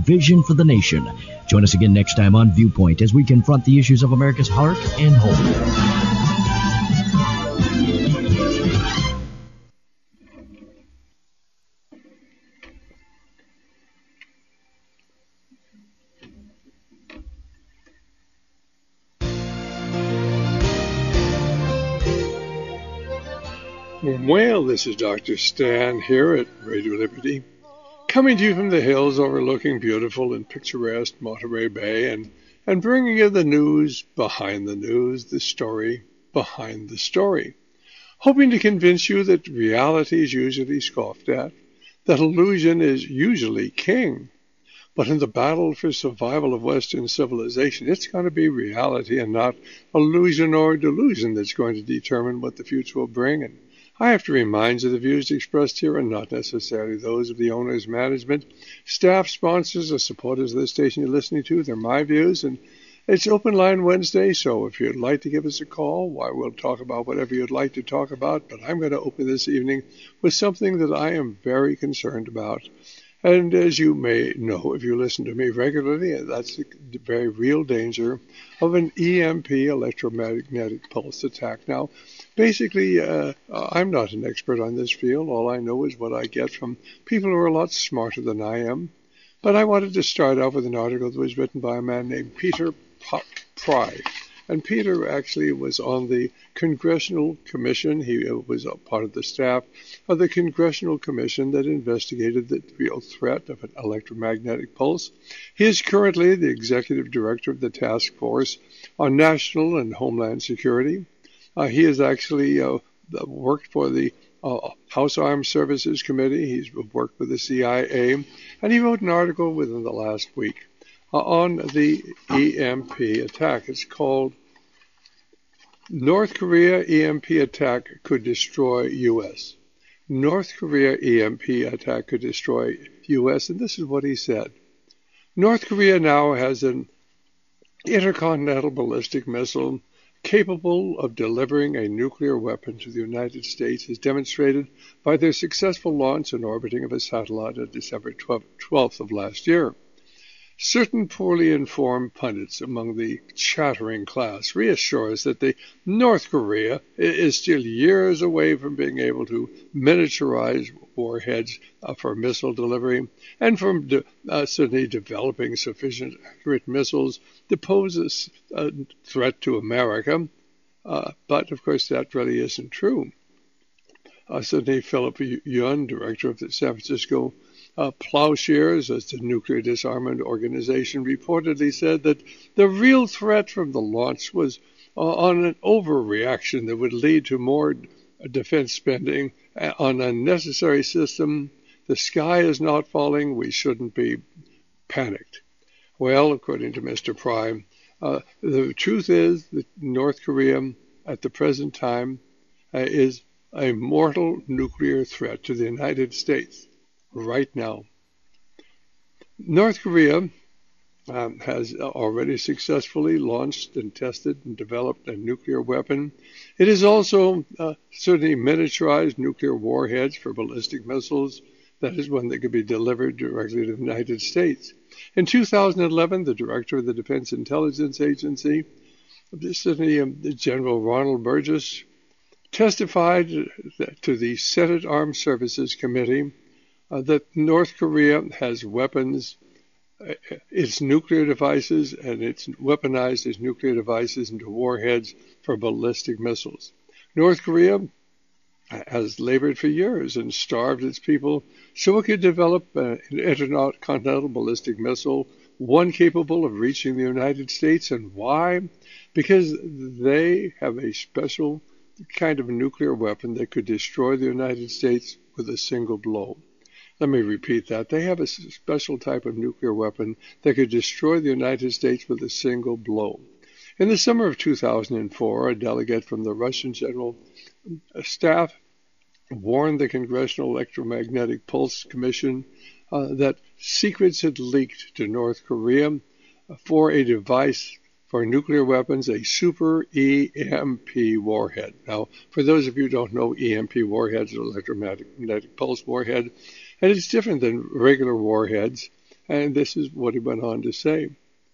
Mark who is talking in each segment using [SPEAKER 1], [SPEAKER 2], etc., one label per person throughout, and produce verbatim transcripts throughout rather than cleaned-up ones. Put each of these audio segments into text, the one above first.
[SPEAKER 1] vision for the nation. Join us again next time on Viewpoint as we confront the issues of America's heart and home.
[SPEAKER 2] Well, this is Doctor Stan here at Radio Liberty, coming to you from the hills overlooking beautiful and picturesque Monterey Bay, and, and bringing you the news behind the news, the story behind the story, hoping to convince you that reality is usually scoffed at, that illusion is usually king. But in the battle for survival of Western civilization, it's going to be reality and not illusion or delusion that's going to determine what the future will bring. And I have to remind you the views expressed here are not necessarily those of the owner's management, staff, sponsors, or supporters of the station you're listening to. They're my views, and it's Open Line Wednesday, so if you'd like to give us a call, why, we'll talk about whatever you'd like to talk about, but I'm going to open this evening with something that I am very concerned about. And as you may know, if you listen to me regularly, that's the very real danger of an E M P, electromagnetic pulse attack. Now, basically, uh, I'm not an expert on this field. All I know is what I get from people who are a lot smarter than I am. But I wanted to start off with an article that was written by a man named Peter Pry. And Peter actually was on the Congressional Commission. He was a part of the staff of the Congressional Commission that investigated the real threat of an electromagnetic pulse. He is currently the executive director of the Task Force on National and Homeland Security. Uh, he has actually uh, worked for the uh, House Armed Services Committee. He's worked with the C I A, and he wrote an article within the last week uh, on the E M P attack. It's called North Korea E M P Attack Could Destroy U S North Korea E M P Attack Could Destroy U S And this is what he said. North Korea now has an intercontinental ballistic missile capable of delivering a nuclear weapon to the United States, as demonstrated by their successful launch and orbiting of a satellite on December twelfth of last year. Certain poorly informed pundits among the chattering class reassure us that the North Korea is still years away from being able to miniaturize warheads uh, for missile delivery and from de- uh, certainly developing sufficient accurate missiles to pose a threat to America. Uh, but, of course, that really isn't true. Uh, certainly Philip Yun, director of the San Francisco Uh, Plowshares, as the nuclear disarmament organization, reportedly said that the real threat from the launch was uh, on an overreaction that would lead to more defense spending on a necessary system. The sky is not falling. We shouldn't be panicked. Well, according to Mister Prime, uh, the truth is that North Korea at the present time uh, is a mortal nuclear threat to the United States. Right now. North Korea um, has already successfully launched and tested and developed a nuclear weapon. It has also uh, certainly miniaturized nuclear warheads for ballistic missiles. That is when they could be delivered directly to the United States. In two thousand eleven, the director of the Defense Intelligence Agency, certainly um, General Ronald Burgess, testified to the Senate Armed Services Committee Uh, that North Korea has weapons, uh, its nuclear devices, and it's weaponized its nuclear devices into warheads for ballistic missiles. North Korea has labored for years and starved its people so it could develop uh, an intercontinental ballistic missile, one capable of reaching the United States. And why? Because they have a special kind of nuclear weapon that could destroy the United States with a single blow. Let me repeat that. They have a special type of nuclear weapon that could destroy the United States with a single blow. In the summer of two thousand four, a delegate from the Russian General Staff warned the Congressional Electromagnetic Pulse Commission uh, that secrets had leaked to North Korea for a device for nuclear weapons, a super E M P warhead. Now, for those of you who don't know, E M P warheads are electromagnetic pulse warhead, and it's different than regular warheads. And this is what he went on to say.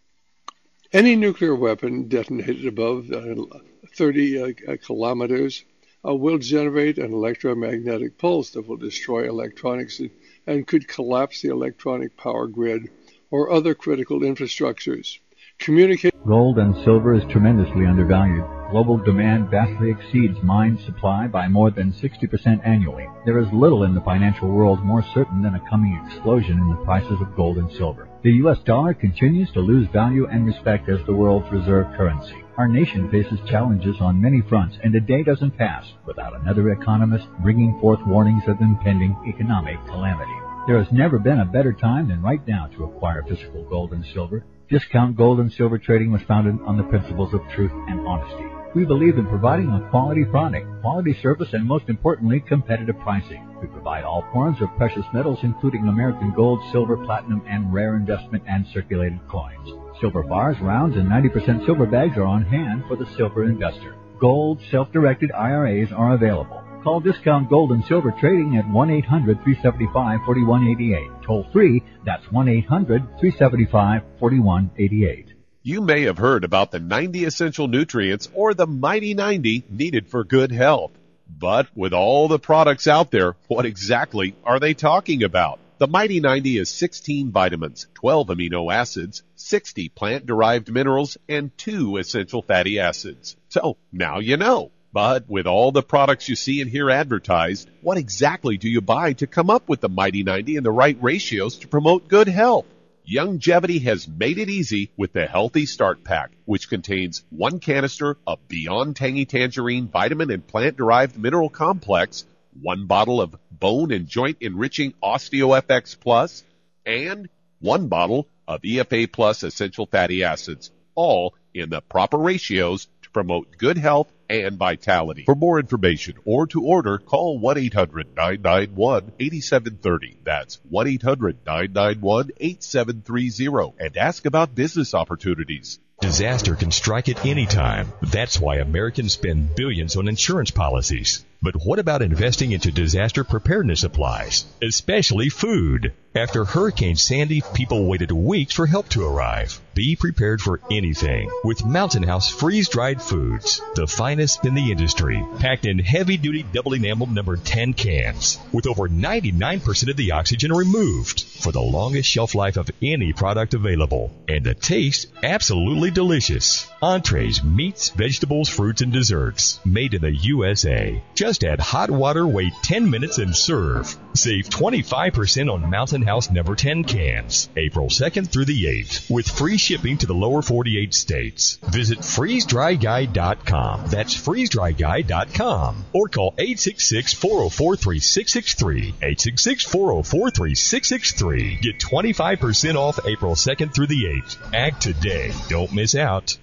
[SPEAKER 2] Any nuclear weapon detonated above uh, thirty uh, kilometers uh, will generate an electromagnetic pulse that will destroy electronics and, and could collapse the electronic power grid or other critical infrastructures. Communicate.
[SPEAKER 3] Gold and silver is tremendously undervalued. Global demand vastly exceeds mine supply by more than sixty percent annually. There is little in the financial world more certain than a coming explosion in the prices of gold and silver. The U S dollar continues to lose value and respect as the world's reserve currency. Our nation faces challenges on many fronts, and a day doesn't pass without another economist bringing forth warnings of impending economic calamity. There has never been a better time than right now to acquire physical gold and silver. Discount Gold and Silver Trading was founded on the principles of truth and honesty. We believe in providing a quality product, quality service, and most importantly, competitive pricing. We provide all forms of precious metals, including American gold, silver, platinum, and rare investment and circulated coins. Silver bars, rounds, and ninety percent silver bags are on hand for the silver investor. Gold, self-directed I R As are available. Call Discount Gold and Silver Trading at one eight hundred, three seven five, four one eight eight. Toll free, that's one eight hundred, three seven five, four one eight eight.
[SPEAKER 4] You may have heard about the ninety essential nutrients or the Mighty ninety needed for good health. But with all the products out there, what exactly are they talking about? The Mighty ninety is sixteen vitamins, twelve amino acids, sixty plant-derived minerals, and two essential fatty acids. So now you know. But with all the products you see and hear advertised, what exactly do you buy to come up with the Mighty ninety and the right ratios to promote good health? Youngevity has made it easy with the Healthy Start Pack, which contains one canister of Beyond Tangy Tangerine vitamin and plant-derived mineral complex, one bottle of bone and joint enriching OsteoFX Plus, and one bottle of E F A Plus essential fatty acids, all in the proper ratios to promote good health and vitality. For more information or to order, call one eight hundred, nine nine one, eight seven three zero. That's one eight hundred, nine nine one, eight seven three zero. And ask about business opportunities.
[SPEAKER 5] Disaster can strike at any time. That's why Americans spend billions on insurance policies. But what about investing into disaster preparedness supplies, especially food? After Hurricane Sandy, people waited weeks for help to arrive. Be prepared for anything with Mountain House freeze-dried foods, the finest in the industry, packed in heavy-duty double-enameled number ten cans, with over ninety-nine percent of the oxygen removed for the longest shelf life of any product available. And the taste, absolutely delicious. Entrees, meats, vegetables, fruits, and desserts, made in the U S A. Just add hot water, wait ten minutes, and serve. Save twenty-five percent on Mountain House number ten cans, April second through the eighth, with free shipping to the lower forty-eight states. Visit freeze dry guy dot com. That's freeze dry guy dot com. Or call eight six six, four oh four, three six six three. eight six six, four oh four, three six six three. Get twenty-five percent off April second through the eighth. Act today. Don't miss out.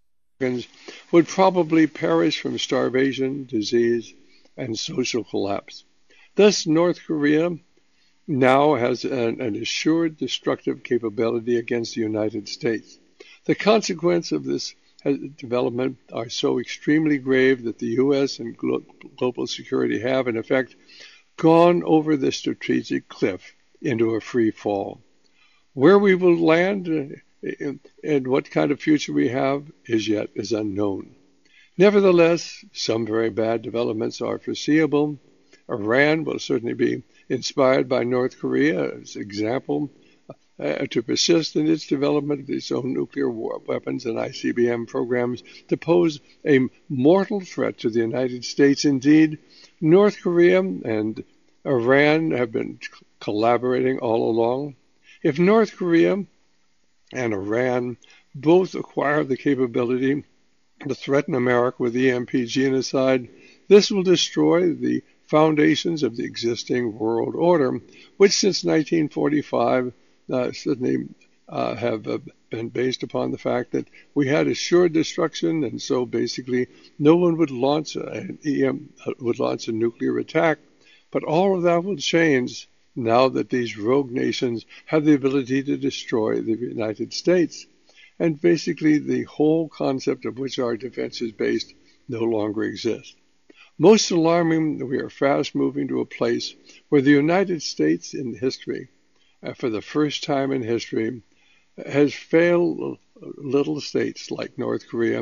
[SPEAKER 2] Would probably perish from starvation, disease, and social collapse. Thus, North Korea now has an, an assured destructive capability against the United States. The consequences of this development are so extremely grave that the U S and glo- global security have, in effect, gone over the strategic cliff into a free fall. Where we will land and what kind of future we have is yet is unknown. Nevertheless, some very bad developments are foreseeable. Iran will certainly be inspired by North Korea as an example uh, to persist in its development of its own nuclear war weapons and I C B M programs to pose a mortal threat to the United States. Indeed, North Korea and Iran have been collaborating all along. If North Korea and Iran both acquire the capability to threaten America with E M P genocide, this will destroy the foundations of the existing world order, which since nineteen forty-five uh, certainly uh, have uh, been based upon the fact that we had assured destruction, and so basically no one would launch an E M would launch a nuclear attack. But all of that will change now that these rogue nations have the ability to destroy the United States. And basically the whole concept of which our defense is based no longer exists. Most alarming, we are fast moving to a place where the United States in history uh, for the first time in history, has failed little states like North Korea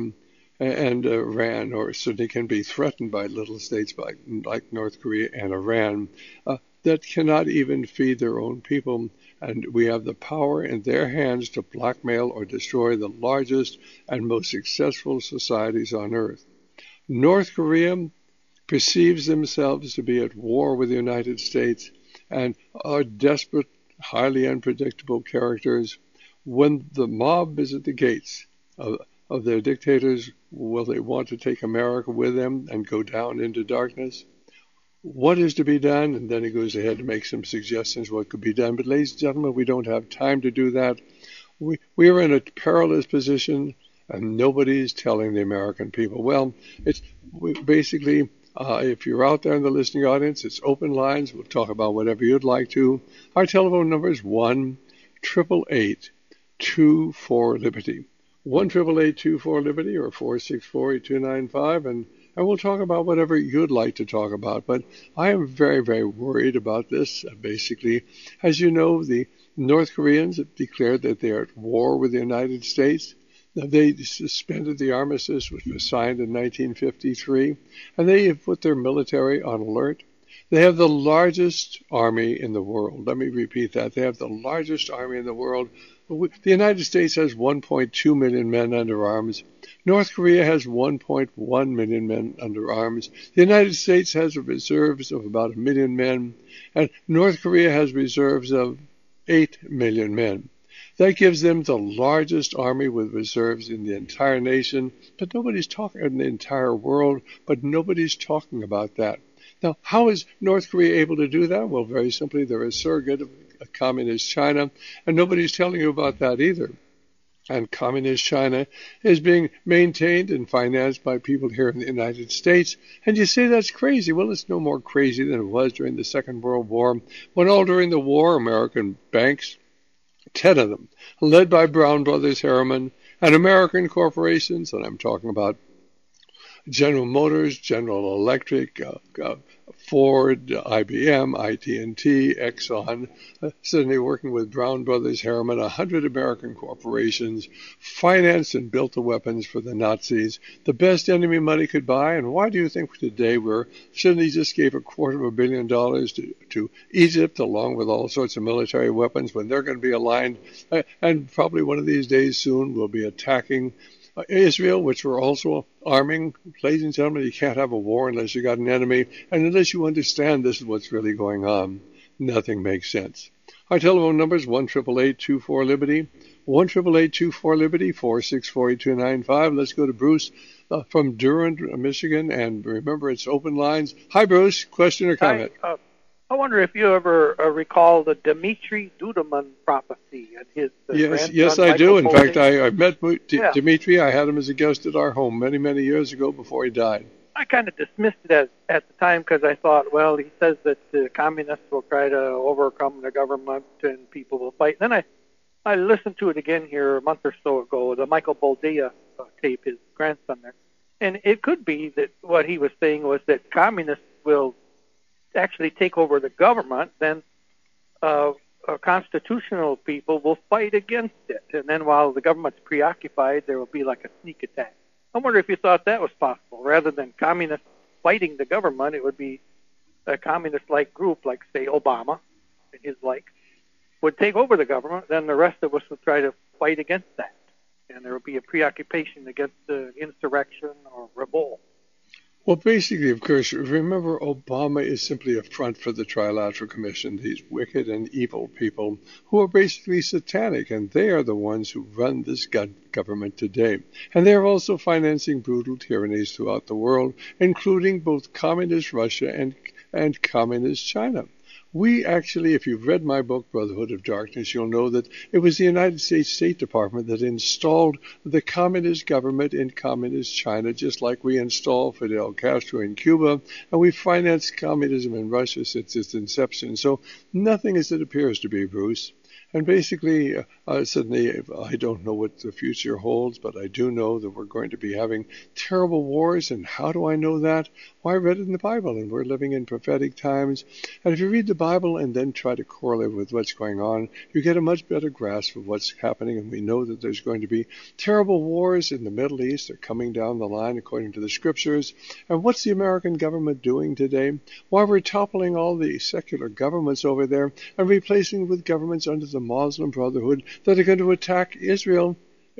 [SPEAKER 2] and Iran, or certainly can be threatened by little states like, like North Korea and Iran, uh, that cannot even feed their own people. And we have the power in their hands to blackmail or destroy the largest and most successful societies on earth. North Korea perceives themselves to be at war with the United States and are desperate, highly unpredictable characters. When the mob is at the gates of, of their dictators, will they want to take America with them and go down into darkness? What is to be done? And then he goes ahead to make some suggestions what could be done. But ladies and gentlemen, we don't have time to do that. We, we are in a perilous position, and nobody's telling the American people. Well, it's we basically, uh, if you're out there in the listening audience, it's open lines. We'll talk about whatever you'd like to. Our telephone number is one triple eight two four Liberty. one triple eight two four Liberty or four six four eight two nine five, and and we'll talk about whatever you'd like to talk about. But I am very, very worried about this. Basically, as you know, the North Koreans have declared that they are at war with the United States. Now, they suspended the armistice, which was signed in nineteen fifty-three, and they have put their military on alert. They have the largest army in the world. Let me repeat that. They have the largest army in the world. The United States has one point two million men under arms. North Korea has one point one million men under arms. The United States has reserves of about a million men, and North Korea has reserves of eight million men. That gives them the largest army with reserves in the entire nation, but nobody's talking in the entire world, but nobody's talking about that. Now, how is North Korea able to do that? Well, very simply, they're a surrogate of communist China, and nobody's telling you about that either. And communist China is being maintained and financed by people here in the United States. And you say that's crazy. Well, it's no more crazy than it was during the Second World War, when all during the war, American banks, ten of them, led by Brown Brothers Harriman, and American corporations, and I'm talking about General Motors, General Electric, uh, uh, Ford, I B M, I T and T, Exxon, uh, suddenly working with Brown Brothers Harriman, a hundred American corporations, financed and built the weapons for the Nazis, the best enemy money could buy. And why do you think today we're suddenly just gave a quarter of a billion dollars to, to Egypt, along with all sorts of military weapons, when they're going to be aligned, uh, and probably one of these days soon will be attacking Uh, Israel, which we're also arming. Ladies and gentlemen, you can't have a war unless you got an enemy, and unless you understand this is what's really going on, nothing makes sense. Our telephone number is one triple eight two four Liberty, one triple eight two four Liberty, four six four eight two nine five. Let's go to Bruce uh, from Durand, Michigan, and remember, it's open lines. Hi, Bruce. Question or comment?
[SPEAKER 6] Hi, uh, I wonder if you ever uh, recall the Dmitri Duduman prophecy and his uh,
[SPEAKER 2] yes, yes, I
[SPEAKER 6] Michael
[SPEAKER 2] do. In
[SPEAKER 6] Bolling.
[SPEAKER 2] fact, I, I met D-
[SPEAKER 6] yeah.
[SPEAKER 2] Dmitri. I had him as a guest at our home many, many years ago before he died.
[SPEAKER 6] I kind of dismissed it as, at the time because I thought, well, he says that the communists will try to overcome the government and people will fight. Then I, I listened to it again here a month or so ago, the Michael Boldea uh, tape, his grandson there. And it could be that what he was saying was that communists will actually take over the government, then uh, uh, constitutional people will fight against it. And then while the government's preoccupied, there will be like a sneak attack. I wonder if you thought that was possible. Rather than communists fighting the government, it would be a communist-like group, like, say, Obama and his like, would take over the government, then the rest of us would try to fight against that. And there would be a preoccupation against the insurrection or revolt.
[SPEAKER 2] Well, basically, of course, remember, Obama is simply a front for the Trilateral Commission, these wicked and evil people who are basically satanic, and they are the ones who run this government today. And they are also financing brutal tyrannies throughout the world, including both communist Russia and, and communist China. We actually, if you've read my book, Brotherhood of Darkness, you'll know that it was the United States State Department that installed the communist government in communist China, just like we installed Fidel Castro in Cuba, and we financed communism in Russia since its inception. So nothing as it appears to be, Bruce. And basically, uh, Uh, suddenly, I don't know what the future holds, but I do know that we're going to be having terrible wars. And how do I know that? Well, I read it in the Bible, and we're living in prophetic times. And if you read the Bible and then try to correlate with what's going on, you get a much better grasp of what's happening. And we know that there's going to be terrible wars in the Middle East. They're coming down the line according to the scriptures. And what's the American government doing today? Why, we're toppling all the secular governments over there and replacing with governments under the Muslim Brotherhood that are going to attack Israel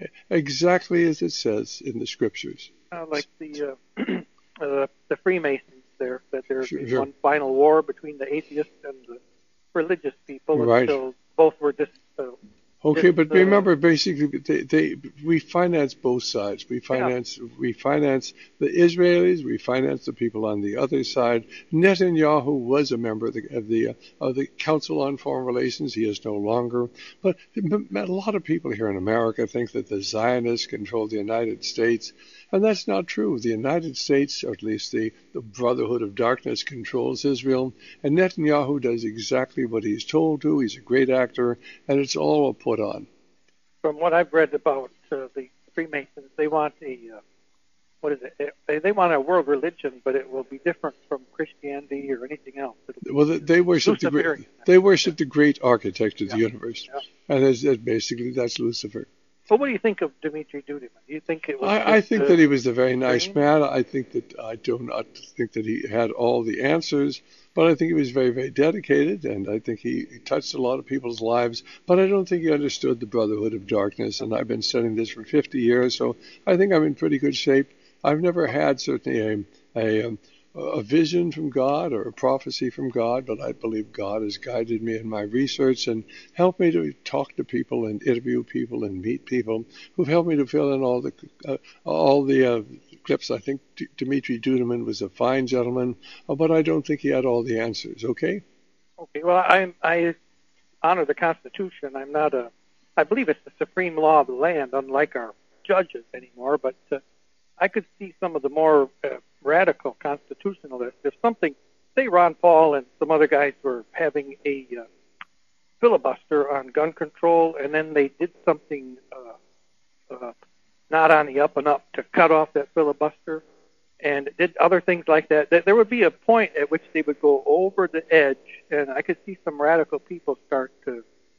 [SPEAKER 2] exactly as it says in the scriptures.
[SPEAKER 6] Uh, like the uh, uh, the Freemasons there, that there's
[SPEAKER 2] Sure, sure.
[SPEAKER 6] one final war between the atheists and the religious people
[SPEAKER 2] Right.
[SPEAKER 6] until both were dis. Uh,
[SPEAKER 2] Okay,
[SPEAKER 6] dis-
[SPEAKER 2] but
[SPEAKER 6] uh,
[SPEAKER 2] remember, basically, they, they we finance both sides. We finance we finance the Israelis. We finance the people on the other side. Netanyahu was a member of the of the, uh, of the Council on Foreign Relations. He is no longer. But a lot of people here in America think that the Zionists control the United States, and that's not true. The United States, or at least the, the Brotherhood of Darkness, controls Israel, and Netanyahu does exactly what he's told to. He's a great actor, and it's all a put on.
[SPEAKER 6] From what I've read about uh, the Freemasons, they want a uh, what is it? They, they want a world religion, but it will be different from Christianity or anything else.
[SPEAKER 2] Well, they worship the great, they worship the great architect of the
[SPEAKER 6] Yeah.
[SPEAKER 2] universe,
[SPEAKER 6] Yeah.
[SPEAKER 2] and that's, that's basically that's Lucifer.
[SPEAKER 6] But what do you think of Dmitry Duduman? Do you think it was?
[SPEAKER 2] I, I
[SPEAKER 6] just,
[SPEAKER 2] think
[SPEAKER 6] uh,
[SPEAKER 2] that he was a very nice
[SPEAKER 6] strange?
[SPEAKER 2] man. I think that I do not think that he had all the answers, but I think he was very, very dedicated, and I think he, he touched a lot of people's lives. But I don't think he understood the Brotherhood of Darkness, and I've been studying this for fifty years, so I think I'm in pretty good shape. I've never had certainly a a, um, a vision from God or a prophecy from God, but I believe God has guided me in my research and helped me to talk to people and interview people and meet people who've helped me to fill in all the uh, all the uh, clips. I think D- Dmitry Duduman was a fine gentleman, uh, but I don't think he had all the answers. Okay.
[SPEAKER 6] Okay. Well, I I honor the Constitution. I'm not a. I believe it's the supreme law of the land, unlike our judges anymore. But uh, I could see some of the more uh, radical constitutionalists. If something, say Ron Paul and some other guys were having a uh, filibuster on gun control, and then they did something uh, uh, not on the up and up to cut off that filibuster, and did other things like that, that there would be a point at which they would go over the edge, and I could see some radical people start to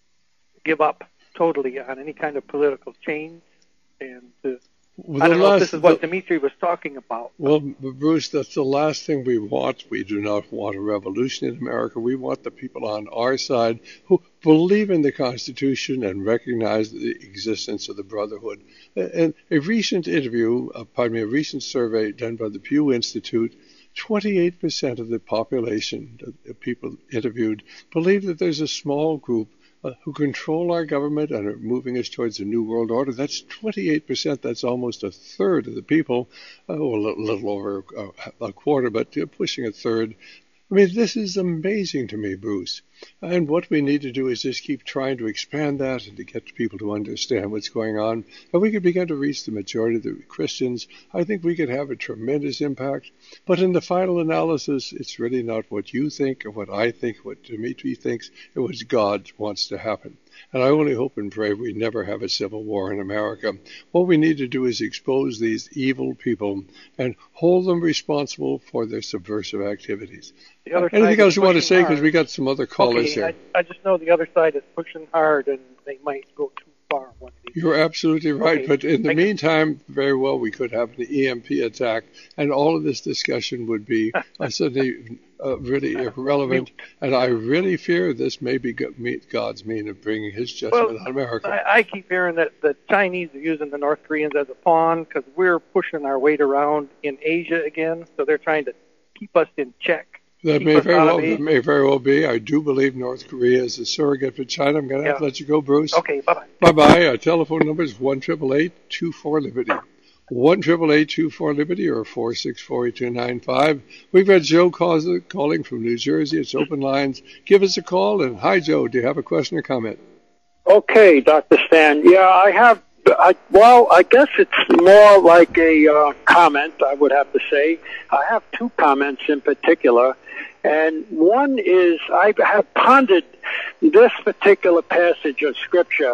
[SPEAKER 6] give up totally on any kind of political change, and uh,
[SPEAKER 2] Well,
[SPEAKER 6] I
[SPEAKER 2] the
[SPEAKER 6] don't know if
[SPEAKER 2] last-
[SPEAKER 6] this is what
[SPEAKER 2] the-
[SPEAKER 6] Dmitry was talking about.
[SPEAKER 2] Well, Bruce, that's the last thing we want. We do not want a revolution in America. We want the people on our side who believe in the Constitution and recognize the existence of the Brotherhood. And a recent interview, uh, pardon me, a recent survey done by the Pew Institute, twenty-eight percent of the population, the people interviewed, believe that there's a small group Uh, who control our government and are moving us towards a new world order. That's twenty-eight percent. That's almost a third of the people, uh, well, a little, little over a, a quarter, but uh, pushing a third. I mean, this is amazing to me, Bruce. And what we need to do is just keep trying to expand that and to get people to understand what's going on. And we could begin to reach the majority of the Christians. I think we could have a tremendous impact. But in the final analysis, it's really not what you think or what I think, what Dmitry thinks, and what God wants to happen. And I only hope and pray we never have a civil war in America. What we need to do is expose these evil people and hold them responsible for their subversive activities.
[SPEAKER 6] The other
[SPEAKER 2] Anything
[SPEAKER 6] side
[SPEAKER 2] else
[SPEAKER 6] is
[SPEAKER 2] you want to
[SPEAKER 6] pushing
[SPEAKER 2] say? Because
[SPEAKER 6] hard.
[SPEAKER 2] we got some other callers
[SPEAKER 6] okay,
[SPEAKER 2] here.
[SPEAKER 6] I, I just know the other side is pushing hard, and they might go too far one of these
[SPEAKER 2] You're absolutely right.
[SPEAKER 6] Okay.
[SPEAKER 2] But in the
[SPEAKER 6] Thank you.
[SPEAKER 2] meantime, very well, we could have an E M P attack, and all of this discussion would be uh, suddenly uh, really irrelevant. And I really fear this may be go- meet God's mean of bringing his judgment
[SPEAKER 6] Well,
[SPEAKER 2] on America.
[SPEAKER 6] I, I keep hearing that the Chinese are using the North Koreans as a pawn because we're pushing our weight around in Asia again, so they're trying to keep us in check.
[SPEAKER 2] That
[SPEAKER 6] keep
[SPEAKER 2] may
[SPEAKER 6] us
[SPEAKER 2] very
[SPEAKER 6] out
[SPEAKER 2] well
[SPEAKER 6] of
[SPEAKER 2] that
[SPEAKER 6] Asia.
[SPEAKER 2] may very well be. I do believe North Korea is a surrogate for China. I'm going to have to
[SPEAKER 6] Yeah.
[SPEAKER 2] let you go, Bruce.
[SPEAKER 6] Okay, bye-bye.
[SPEAKER 2] Bye-bye. Our telephone number is one eight eight eight, two four, Liberty. one eight eight eight, two four, Liberty or four six four, two nine five. We've got Joe Causa calling from New Jersey. It's open lines. Give us a call. And hi, Joe. Do you have a question or comment?
[SPEAKER 7] Okay, Doctor Stan. Yeah, I have, I, well, I guess it's more like a uh, comment, I would have to say. I have two comments in particular. And one is, I have pondered this particular passage of Scripture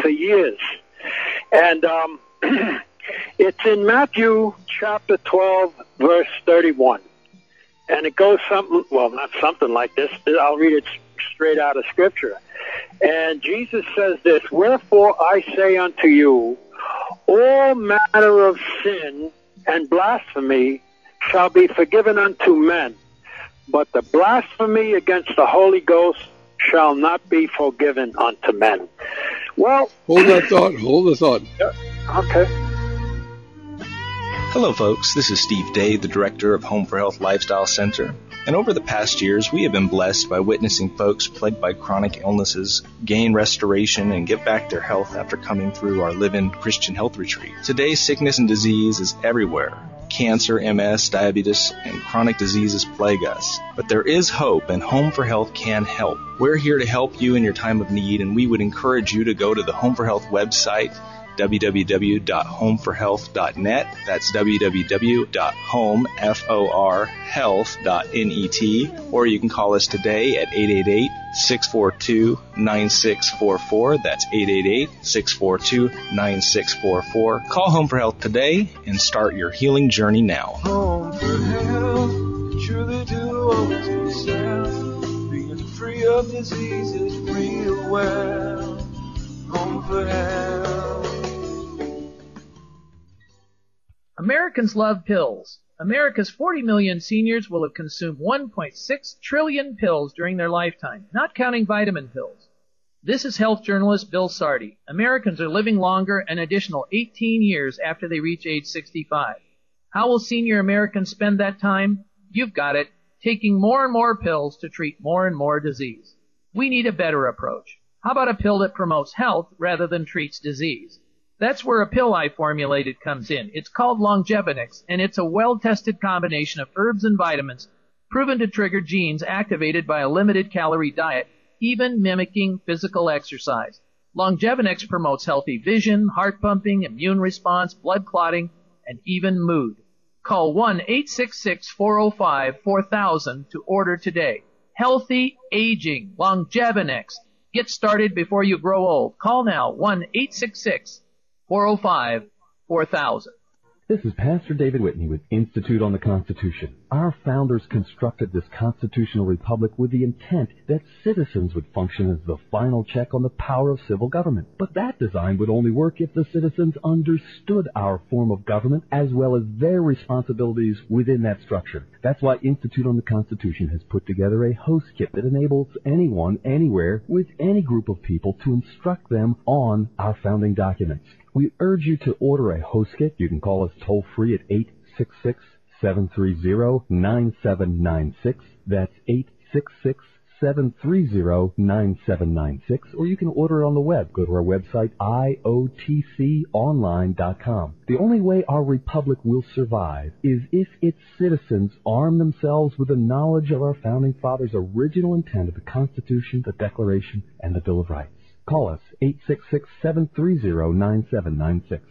[SPEAKER 7] to years. And um, it's in Matthew chapter twelve, verse thirty-one. And it goes something, well, not something like this. I'll read it straight out of Scripture. And Jesus says this, "Wherefore I say unto you, all manner of sin and blasphemy shall be forgiven unto men, but the blasphemy against the Holy Ghost shall not be forgiven unto men." Well,
[SPEAKER 2] hold that thought. Hold the thought.
[SPEAKER 7] Yeah, okay.
[SPEAKER 8] Hello, folks. This is Steve Day, the director of Home for Health Lifestyle Center. And over the past years, we have been blessed by witnessing folks plagued by chronic illnesses gain restoration and get back their health after coming through our Live In Christian Health Retreat. Today, sickness and disease is everywhere. Cancer, M S, diabetes, and chronic diseases plague us. But there is hope, and Home for Health can help. We're here to help you in your time of need, and we would encourage you to go to the Home for Health website, w w w dot home for health dot net. That's w w w dot home for health dot net. Or you can call us today at eight eight eight, six four two, nine six four four. That's eight eight eight, six four two, nine six four four. Call Home for Health today and start your healing journey now.
[SPEAKER 9] Home for Health, truly do always yourself. Being free of diseases real well. Home for Health.
[SPEAKER 10] Americans love pills. America's forty million seniors will have consumed one point six trillion pills during their lifetime, not counting vitamin pills. This is health journalist Bill Sardi. Americans are living longer an additional eighteen years after they reach age sixty-five. How will senior Americans spend that time? You've got it, taking more and more pills to treat more and more disease. We need a better approach. How about a pill that promotes health rather than treats disease? That's where a pill I formulated comes in. It's called Longevinix, and it's a well-tested combination of herbs and vitamins proven to trigger genes activated by a limited-calorie diet, even mimicking physical exercise. Longevinix promotes healthy vision, heart pumping, immune response, blood clotting, and even mood. Call one eight six six, four oh five, four thousand to order today. Healthy aging, Longevinix. Get started before you grow old. Call now, one eight six six, four oh five, four thousand.
[SPEAKER 11] This is Pastor David Whitney with Institute on the Constitution. Our founders constructed this constitutional republic with the intent that citizens would function as the final check on the power of civil government. But that design would only work if the citizens understood our form of government as well as their responsibilities within that structure. That's why Institute on the Constitution has put together a host kit that enables anyone, anywhere, with any group of people to instruct them on our founding documents. We urge you to order a host kit. You can call us toll-free at eight six six, seven three zero, nine seven nine six. That's eight six six, seven three zero, nine seven nine six. Or you can order it on the web. Go to our website, I O T C online dot com. The only way our republic will survive is if its citizens arm themselves with the knowledge of our founding fathers' original intent of the Constitution, the Declaration, and the Bill of Rights. Call us, eight six six, seven three zero, nine seven nine six.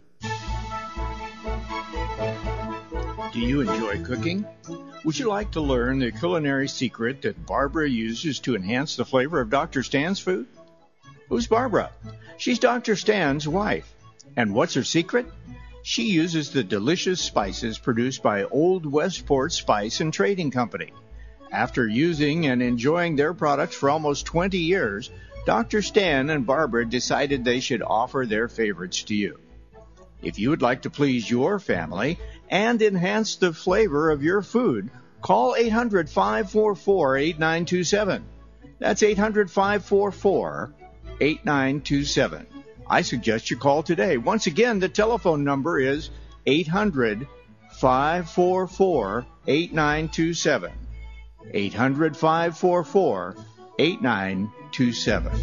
[SPEAKER 12] Do you enjoy cooking? Would you like to learn the culinary secret that Barbara uses to enhance the flavor of Doctor Stan's food? Who's Barbara? She's Doctor Stan's wife. And what's her secret? She uses the delicious spices produced by Old Westport Spice and Trading Company. After using and enjoying their products for almost twenty years, Doctor Stan and Barbara decided they should offer their favorites to you. If you would like to please your family and enhance the flavor of your food, call eight hundred, five four four, eight nine two seven. That's eight hundred, five four four, eight nine two seven. I suggest you call today. Once again, the telephone number is eight hundred, five four four, eight nine two seven. eight hundred, five four four, eight nine two seven.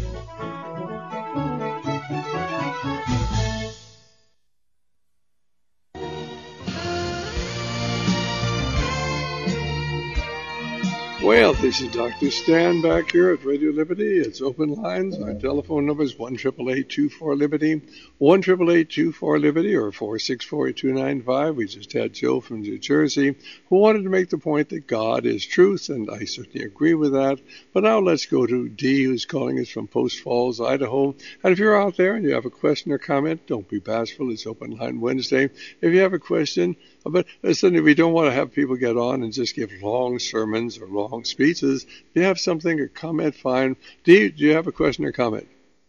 [SPEAKER 2] Well, this is Doctor Stan back here at Radio Liberty. It's open lines. Our telephone number is one eight eight eight, two four, Liberty, one eight eight eight, two four, Liberty, or four six four, two nine five. We just had Joe from New Jersey who wanted to make the point that God is truth, and I certainly agree with that. But now let's go to Dee, who's calling us from Post Falls, Idaho. And if you're out there and you have a question or comment, don't be bashful. It's open line Wednesday. If you have a question, but listen, we don't want to have people get on and just give long sermons or long speeches. If you have something, a comment, fine. Dee, do you have a question or comment?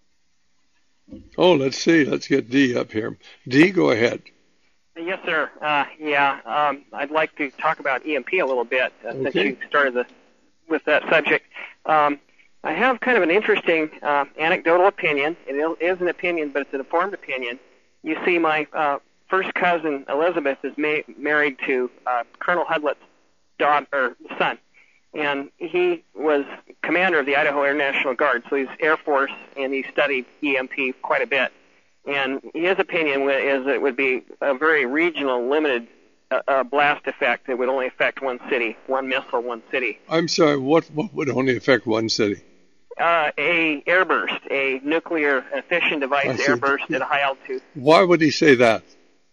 [SPEAKER 2] Oh, let's see. Let's get Dee up here. Dee, go ahead.
[SPEAKER 13] Yes, sir. Uh, yeah, um, I'd like to talk about E M P a little bit uh,
[SPEAKER 2] Okay.
[SPEAKER 13] since you started the, with that subject. Um, I have kind of an interesting uh, anecdotal opinion. It is an opinion, but it's an informed opinion. You see, my uh, first cousin Elizabeth is ma- married to uh, Colonel Hudlett's daughter, or son, and he was commander of the Idaho Air National Guard, so he's Air Force, and he studied E M P quite a bit. And his opinion is that it would be a very regional, limited uh, uh, blast effect that would only affect one city, one missile, one city.
[SPEAKER 2] I'm sorry, what, what would only affect one city?
[SPEAKER 13] Uh, a airburst, a nuclear fission device
[SPEAKER 2] I see.
[SPEAKER 13] airburst at a high altitude.
[SPEAKER 2] Why would he say that?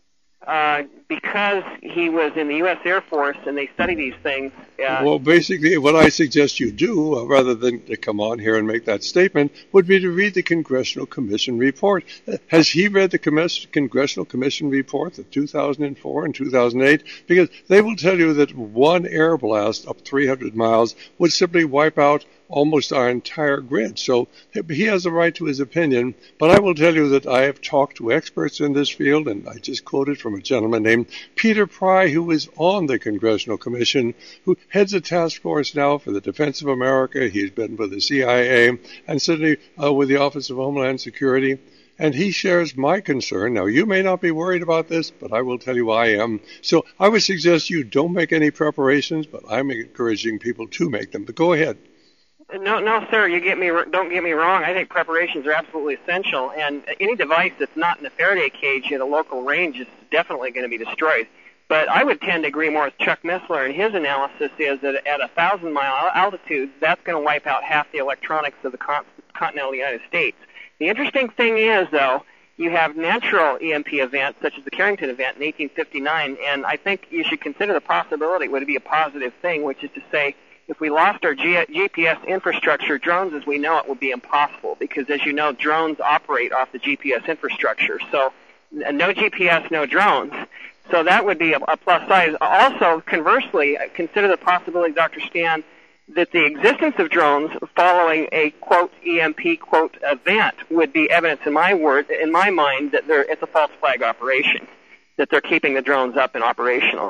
[SPEAKER 13] Uh, because he was in the U S Air Force and they study these things. Uh,
[SPEAKER 2] Well, basically, what I suggest you do, uh, rather than to come on here and make that statement, would be to read the Congressional Commission report. Uh, Has he read the Commis- Congressional Commission report of two thousand four and two thousand eight? Because they will tell you that one air blast up three hundred miles would simply wipe out almost our entire grid. So he has a right to his opinion, but I will tell you that I have talked to experts in this field, and I just quoted from a gentleman named Peter Pry, who is on the Congressional Commission, who heads a task force now for the Defense of America. He's been with the C I A and certainly uh, with the Office of Homeland Security. And he shares my concern. Now, you may not be worried about this, but I will tell you I am. So I would suggest you don't make any preparations, but I'm encouraging people to make them. But go ahead.
[SPEAKER 13] No, no, sir. You get me. Don't get me wrong. I think preparations are absolutely essential, and any device that's not in the Faraday cage at a local range is definitely going to be destroyed. But I would tend to agree more with Chuck Missler, and his analysis is that at a thousand mile altitude, that's going to wipe out half the electronics of the con- continental United States. The interesting thing is, though, you have natural E M P events, such as the Carrington event in eighteen fifty-nine, and I think you should consider the possibility would it be a positive thing, which is to say, if we lost our G- GPS infrastructure, drones as we know it would be impossible because, as you know, drones operate off the G P S infrastructure. So n- no G P S, no drones. So that would be a, a plus size. Also, conversely, consider the possibility, Doctor Stan, that the existence of drones following a, quote, E M P, quote, event would be evidence in my word, in my mind, that they're, it's a false flag operation, that they're keeping the drones up and operational.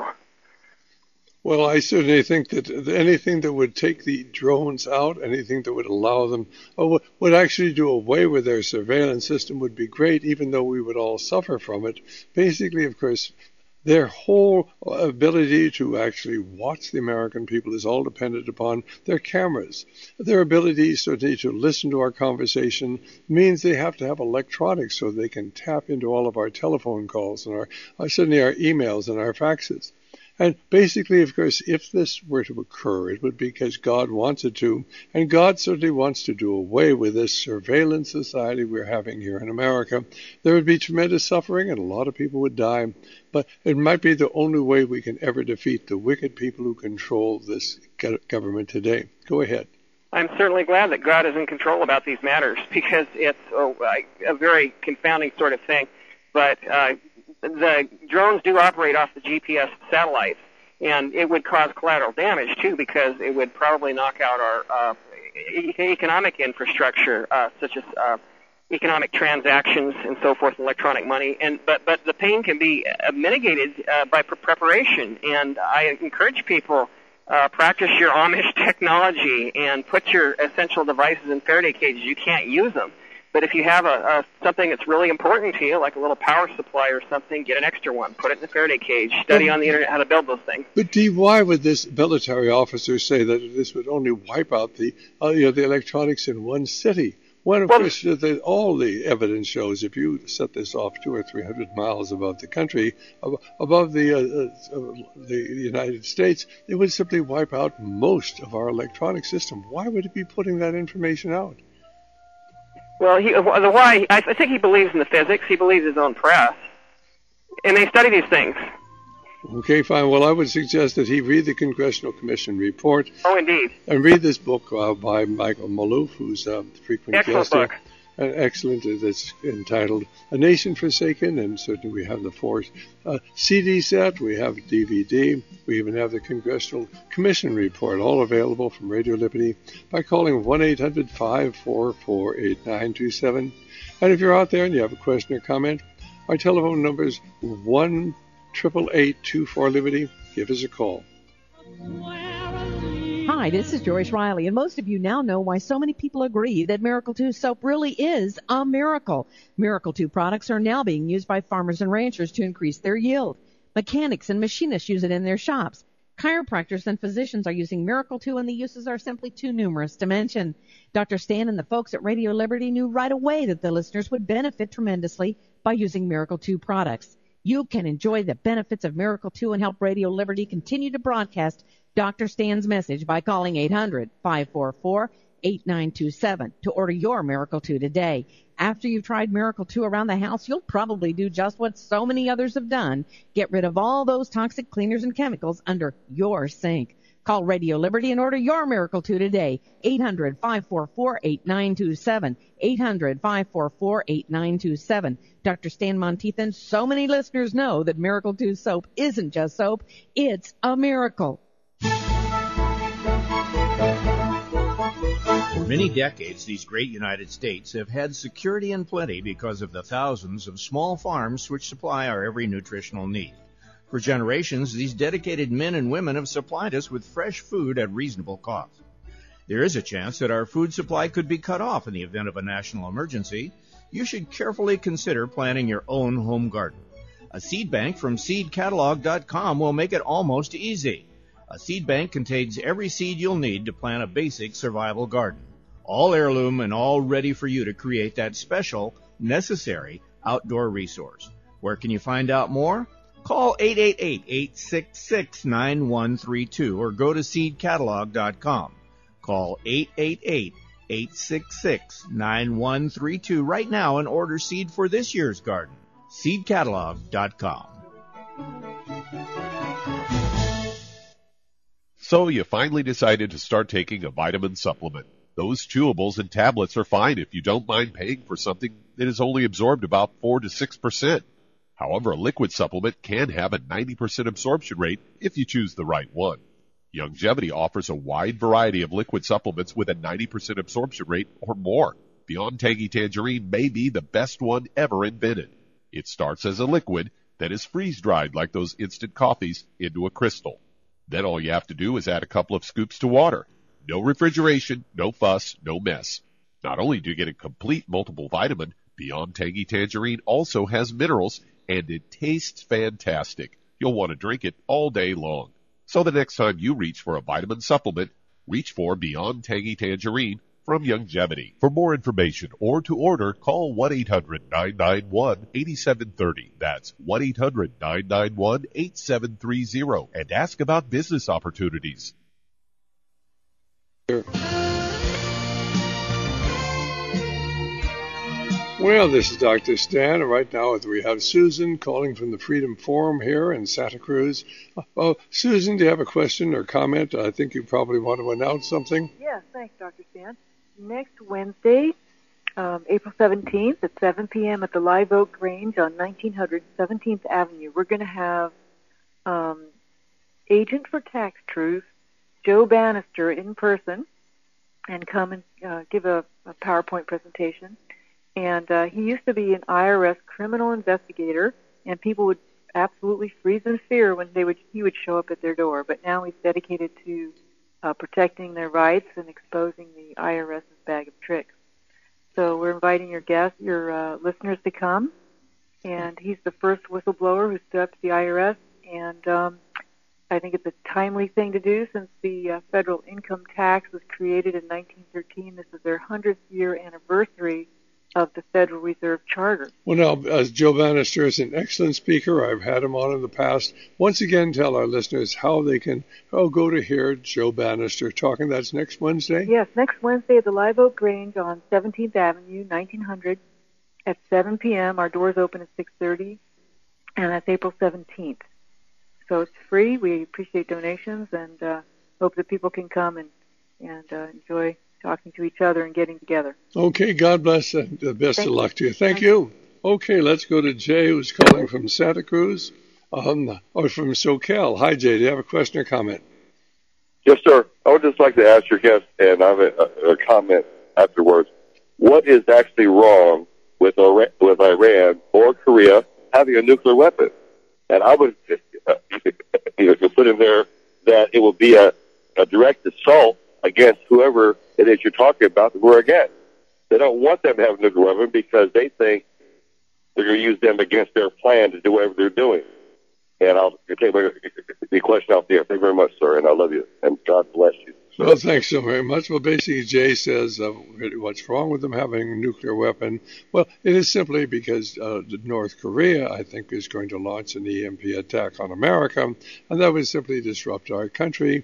[SPEAKER 2] Well, I certainly think that anything that would take the drones out, anything that would allow them, or would actually do away with their surveillance system would be great, even though we would all suffer from it. Basically, of course, their whole ability to actually watch the American people is all dependent upon their cameras. Their ability certainly to listen to our conversation means they have to have electronics so they can tap into all of our telephone calls and our, uh, certainly our emails and our faxes. And basically, of course, if this were to occur, it would be because God wants it to, and God certainly wants to do away with this surveillance society we're having here in America. There would be tremendous suffering, and a lot of people would die, but it might be the only way we can ever defeat the wicked people who control this government today. Go ahead.
[SPEAKER 13] I'm certainly glad that God is in control about these matters because it's a, a very confounding sort of thing, but uh, the drones do operate off the G P S satellites, and it would cause collateral damage, too, because it would probably knock out our uh, e- economic infrastructure, uh, such as uh, economic transactions and so forth, electronic money. And But, but the pain can be uh, mitigated uh, by pre- preparation, and I encourage people uh, practice your Amish technology and put your essential devices in Faraday cages. You can't use them. But if you have a, a something that's really important to you, like a little power supply or something, get an extra one. Put it in the Faraday cage. Study on the internet how to build those things.
[SPEAKER 2] But Dee, why would this military officer say that this would only wipe out the uh, you know, the electronics in one city? When, of
[SPEAKER 13] Well,
[SPEAKER 2] course, the, all the evidence shows if you set this off two or three hundred miles above the country, ab- above the uh, uh, the United States, it would simply wipe out most of our electronic system. Why would it be putting that information out?
[SPEAKER 13] Well, he, the why, I think he believes in the physics. He believes his own press. And they study these things.
[SPEAKER 2] Okay, fine. Well, I would suggest that he read the Congressional Commission report.
[SPEAKER 13] Oh, indeed.
[SPEAKER 2] And read this book uh, by Michael Maloof, who's a frequent
[SPEAKER 13] Excellent
[SPEAKER 2] guest here.
[SPEAKER 13] book.
[SPEAKER 2] Uh, excellent. That's entitled A Nation Forsaken, and certainly we have the four uh, C D set, we have D V D, we even have the Congressional Commission report, all available from Radio Liberty by calling one eight hundred five four four eight nine two seven. And if you're out there and you have a question or comment, our telephone number is one eight eight eight, two four, Liberty. Give us a call.
[SPEAKER 14] Hi, this is Joyce Riley, and most of you now know why so many people agree that Miracle two soap really is a miracle. Miracle two products are now being used by farmers and ranchers to increase their yield. Mechanics and machinists use it in their shops. Chiropractors and physicians are using Miracle two, and the uses are simply too numerous to mention. Doctor Stan and the folks at Radio Liberty knew right away that the listeners would benefit tremendously by using Miracle two products. You can enjoy the benefits of Miracle two and help Radio Liberty continue to broadcast Doctor Stan's message by calling eight hundred five four four eight nine two seven to order your Miracle two today. After you've tried Miracle two around the house, you'll probably do just what so many others have done. Get rid of all those toxic cleaners and chemicals under your sink. Call Radio Liberty and order your Miracle two today. eight hundred five four four eight nine two seven. eight hundred five four four eight nine two seven. Doctor Stan Monteith, so many listeners know that Miracle two soap isn't just soap, it's a miracle.
[SPEAKER 12] For many decades, these great United States have had security and plenty because of the thousands of small farms which supply our every nutritional need. For generations, these dedicated men and women have supplied us with fresh food at reasonable cost. There is a chance that our food supply could be cut off in the event of a national emergency. You should carefully consider planting your own home garden. A seed bank from seed catalog dot com will make it almost easy. A seed bank contains every seed you'll need to plant a basic survival garden. All heirloom and all ready for you to create that special, necessary outdoor resource. Where can you find out more? Call eight eight eight, eight six six, nine one three two or go to seed catalog dot com. Call eight eight eight, eight six six, nine one three two right now and order seed for this year's garden. seed catalog dot com.
[SPEAKER 4] So you finally decided to start taking a vitamin supplement. Those chewables and tablets are fine if you don't mind paying for something that is only absorbed about four to six percent. However, a liquid supplement can have a ninety percent absorption rate if you choose the right one. Youngevity offers a wide variety of liquid supplements with a ninety percent absorption rate or more. Beyond Tangy Tangerine may be the best one ever invented. It starts as a liquid that is freeze-dried like those instant coffees into a crystal. Then all you have to do is add a couple of scoops to water. No refrigeration, no fuss, no mess. Not only do you get a complete multiple vitamin, Beyond Tangy Tangerine also has minerals, and it tastes fantastic. You'll want to drink it all day long. So the next time you reach for a vitamin supplement, reach for Beyond Tangy Tangerine from Youngevity. For more information or to order, call one eight hundred nine nine one eight seven three zero. That's one eight hundred nine nine one eight seven three zero and ask about business opportunities.
[SPEAKER 2] Well, this is Doctor Stan, and right now we have Susan calling from the Freedom Forum here in Santa Cruz. Oh, Susan, do you have a question or comment? I think you probably want to announce something.
[SPEAKER 15] Yes, thanks, Doctor Stan. Next Wednesday, um, April seventeenth at seven p.m. at the Live Oak Grange on nineteen hundred seventeenth Avenue, we're going to have um, Agent for Tax Truth, Joe Bannister, in person, and come and uh, give a, a PowerPoint presentation. And uh, he used to be an I R S criminal investigator, and people would absolutely freeze in fear when they would he would show up at their door. But now he's dedicated to uh, protecting their rights and exposing the IRS's bag of tricks. So we're inviting your guests, your uh, listeners to come. And he's the first whistleblower who stood up to the I R S. And um, I think it's a timely thing to do since the uh, federal income tax was created in nineteen thirteen. This is their hundredth year anniversary of the Federal Reserve Charter.
[SPEAKER 2] Well, now, uh, Joe Bannister is an excellent speaker. I've had him on in the past. Once again, tell our listeners how they can oh, go to hear Joe Bannister talking. That's next Wednesday?
[SPEAKER 15] Yes, next Wednesday at the Live Oak Grange on seventeenth Avenue, nineteen hundred, at seven p.m. Our doors open at six thirty, and that's April seventeenth. So it's free. We appreciate donations and uh, hope that people can come and, and uh, enjoy talking to each other and getting together.
[SPEAKER 2] Okay, God bless and uh, best
[SPEAKER 15] Thank
[SPEAKER 2] of luck to you. Thank,
[SPEAKER 15] Thank
[SPEAKER 2] you. Okay, let's go to Jay, who's calling from Santa Cruz, um, or from SoCal. Hi, Jay. Do you have a question or comment?
[SPEAKER 16] Yes, sir. I would just like to ask your guest, and I have a, a comment afterwards. What is actually wrong with Iran, with Iran or Korea having a nuclear weapon? And I would uh, you know, put in there that it will be a, a direct assault against whoever it is you're talking about that we're against. They don't want them to have a nuclear weapon because they think they're going to use them against their plan to do whatever they're doing. And I'll take the question out there. Thank you very much, sir, and I love you. And God bless you.
[SPEAKER 2] Well, thanks so very much. Well, basically, Jay says uh, what's wrong with them having a nuclear weapon? Well, it is simply because uh, North Korea, I think, is going to launch an E M P attack on America, and that would simply disrupt our country.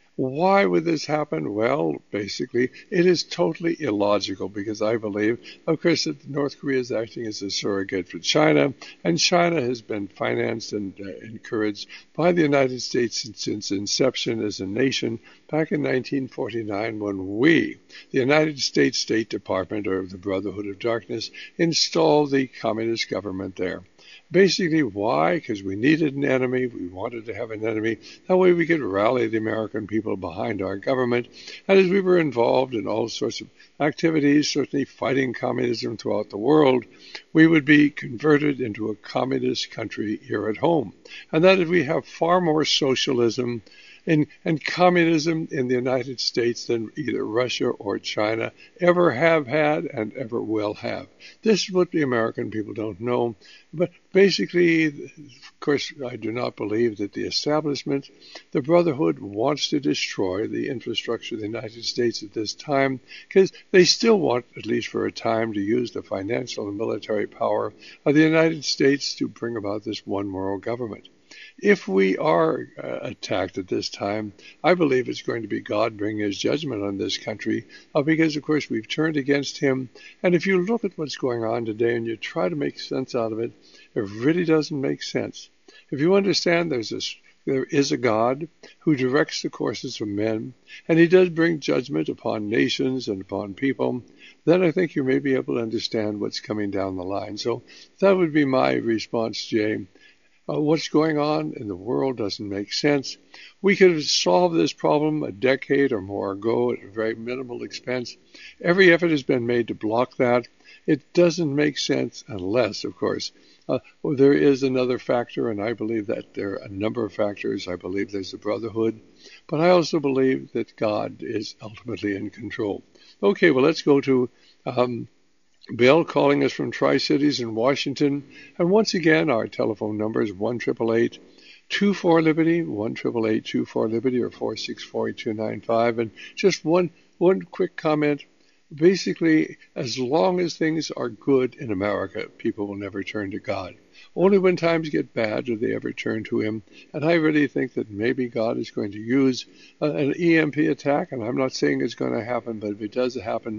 [SPEAKER 2] Why would this happen? Well, basically, it is totally illogical because I believe, of course, that North Korea is acting as a surrogate for China, and China has been financed and uh, encouraged by the United States since, since inception as a nation back in nineteen forty-nine when we, the United States State Department, or the Brotherhood of Darkness, installed the communist government there. Basically, why? Because we needed an enemy. We wanted to have an enemy. That way we could rally the American people behind our government. And as we were involved in all sorts of activities, certainly fighting communism throughout the world, we would be converted into a communist country here at home. And that is, we have far more socialism and, and communism in the United States than either Russia or China ever have had and ever will have. This is what the American people don't know. But basically, of course, I do not believe that the establishment, the Brotherhood, wants to destroy the infrastructure of the United States at this time, because they still want, at least for a time, to use the financial and military power of the United States to bring about this one world government. If we are uh, attacked at this time, I believe it's going to be God bringing his judgment on this country, uh, because, of course, we've turned against him. And if you look at what's going on today and you try to make sense out of it, it really doesn't make sense. If you understand there's this, there is a God who directs the courses of men, and he does bring judgment upon nations and upon people, then I think you may be able to understand what's coming down the line. So that would be my response, Jay. Uh, what's going on in the world doesn't make sense. We could have solved this problem a decade or more ago at a very minimal expense. Every effort has been made to block that. It doesn't make sense unless, of course, uh, well, there is another factor, and I believe that there are a number of factors. I believe there's a brotherhood, but I also believe that God is ultimately in control. Okay, well, let's go to um, Bill calling us from Tri-Cities in Washington. And once again, our telephone number is one eight eight eight, two four, Liberty, one eight eight eight, two four, Liberty, or four six four, two nine five. And just one one quick comment. Basically, as long as things are good in America, people will never turn to God. Only when times get bad do they ever turn to him. And I really think that maybe God is going to use uh, an E M P attack, and I'm not saying it's going to happen, but if it does happen,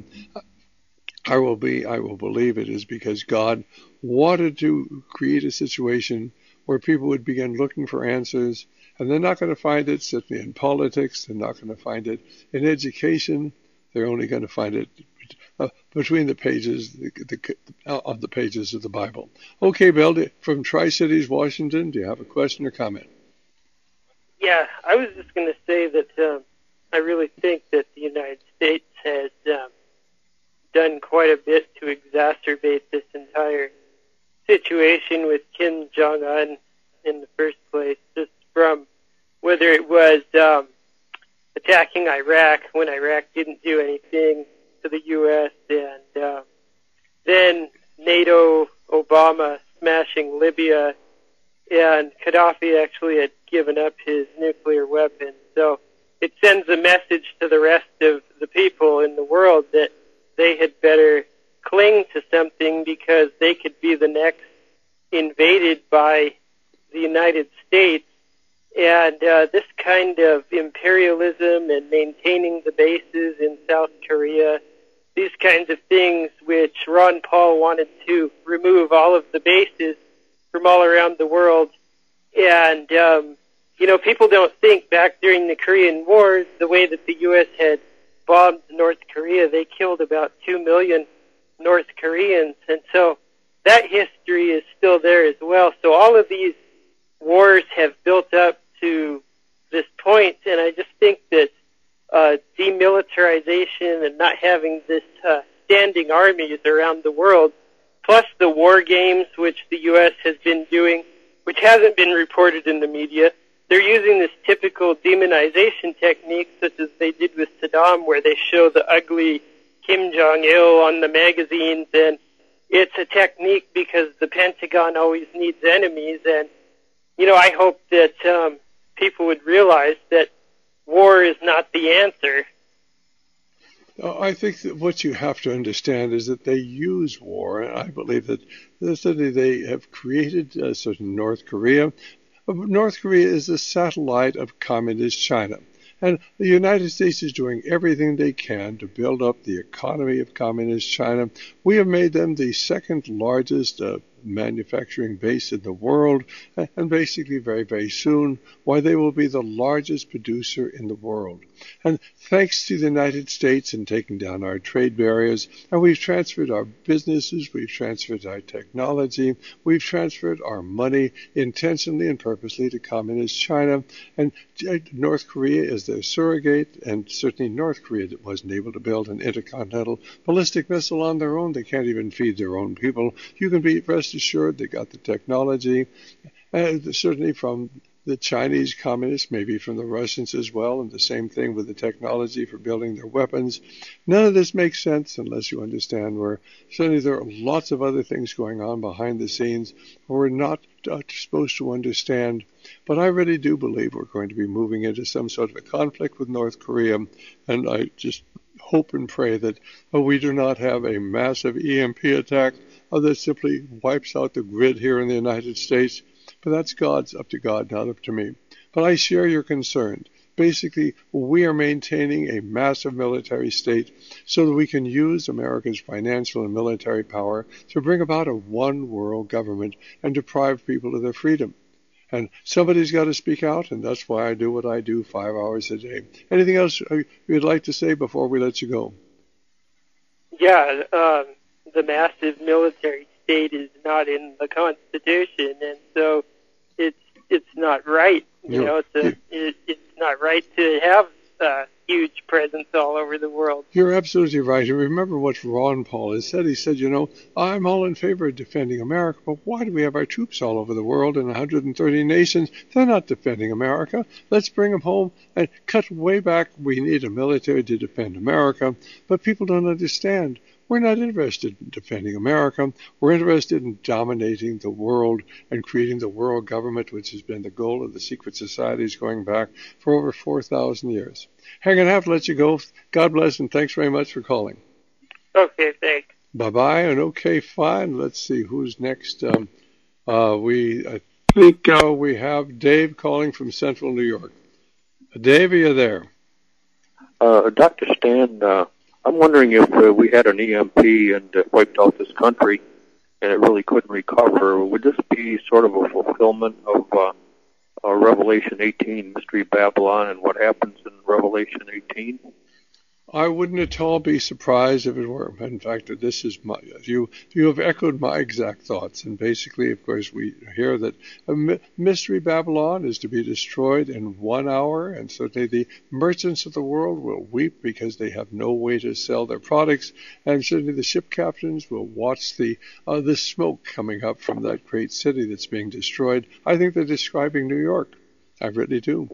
[SPEAKER 2] I will be, I will believe it is because God wanted to create a situation where people would begin looking for answers, and they're not going to find it simply in politics. They're not going to find it in education. They're only going to find it uh, between the pages the, the, uh, of the pages of the Bible. Okay, Bill, from Tri-Cities, Washington, do you have a question or comment?
[SPEAKER 17] Yeah, I was just going to say that um, I really think that the United States has um, done quite a bit to exacerbate this entire situation with Kim Jong-un in the first place, just from whether it was um, attacking Iraq when Iraq didn't do anything to the U S, and uh, then NATO, Obama smashing Libya, and Gaddafi actually had given up his nuclear weapon. So it sends a message to the rest of the people in the world that they had better cling to something because they could be the next invaded by the United States. And uh, this kind of imperialism and maintaining the bases in South Korea, these kinds of things which Ron Paul wanted to remove all of the bases from all around the world. And, um, you know, people don't think back during the Korean Wars, the way that the U S had bombed North Korea, they killed about two million North Koreans. And so that history is still there as well. So all of these wars have built up to this point, and I just think that uh, demilitarization and not having this uh, standing armies around the world, plus the war games which the U S has been doing, which hasn't been reported in the media, they're using this typical demonization technique, such as they did with Saddam, where they show the ugly Kim Jong-il on the magazines, and it's a technique because the Pentagon always needs enemies, and, you know, I hope that um, people would realize that war is not the answer.
[SPEAKER 2] I think that what you have to understand is that they use war, and I believe that certainly they have created uh, certain North Korea. North Korea is a satellite of communist China. And the United States is doing everything they can to build up the economy of communist China. We have made them the second largest uh, manufacturing base in the world, and basically very, very soon, why they will be the largest producer in the world. And thanks to the United States in taking down our trade barriers, and we've transferred our businesses, we've transferred our technology, we've transferred our money intentionally and purposely to communist China, and North Korea is their surrogate, and certainly North Korea that wasn't able to build an intercontinental ballistic missile on their own. They can't even feed their own people. You can be rest assured they got the technology, and certainly from the Chinese communists, maybe from the Russians as well, and the same thing with the technology for building their weapons. None of this makes sense unless you understand where certainly there are lots of other things going on behind the scenes we're not uh, supposed to understand. But I really do believe we're going to be moving into some sort of a conflict with North Korea, and I just hope and pray that uh, we do not have a massive E M P attack uh, that simply wipes out the grid here in the United States. But that's God's, up to God, not up to me. But I share your concern. Basically, we are maintaining a massive military state so that we can use America's financial and military power to bring about a one-world government and deprive people of their freedom. And somebody's got to speak out, and that's why I do what I do five hours a day. Anything else you'd like to say before we let you go?
[SPEAKER 17] Yeah, um, the massive military state is not in the Constitution, and so it's it's not right. You
[SPEAKER 2] You're,
[SPEAKER 17] know, it's a, it, it's not right to have a huge presence all over the world.
[SPEAKER 2] You're absolutely right. And remember what Ron Paul has said. He said, you know, I'm all in favor of defending America, but why do we have our troops all over the world in one hundred thirty nations? They're not defending America. Let's bring them home and cut way back. We need a military to defend America, but people don't understand. We're not interested in defending America. We're interested in dominating the world and creating the world government, which has been the goal of the secret societies going back for over four thousand years. Hang on, I have to let you go. God bless, and thanks very much for calling.
[SPEAKER 17] Okay, thanks.
[SPEAKER 2] Bye-bye, and okay, fine. Let's see who's next. Um, uh, we, I think uh, we have Dave calling from Central New York. Dave, are you there?
[SPEAKER 18] Uh, Doctor Stan, uh, I'm wondering if uh, we had an E M P and uh, wiped out this country and it really couldn't recover, would this be sort of a fulfillment of uh, uh, Revelation eighteen, Mystery Babylon, and what happens in Revelation eighteen?
[SPEAKER 2] I wouldn't at all be surprised if it were. In fact, this is my, you, you have echoed my exact thoughts. And basically, of course, we hear that a Mystery Babylon is to be destroyed in one hour. And certainly the merchants of the world will weep because they have no way to sell their products. And certainly the ship captains will watch the, uh, the smoke coming up from that great city that's being destroyed. I think they're describing New York. I really do.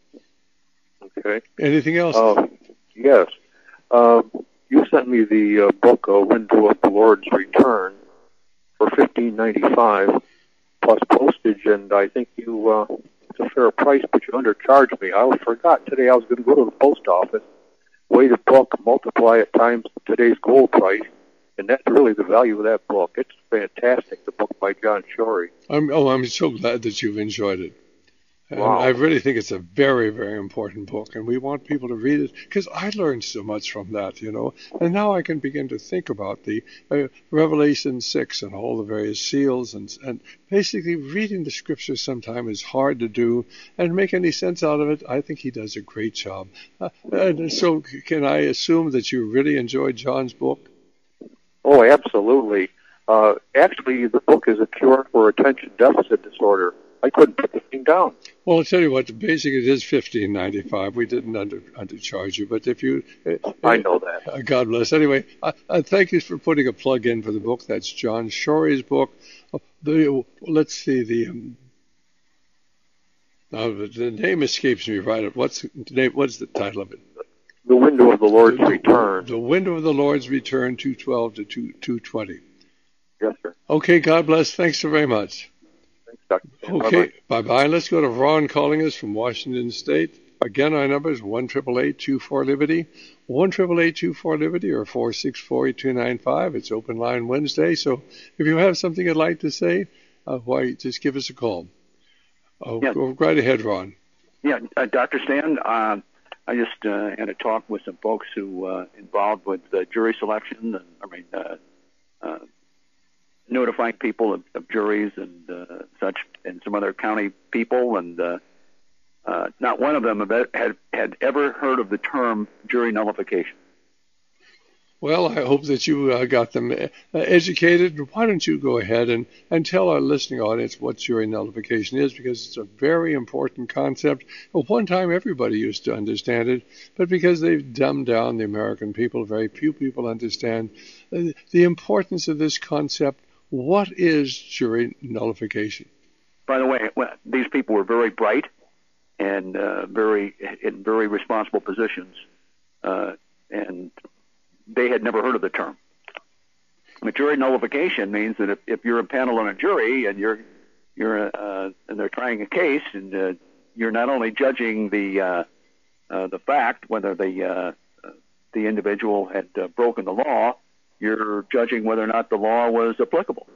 [SPEAKER 18] Okay.
[SPEAKER 2] Anything else?
[SPEAKER 18] Uh, yes. Uh, you sent me the uh, book, uh, Window of the Lord's Return, for fifteen ninety-five plus postage. page, and I think you uh, it's a fair price, but you undercharged me. I forgot today I was going to go to the post office, weigh the book, multiply it times today's gold price, and that's really the value of that book. It's fantastic, the book by John Shorey.
[SPEAKER 2] I'm, oh, I'm so glad that you've enjoyed it. And
[SPEAKER 18] Wow.
[SPEAKER 2] I really think it's a very, very important book, and we want people to read it because I learned so much from that, you know. And now I can begin to think about the uh, Revelation six and all the various seals, and and basically reading the scriptures sometimes is hard to do and make any sense out of it. I think he does a great job. Uh, and so, can I assume that you really enjoyed John's book?
[SPEAKER 18] Oh, absolutely. Uh, actually, the book is a cure for attention deficit disorder. I couldn't put the thing down.
[SPEAKER 2] Well, I'll tell you what, basically it is fifteen ninety-five. We didn't under, undercharge you, but if you... Uh,
[SPEAKER 18] I know that.
[SPEAKER 2] Uh, God bless. Anyway, I, I thank you for putting a plug in for the book. That's John Shorey's book. Uh, the, let's see, the... Um, now, the name escapes me right. What's the name? What's the title of it?
[SPEAKER 18] The Window of the Lord's
[SPEAKER 2] the,
[SPEAKER 18] Return.
[SPEAKER 2] The Window of the Lord's Return, two twelve to two twenty.
[SPEAKER 18] Yes, sir.
[SPEAKER 2] Okay, God bless. Thanks so very much.
[SPEAKER 18] Doctor
[SPEAKER 2] Okay, bye-bye. Let's go to Ron calling us from Washington State. Again, our number is one eight eight eight, two four, Liberty, one eight eight eight, two four, Liberty, or four six four, eight two nine five. It's Open Line Wednesday, so if you have something you'd like to say, uh, why, just give us a call. Oh,
[SPEAKER 19] Yeah.
[SPEAKER 2] Go right ahead, Ron.
[SPEAKER 19] Yeah, uh, Doctor Stan, uh, I just uh, had a talk with some folks who uh, involved with uh, jury selection, and I mean, uh, uh, notifying people of, of juries and uh, such, and some other county people, and uh, uh, not one of them have, had had ever heard of the term jury nullification.
[SPEAKER 2] Well, I hope that you uh, got them uh, educated. Why don't you go ahead and, and tell our listening audience what jury nullification is, because it's a very important concept. At one time, everybody used to understand it, but because they've dumbed down the American people, very few people understand uh, the importance of this concept. What is jury nullification?
[SPEAKER 19] By the way, well, these people were very bright and uh, very in very responsible positions, uh, and they had never heard of the term. But jury nullification means that if, if you're a panel on a jury and you're you're uh, and they're trying a case, and uh, you're not only judging the uh, uh, the fact whether the uh, the individual had uh, broken the law, you're judging whether or not the law was applicable.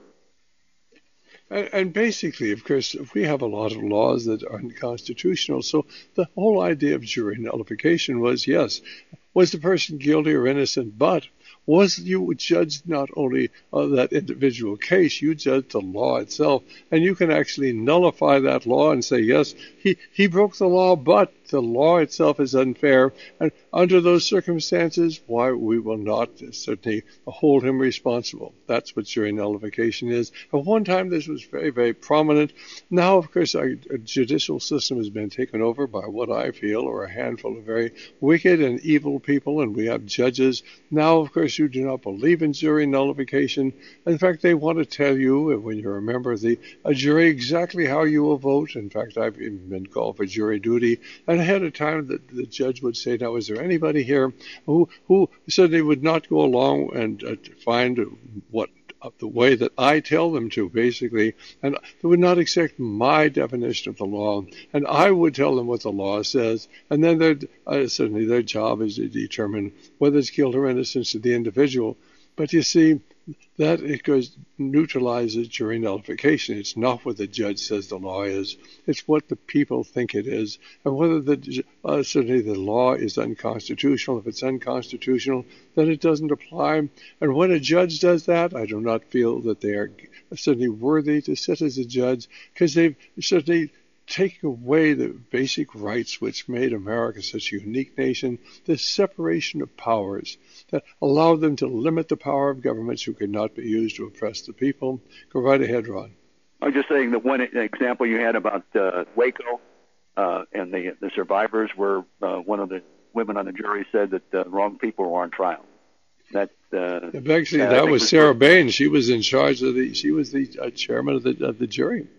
[SPEAKER 2] And, and basically, of course, we have a lot of laws that are unconstitutional. So the whole idea of jury nullification was, yes, was the person guilty or innocent, but was you judged not only uh, that individual case, you judged the law itself, and you can actually nullify that law and say, yes, he, he broke the law, but the law itself is unfair, and under those circumstances, why, we will not certainly hold him responsible. That's what jury nullification is. At one time, this was very, very prominent. Now, of course, our, our judicial system has been taken over by what I feel are a handful of very wicked and evil people, and we have judges now, of course, who do not believe in jury nullification. In fact, they want to tell you, when you're a member of the a jury, exactly how you will vote. In fact, I've even been called for jury duty, and ahead of time the, the judge would say, now, is there anybody here who who said they would not go along and uh, find what uh, the way that I tell them to, basically, and they would not accept my definition of the law, and I would tell them what the law says, and then their, uh, certainly their job is to determine whether it's guilt or innocence of the individual. But you see, that it goes neutralizes jury nullification. It's not what the judge says the law is; it's what the people think it is, and whether the uh, certainly the law is unconstitutional. If it's unconstitutional, then it doesn't apply. And when a judge does that, I do not feel that they are certainly worthy to sit as a judge, because they've certainly taking away the basic rights which made America such a unique nation, the separation of powers that allowed them to limit the power of governments who could not be used to oppress the people. Go right ahead, Ron.
[SPEAKER 19] I was just saying that one example you had about uh, Waco uh, and the the survivors, where uh, one of the women on the jury said that the uh, wrong people were on trial. That uh,
[SPEAKER 2] actually, that, that was, was Sarah Bain. She was in charge of the. She was the uh, chairman of the of the jury.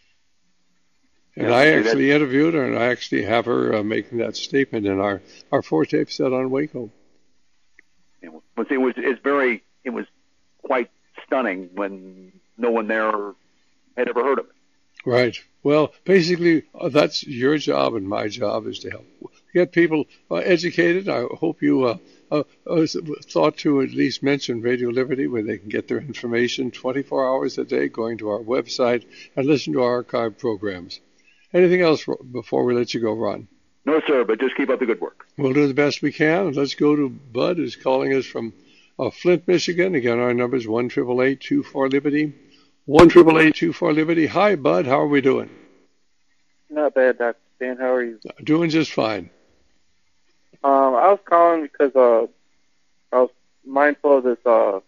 [SPEAKER 2] And yeah, I actually interviewed her, and I actually have her uh, making that statement in our, our four tape set on Waco.
[SPEAKER 19] Yeah, well, it was it's very it was quite stunning when no one there had ever heard of it.
[SPEAKER 2] Right. Well, basically, uh, that's your job and my job is to help get people uh, educated. I hope you uh, uh, uh, thought to at least mention Radio Liberty, where they can get their information twenty-four hours a day, going to our website and listen to our archive programs. Anything else before we let you go, Ron?
[SPEAKER 19] No, sir, but just keep up the good work.
[SPEAKER 2] We'll do the best we can. Let's go to Bud, who's calling us from uh, Flint, Michigan. Again, our number is one eight eight eight, two four, Liberty. one eight eight eight, two four, Liberty. Hi, Bud. How are we doing?
[SPEAKER 20] Not bad, Doctor Stan. How are you?
[SPEAKER 2] Doing just fine.
[SPEAKER 20] Um, I was calling because uh, I was mindful of this uh,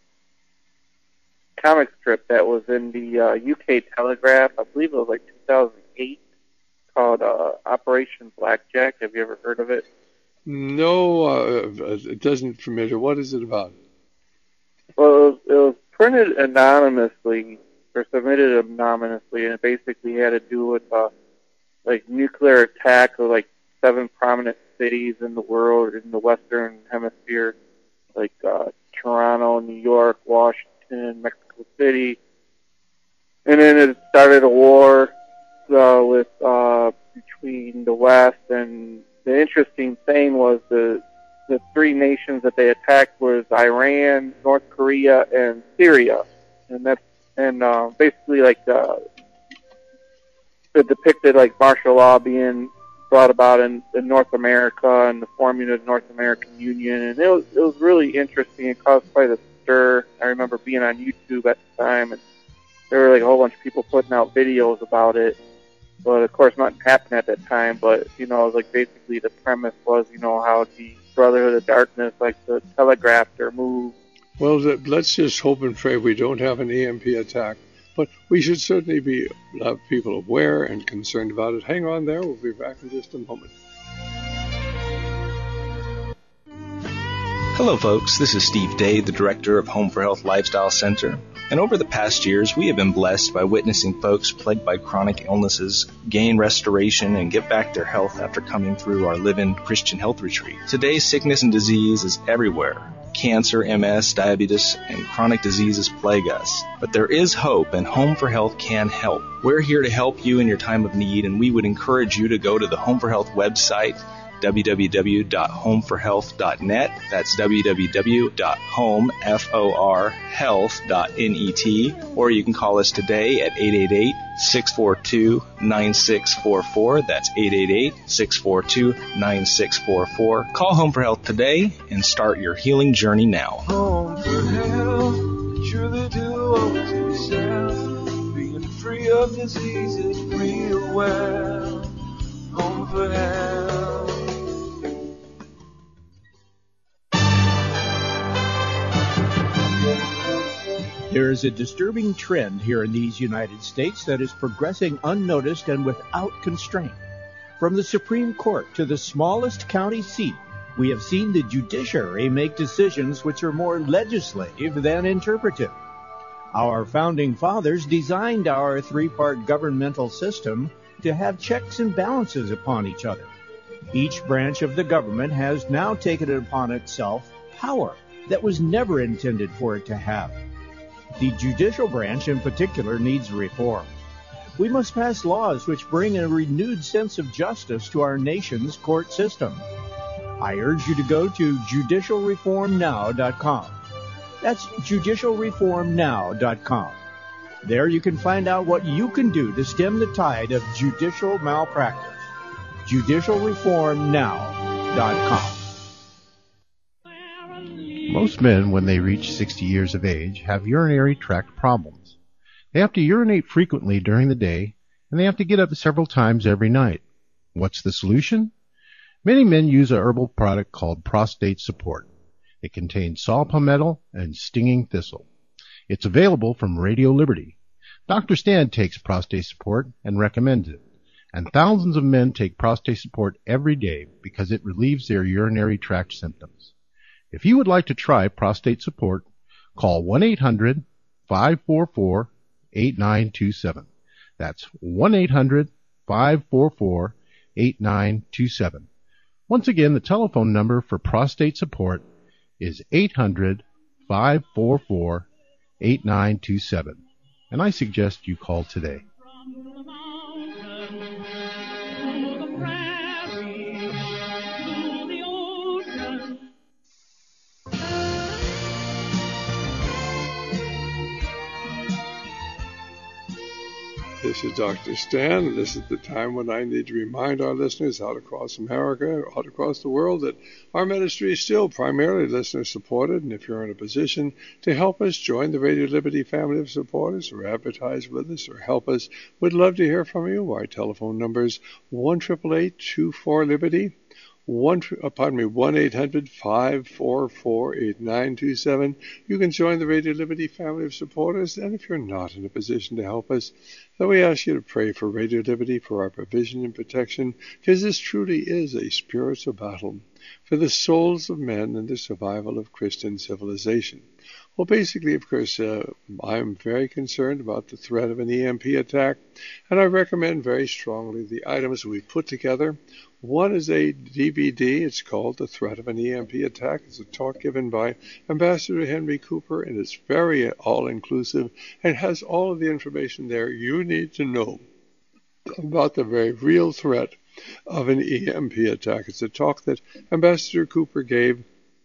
[SPEAKER 20] comic strip that was in the uh, U K Telegraph. I believe it was like two thousand eight, called uh, Operation Blackjack. Have you ever heard of it?
[SPEAKER 2] No, uh, it doesn't familiar. What is it about?
[SPEAKER 20] Well, it was, it was printed anonymously or submitted anonymously, and it basically had to do with uh, like nuclear attack of like seven prominent cities in the world, in the Western Hemisphere, like uh, Toronto, New York, Washington, Mexico City. And then it started a war uh, with uh, between the West, and the interesting thing was the the three nations that they attacked was Iran, North Korea, and Syria. And that's and uh, basically like uh, it depicted like martial law being brought about in, in North America and the forming of the North American Union, and it was it was really interesting. It caused quite a stir. I remember being on YouTube at the time, and there were like a whole bunch of people putting out videos about it. But of course, nothing happened at that time. But you know, it was like basically the premise was, you know, how the Brotherhood of Darkness like to telegraph their move.
[SPEAKER 2] Well, let's just hope and pray we don't have an E M P attack. But we should certainly be have people aware and concerned about it. Hang on there. We'll be back in just a moment.
[SPEAKER 8] Hello, folks. This is Steve Day, the director of Home for Health Lifestyle Center. And over the past years, we have been blessed by witnessing folks plagued by chronic illnesses gain restoration and get back their health after coming through our Live-In Christian Health Retreat. Today, sickness and disease is everywhere. Cancer, M S, diabetes, and chronic diseases plague us. But there is hope, and Home for Health can help. We're here to help you in your time of need, and we would encourage you to go to the Home for Health website, w w w dot home for health dot net. That's w w w dot home for health dot net. Or you can call us today at eight eight eight, six four two, nine six four four. That's eight eight eight, six four two, nine six four four. Call Home for Health today and start your healing journey now.
[SPEAKER 9] Home for Health, truly do always yourself. Being free of diseases real well. Home for Health.
[SPEAKER 12] There is a disturbing trend here in these United States that is progressing unnoticed and without constraint. From the Supreme Court to the smallest county seat, we have seen the judiciary make decisions which are more legislative than interpretive. Our founding fathers designed our three-part governmental system to have checks and balances upon each other. Each branch of the government has now taken it upon itself power that was never intended for it to have. The judicial branch in particular needs reform. We must pass laws which bring a renewed sense of justice to our nation's court system. I urge you to go to judicial reform now dot com. That's judicial reform now dot com. There you can find out what you can do to stem the tide of judicial malpractice. judicial reform now dot com.
[SPEAKER 21] Most men, when they reach sixty years of age, have urinary tract problems. They have to urinate frequently during the day, and they have to get up several times every night. What's the solution? Many men use a herbal product called Prostate Support. It contains saw palmetto and stinging thistle. It's available from Radio Liberty. Doctor Stan takes Prostate Support and recommends it, and thousands of men take Prostate Support every day because it relieves their urinary tract symptoms. If you would like to try Prostate Support, call one eight hundred, five four four, eight nine two seven. That's one eight hundred, five four four, eight nine two seven. Once again, the telephone number for Prostate Support is eight hundred, five four four, eight nine two seven. And I suggest you call today.
[SPEAKER 2] This is Doctor Stan, and this is the time when I need to remind our listeners out across America, out across the world, that our ministry is still primarily listener-supported, and if you're in a position to help us join the Radio Liberty family of supporters or advertise with us or help us, we'd love to hear from you. Our telephone number is one eight eight eight, two four, Liberty. One, uh, pardon me, one eight hundred, five four four, eight nine two seven. You can join the Radio Liberty family of supporters, and if you're not in a position to help us, then we ask you to pray for Radio Liberty, for our provision and protection, because this truly is a spiritual battle for the souls of men and the survival of Christian civilization. Well, basically, of course, uh, I'm very concerned about the threat of an E M P attack, and I recommend very strongly the items we put together. One is a D V D. It's called The Threat of an E M P Attack. It's a talk given by Ambassador Henry Cooper, and it's very all-inclusive and has all of the information there you need to know about the very real threat of an E M P attack. It's a talk that Ambassador Cooper gave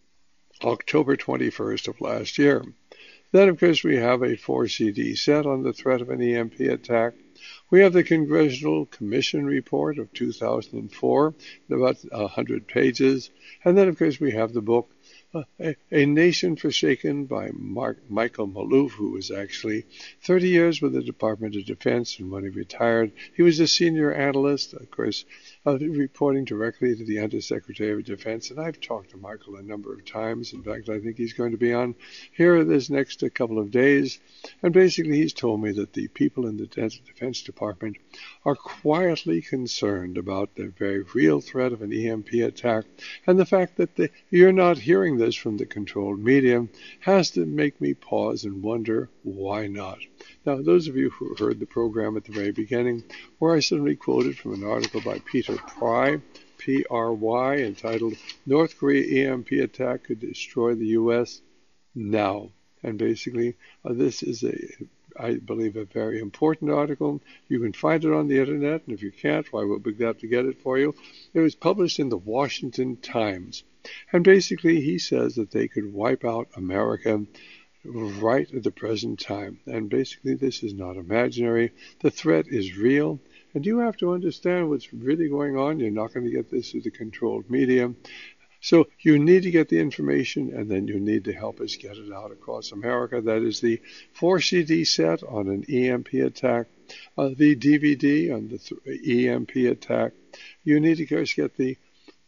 [SPEAKER 2] October twenty-first of last year. Then, of course, we have a four C D set on the threat of an E M P attack. We have the Congressional Commission report of two thousand four, about one hundred pages. And then, of course, we have the book, uh, a, a Nation Forsaken by Mark, Michael Maloof, who was actually thirty years with the Department of Defense, and when he retired, he was a senior analyst, of course, uh, reporting directly to the Undersecretary of Defense. And I've talked to Michael a number of times. In fact, I think he's going to be on here this next uh, couple of days. And basically, he's told me that the people in the Defense Department are quietly concerned about the very real threat of an E M P attack, and the fact that the, you're not hearing this from the controlled media has to make me pause and wonder why not. Now, those of you who heard the program at the very beginning, where I suddenly quoted from an article by Peter Pry, P R Y, entitled North Korea E M P Attack Could Destroy the U S Now. And basically, uh, this is a I believe, a very important article. You can find it on the internet, and if you can't, why, we'll be glad to get it for you. It was published in the Washington Times. And basically, he says that they could wipe out America right at the present time. And basically, this is not imaginary. The threat is real. And you have to understand what's really going on. You're not going to get this through the controlled media. So you need to get the information, and then you need to help us get it out across America. That is the four C D set on an E M P attack, uh, the D V D on the th- E M P attack. You need to, of course, get the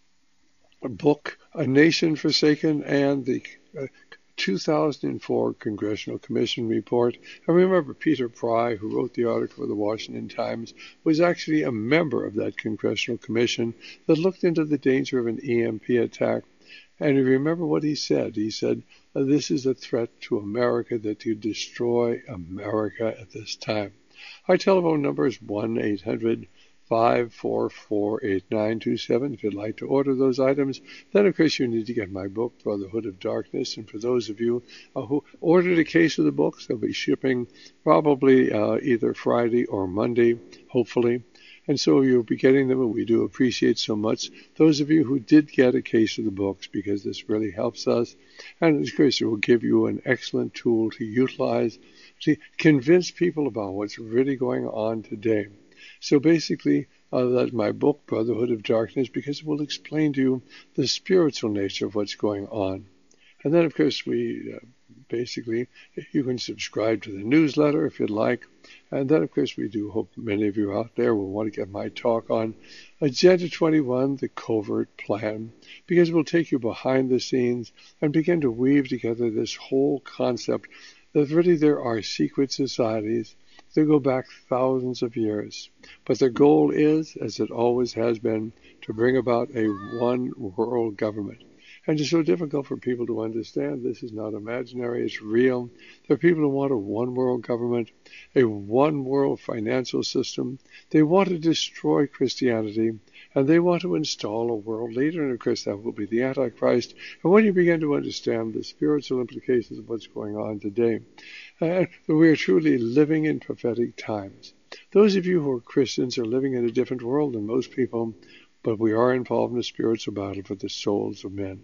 [SPEAKER 2] book, A Nation Forsaken, and the uh, two thousand four Congressional Commission report. And remember, Peter Pry, who wrote the article for the Washington Times, was actually a member of that Congressional Commission that looked into the danger of an E M P attack. And you remember what he said. He said, this is a threat to America, that you destroy America at this time. Our telephone number is one eight hundred, five four four, eight nine two seven. If you'd like to order those items, then of course you need to get my book, Brotherhood of Darkness. And for those of you uh, who ordered a case of the books, they'll be shipping probably uh, either Friday or Monday, hopefully. And so you'll be getting them, and we do appreciate so much those of you who did get a case of the books, because this really helps us. And of course, it will give you an excellent tool to utilize to convince people about what's really going on today. So basically, uh, that's my book, Brotherhood of Darkness, because it will explain to you the spiritual nature of what's going on. And then, of course, we uh, basically, you can subscribe to the newsletter if you'd like. And then, of course, we do hope many of you out there will want to get my talk on Agenda twenty-one, the Covert Plan, because it will take you behind the scenes and begin to weave together this whole concept that really there are secret societies. They go back thousands of years. But the goal is, as it always has been, to bring about a one-world government. And it's so difficult for people to understand. This is not imaginary, it's real. There are people who want a one-world government, a one-world financial system. They want to destroy Christianity, and they want to install a world leader, and of course that will be the Antichrist. And when you begin to understand the spiritual implications of what's going on today, uh, we are truly living in prophetic times. Those of you who are Christians are living in a different world than most people, but we are involved in a spiritual battle for the souls of men.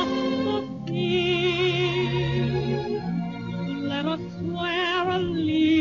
[SPEAKER 1] Let us swear allegiance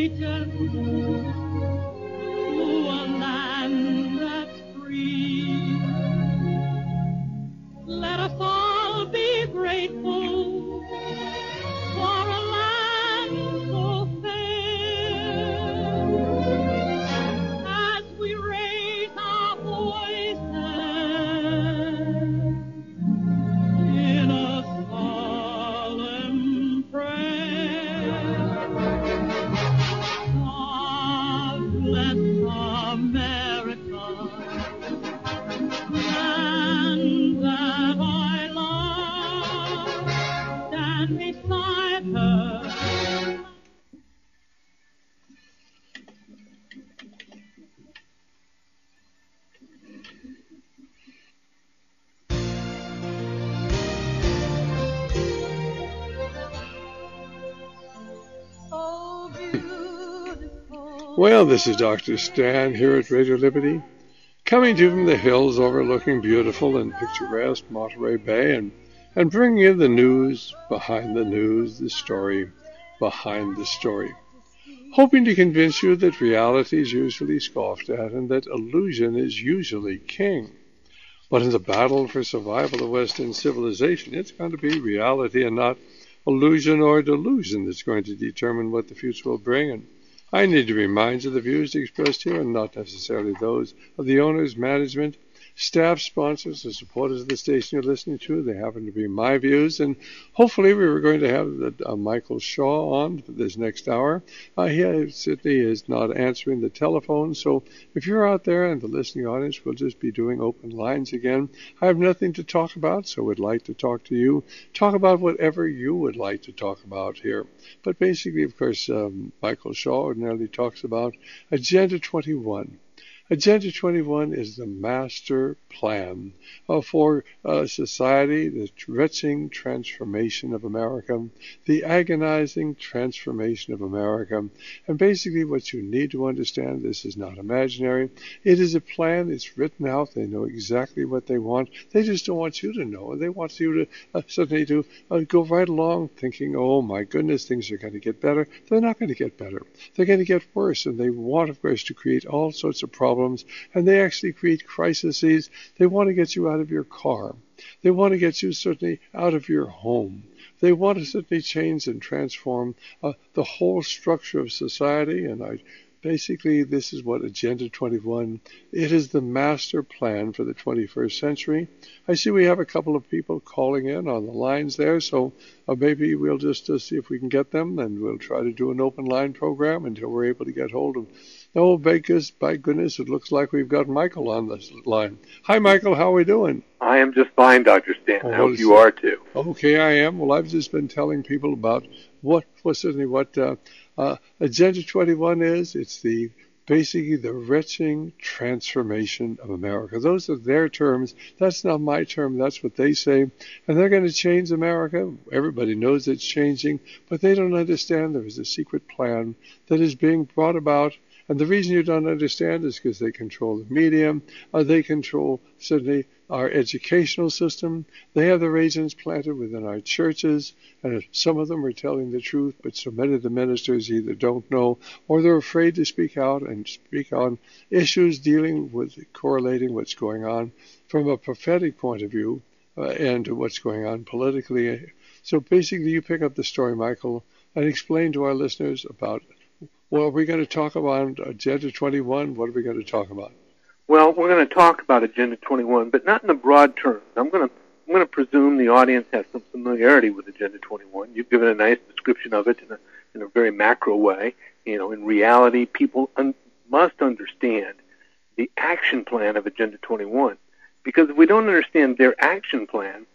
[SPEAKER 2] Well, this is Doctor Stan here at Radio Liberty, coming to you from the hills overlooking beautiful and picturesque Monterey Bay, and, and bringing you the news behind the news, the story behind the story. Hoping to convince you that reality is usually scoffed at and that illusion is usually king. But in the battle for survival of Western civilization, it's going to be reality and not illusion or delusion that's going to determine what the future will bring. And I need to remind you the views expressed here are not necessarily those of the owners, management, staff, sponsors, or supporters of the station you're listening to. They happen to be my views, and hopefully we were going to have the, uh, Michael Shaw on for this next hour. Uh, he certainly is not answering the telephone, so if you're out there in the listening audience, we'll just be doing open lines again. I have nothing to talk about, so would like to talk to you. Talk about whatever you would like to talk about here. But basically, of course, um, Michael Shaw ordinarily talks about Agenda twenty-one. Agenda twenty-one is the master plan uh, for uh, society, the wretching transformation of America, the agonizing transformation of America. And basically what you need to understand, this is not imaginary. It is a plan. It's written out. They know exactly what they want. They just don't want you to know. They want you to uh, suddenly to uh, go right along thinking, oh, my goodness, things are going to get better. They're not going to get better. They're going to get worse. And they want, of course, to create all sorts of problems. And they actually create crises. They want to get you out of your car. They want to get you certainly out of your home. They want to certainly change and transform uh, the whole structure of society. And I basically, this is what Agenda twenty-one, it is the master plan for the twenty-first century. I see we have a couple of people calling in on the lines there, so uh, maybe we'll just uh, see if we can get them, and we'll try to do an open line program until we're able to get hold of. Oh, by goodness, it looks like we've got Michael on this line. Hi, Michael. How are we doing?
[SPEAKER 1] I am just fine, Doctor Stan.
[SPEAKER 2] Oh,
[SPEAKER 1] I hope you are too.
[SPEAKER 2] Okay, I am. Well, I've just been telling people about what, what certainly what uh, uh, Agenda twenty-one is. It's the basically the wretching transformation of America. Those are their terms. That's not my term. That's what they say. And they're going to change America. Everybody knows it's changing, but they don't understand there is a secret plan that is being brought about. And the reason you don't understand is because they control the media, uh, they control certainly our educational system. They have their agents planted within our churches, and some of them are telling the truth, but so many of the ministers either don't know or they're afraid to speak out and speak on issues dealing with correlating what's going on from a prophetic point of view uh, and what's going on politically. So basically you pick up the story, Michael, and explain to our listeners about, well, are we going to talk about Agenda twenty-one? What are we going to talk about?
[SPEAKER 1] Well, we're going to talk about Agenda twenty-one, but not in the broad terms. I'm going to I'm going to presume the audience has some familiarity with Agenda twenty-one. You've given a nice description of it in a in a very macro way. You know, in reality, people un- must understand the action plan of Agenda twenty-one, because if we don't understand their action plan,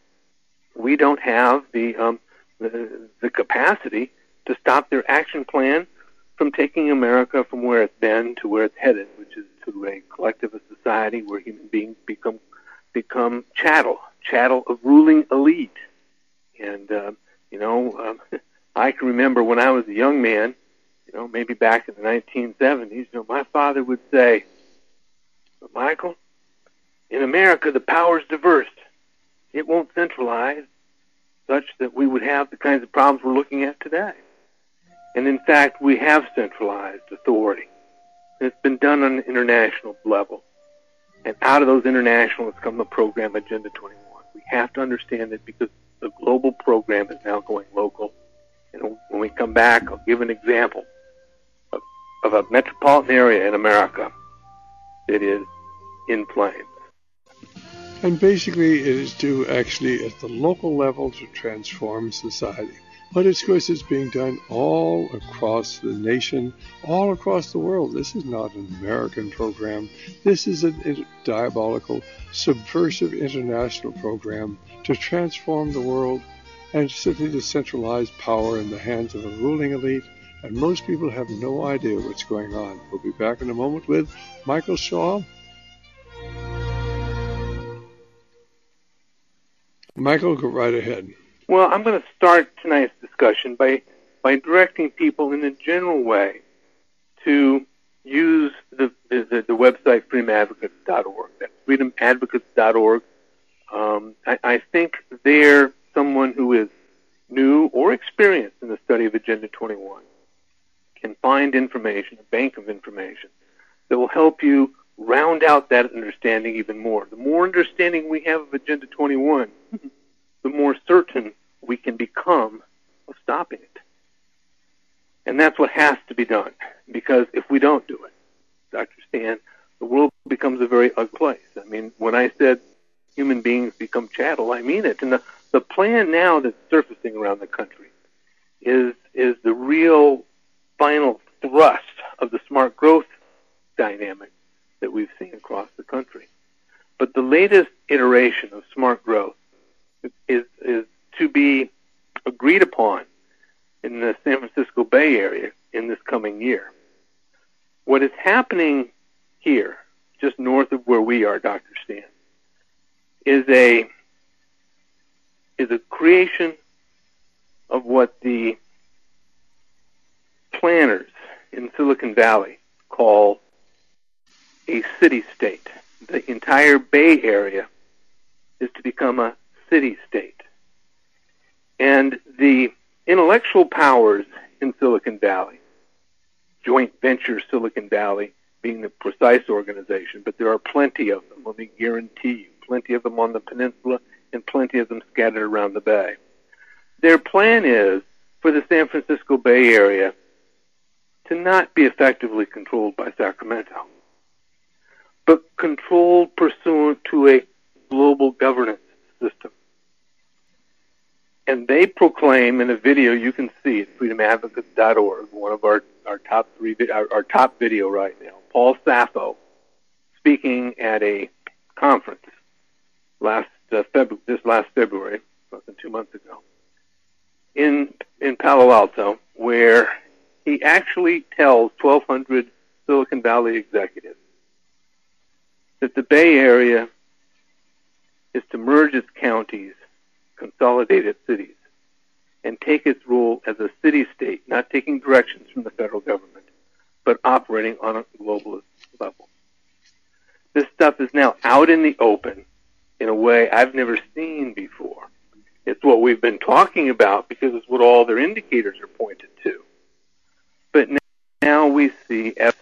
[SPEAKER 1] we don't have the um, the, the capacity to stop their action plan from taking America from where it's been to where it's headed, which is to a collectivist society where human beings become become chattel, chattel of ruling elite. And, uh, you know, um, I can remember when I was a young man, you know, maybe back in the nineteen seventies, you know, my father would say, Michael, in America the power's diverse. It won't centralize such that we would have the kinds of problems we're looking at today. And in fact, we have centralized authority. It's been done on an international level. And out of those internationals come the program Agenda twenty-one. We have to understand that because the global program is now going local. And when we come back, I'll give an example of, of a metropolitan area in America that is in flames.
[SPEAKER 2] And basically it is due actually at the local level to transform society. But of course it's being done all across the nation, all across the world. This is not an American program. This is a, a diabolical, subversive international program to transform the world and simply to centralize power in the hands of a ruling elite. And most people have no idea what's going on. We'll be back in a moment with Michael Shaw. Michael, go right ahead.
[SPEAKER 1] Well, I'm going to start tonight's discussion by, by directing people in a general way to use the, the, the website freedom advocates dot org. That's freedom advocates dot org. Um, I, I think they're someone who is new or experienced in the study of Agenda twenty-one can find information, a bank of information, that will help you round out that understanding even more. The more understanding we have of Agenda twenty-one, the more certain we can become of stopping it. And that's what has to be done, because if we don't do it, Doctor Stan, the world becomes a very ugly place. I mean, when I said human beings become chattel, I mean it. And the, the plan now that's surfacing around the country is is the real final thrust of the smart growth dynamic that we've seen across the country. But the latest iteration of smart growth is is to be agreed upon in the San Francisco Bay Area in this coming year. What is happening here, just north of where we are, Doctor Stan, is a is a creation of what the planners in Silicon Valley call a city-state. The entire Bay Area is to become a city-state. And the intellectual powers in Silicon Valley, Joint Venture Silicon Valley being the precise organization, but there are plenty of them, let me guarantee you, plenty of them on the peninsula and plenty of them scattered around the Bay. Their plan is for the San Francisco Bay Area to not be effectively controlled by Sacramento, but controlled pursuant to a global governance system. And they proclaim in a video you can see at freedom advocates dot org, one of our, our top three, our, our top video right now, Paul Sappho speaking at a conference last uh, February, this last February, less than two months ago, in in Palo Alto, where he actually tells twelve hundred Silicon Valley executives that the Bay Area is to merge its counties, consolidate its cities, and take its role as a city-state, not taking directions from the federal government, but operating on a globalist level. This stuff is now out in the open in a way I've never seen before. It's what we've been talking about because it's what all their indicators are pointed to. But now we see evidence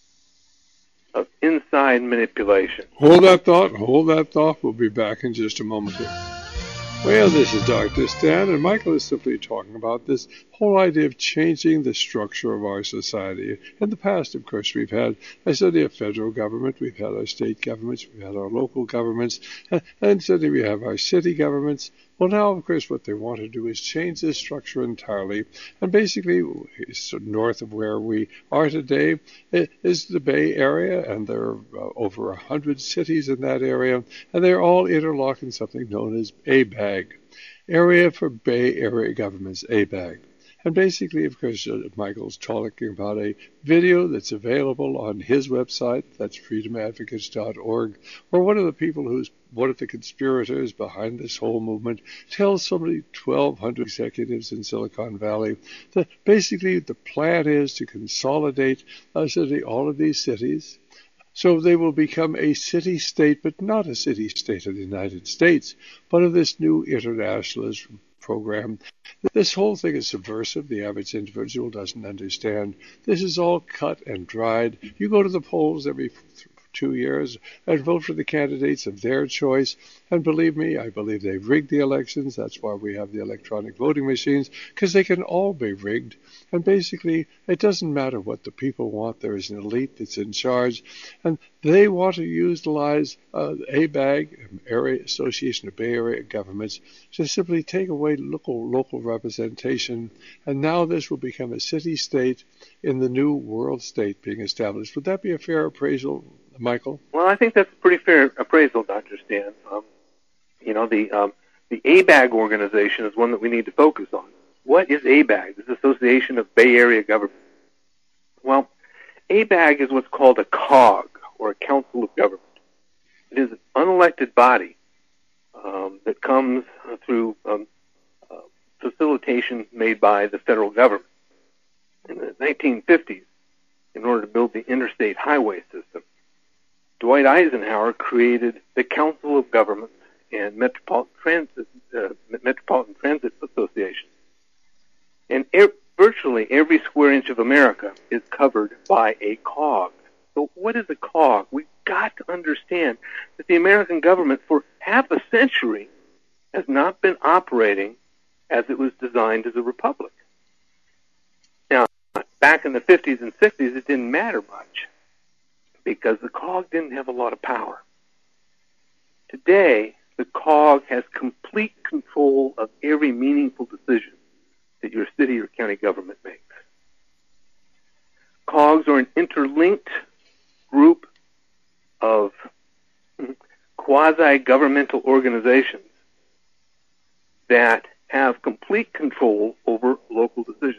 [SPEAKER 1] of inside manipulation.
[SPEAKER 2] Hold that thought, hold that thought. We'll be back in just a moment here. Well, this is Doctor Stan, and Michael is simply talking about this whole idea of changing the structure of our society. In the past, of course, we've had, I said, a federal government, we've had our state governments, we've had our local governments, and suddenly we have our city governments. Well, now, of course, what they want to do is change this structure entirely, and basically, so north of where we are today is the Bay Area, and there are uh, over a hundred cities in that area, and they're all interlocked in something known as A B A G, Area for Bay Area Governments, A B A G. And basically, of course, uh, Michael's talking about a video that's available on his website, that's freedom advocates dot org, where one of the people who's one of the conspirators behind this whole movement tells somebody twelve hundred executives in Silicon Valley that basically the plan is to consolidate uh, all of these cities, so they will become a city-state, but not a city-state of the United States, but of this new internationalist program. This whole thing is subversive. The average individual doesn't understand. This is all cut and dried. You go to the polls every two years and vote for the candidates of their choice. And believe me, I believe they've rigged the elections. That's why we have the electronic voting machines, because they can all be rigged. And basically, it doesn't matter what the people want. There is an elite that's in charge, and they want to utilize uh, A B A G, Area Association of Bay Area Governments, to simply take away local local representation. And now this will become a city-state in the new world state being established. Would that be a fair appraisal, Michael?
[SPEAKER 1] Well, I think that's a pretty fair appraisal, Doctor Stan. Um, you know, the um, the A B A G organization is one that we need to focus on. What is A B A G? This Association of Bay Area Government. Well, A B A G is what's called a C O G, or a Council of Government. It is an unelected body um, that comes through um, uh, facilitation made by the federal government. In the nineteen fifties, in order order to build the interstate highway system. Dwight Eisenhower created the Council of Governments and Metropolitan Transit, uh, Metropolitan Transit Association. And er- virtually every square inch of America is covered by a cog. So what is a cog? We've got to understand that the American government for half a century has not been operating as it was designed as a republic. Now, back in the fifties and sixties, it didn't matter much because the cog didn't have a lot of power. Today, the cog has complete control of every meaningful decision that your city or county government makes. Cogs are an interlinked group of quasi-governmental organizations that have complete control over local decisions.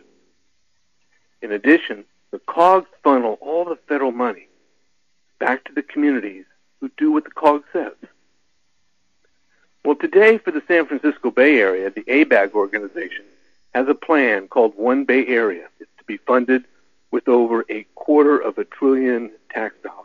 [SPEAKER 1] In addition, the cogs funnel all the federal money back to the communities who do what the cog says. Well, today for the San Francisco Bay Area, the A B A G organization has a plan called One Bay Area. It's to be funded with over a quarter of a trillion tax dollars.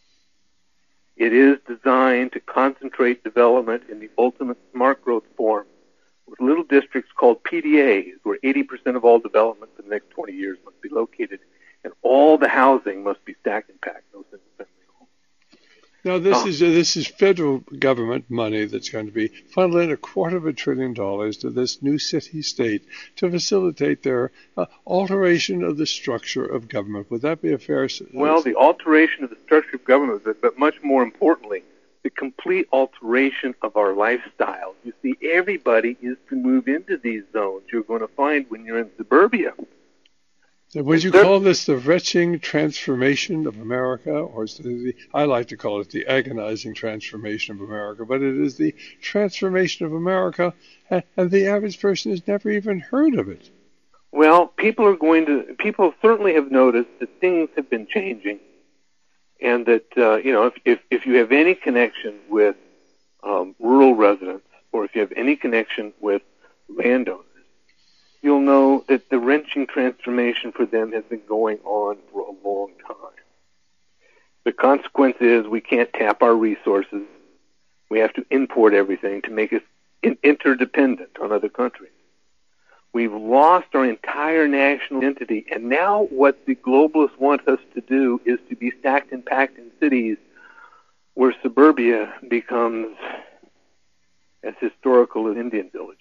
[SPEAKER 1] It is designed to concentrate development in the ultimate smart growth form with little districts called P D As, where eighty percent of all development for the next twenty years must be located, and all the housing must be stacked and packed, no single family home.
[SPEAKER 2] Now, this
[SPEAKER 1] Oh.
[SPEAKER 2] is uh, this is federal government money that's going to be funneling a quarter of a trillion dollars to this new city-state to facilitate their uh, alteration of the structure of government. Would that be a fair? s-
[SPEAKER 1] Well, the alteration of the structure of government, but, but much more importantly, the complete alteration of our lifestyle. You see, everybody is to move into these zones you're going to find when you're in suburbia.
[SPEAKER 2] Would you call this the retching transformation of America, or is the, I like to call it the agonizing transformation of America, but it is the transformation of America, and, and the average person has never even heard of it.
[SPEAKER 1] Well, people are going to, people certainly have noticed that things have been changing, and that, uh, you know, if, if, if you have any connection with um, rural residents, or if you have any connection with landowners, you'll know that the wrenching transformation for them has been going on for a long time. The consequence is we can't tap our resources. We have to import everything to make us in- interdependent on other countries. We've lost our entire national identity, and now what the globalists want us to do is to be stacked and packed in cities where suburbia becomes as historical as Indian villages.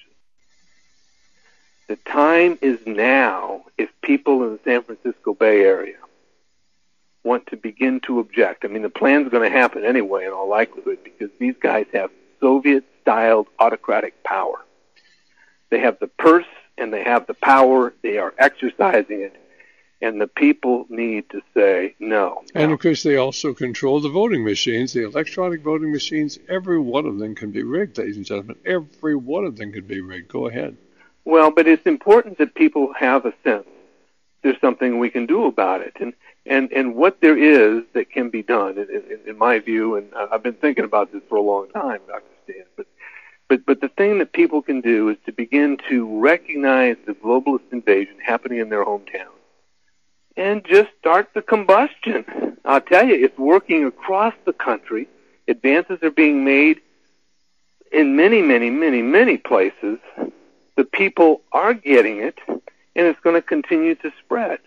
[SPEAKER 1] The time is now if people in the San Francisco Bay Area want to begin to object. I mean, the plan's going to happen anyway in all likelihood because these guys have Soviet-styled autocratic power. They have the purse and they have the power. They are exercising it. And the people need to say no.
[SPEAKER 2] And, of course, they also control the voting machines, the electronic voting machines. Every one of them can be rigged, ladies and gentlemen. Every one of them can be rigged. Go ahead.
[SPEAKER 1] Well, but it's important that people have a sense there's something we can do about it. And, and, and what there is that can be done, in, in, in my view, and I've been thinking about this for a long time, Doctor Stan, but, but, but the thing that people can do is to begin to recognize the globalist invasion happening in their hometown and just start the combustion. I'll tell you, it's working across the country. Advances are being made in many, many, many, many places. The people are getting it, and it's going to continue to spread.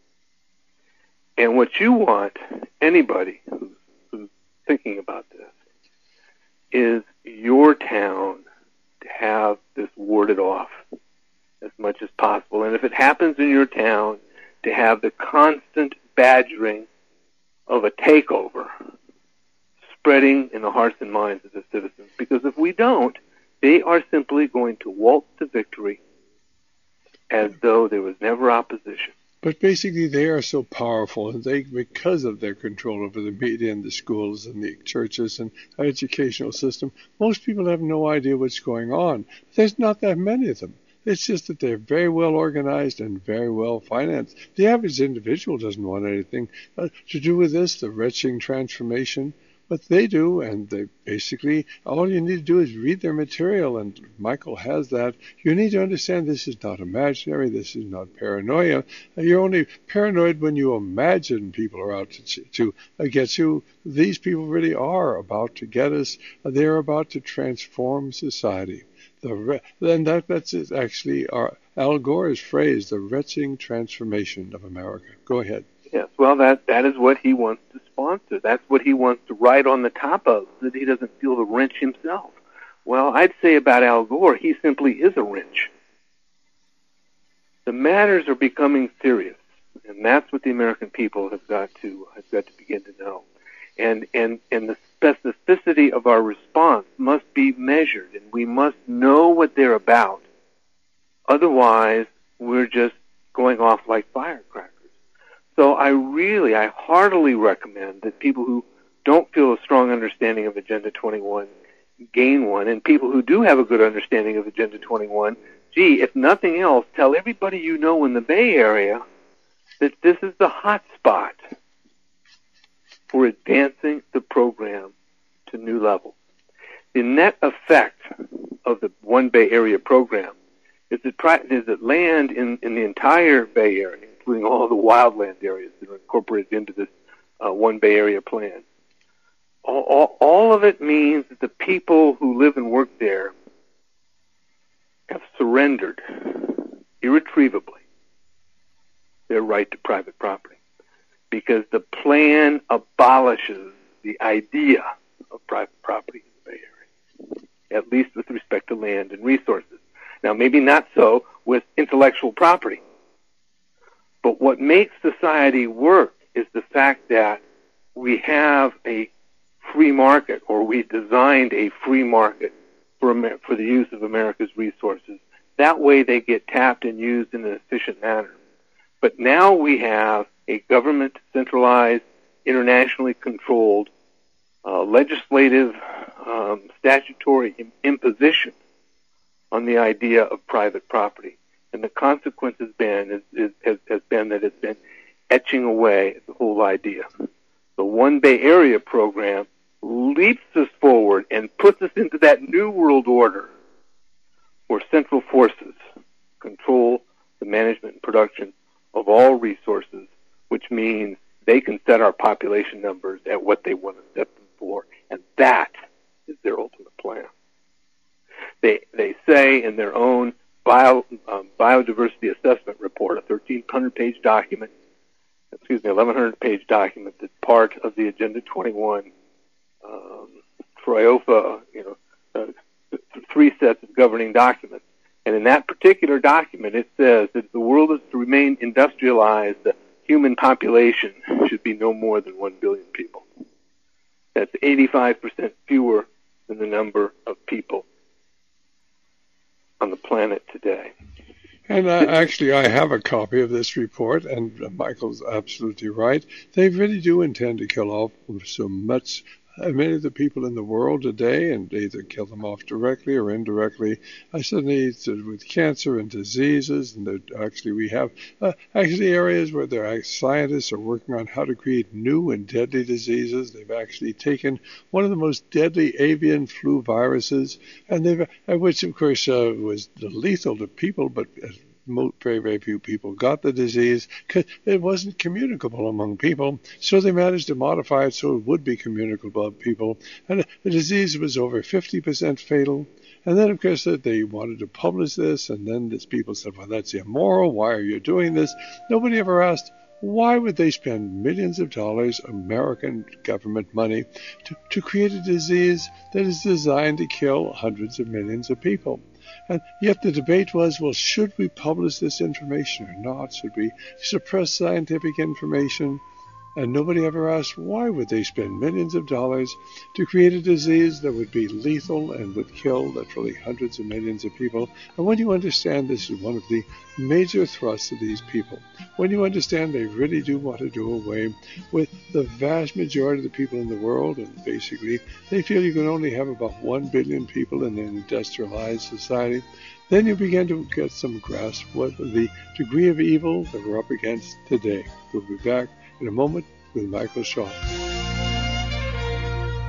[SPEAKER 1] And what you want, anybody who's, who's thinking about this, is your town to have this warded off as much as possible. And if it happens in your town, to have the constant badgering of a takeover spreading in the hearts and minds of the citizens. Because if we don't, they are simply going to waltz to victory as though there was never opposition.
[SPEAKER 2] But basically, they are so powerful, and they, because of their control over the media and the schools and the churches and our educational system, most people have no idea what's going on. There's not that many of them. It's just that they're very well organized and very well financed. The average individual doesn't want anything uh, to do with this, the retching transformation. but they do, and they basically, all you need to do is read their material, and Michael has that. You need to understand this is not imaginary, this is not paranoia. You're only paranoid when you imagine people are out to, to get you. These people really are about to get us. They're about to transform society. The and that that's actually our, Al Gore's phrase, the wretched transformation of America. Go ahead.
[SPEAKER 1] Yes, well, that that is what he wants to sponsor. That's what he wants to write on the top of, so that he doesn't feel the wrench himself. Well, I'd say about Al Gore, he simply is a wrench. The matters are becoming serious, and that's what the American people have got to have got to begin to know. And and and the specificity of our response must be measured, and we must know what they're about. Otherwise, we're just going off like firecrackers. So I really, I heartily recommend that people who don't feel a strong understanding of Agenda twenty-one gain one, and people who do have a good understanding of Agenda twenty-one, gee, if nothing else, tell everybody you know in the Bay Area that this is the hot spot for advancing the program to new levels. The net effect of the One Bay Area program is that, is that land in, in the entire Bay Area, including all the wildland areas that are incorporated into this uh, One Bay Area plan, all, all, all of it means that the people who live and work there have surrendered irretrievably their right to private property, because the plan abolishes the idea of private property in the Bay Area, at least with respect to land and resources. Now, maybe not so with intellectual property, but what makes society work is the fact that we have a free market, or we designed a free market for Amer- for the use of America's resources. That way they get tapped and used in an efficient manner. But now we have a government centralized, internationally controlled, uh, legislative, um, statutory im- imposition on the idea of private property. And the consequence has been, is, is, has, has been that it's been etching away at the whole idea. The One Bay Area program leaps us forward and puts us into that new world order where central forces control the management and production of all resources, which means they can set our population numbers at what they want to set them for, and that is their ultimate plan. They they say in their own bio, um, biodiversity assessment report, a thirteen hundred page document, excuse me, eleven hundred page document that's part of the Agenda twenty-one um, Triofa, you know, uh, th- three sets of governing documents. And in that particular document, it says that if the world is to remain industrialized, the human population should be no more than one billion people. That's eighty-five percent fewer than the number of people on the planet today.
[SPEAKER 2] And uh, actually, I have a copy of this report, and uh, Michael's absolutely right. They really do intend to kill off so much, uh, many of the people in the world today, and either kill them off directly or indirectly. I suddenly, with cancer and diseases, and actually we have uh, actually areas where the scientists are working on how to create new and deadly diseases. They've actually taken one of the most deadly avian flu viruses, and they've, uh, which of course uh, was lethal to people, but uh, very, very few people got the disease because it wasn't communicable among people. So they managed to modify it so it would be communicable among people. And the disease was over fifty percent fatal. And then, of course, they wanted to publish this. And then these people said, well, that's immoral. Why are you doing this? Nobody ever asked, why would they spend millions of dollars, American government money, to, to create a disease that is designed to kill hundreds of millions of people? And yet the debate was, well, should we publish this information or not? Should we suppress scientific information? And nobody ever asked, why would they spend millions of dollars to create a disease that would be lethal and would kill literally hundreds of millions of people? And when you understand this is one of the major thrusts of these people, when you understand they really do want to do away with the vast majority of the people in the world, and basically they feel you can only have about one billion people in an industrialized society, then you begin to get some grasp what the degree of evil that we're up against today. We'll be back in a moment with Michael Shaw.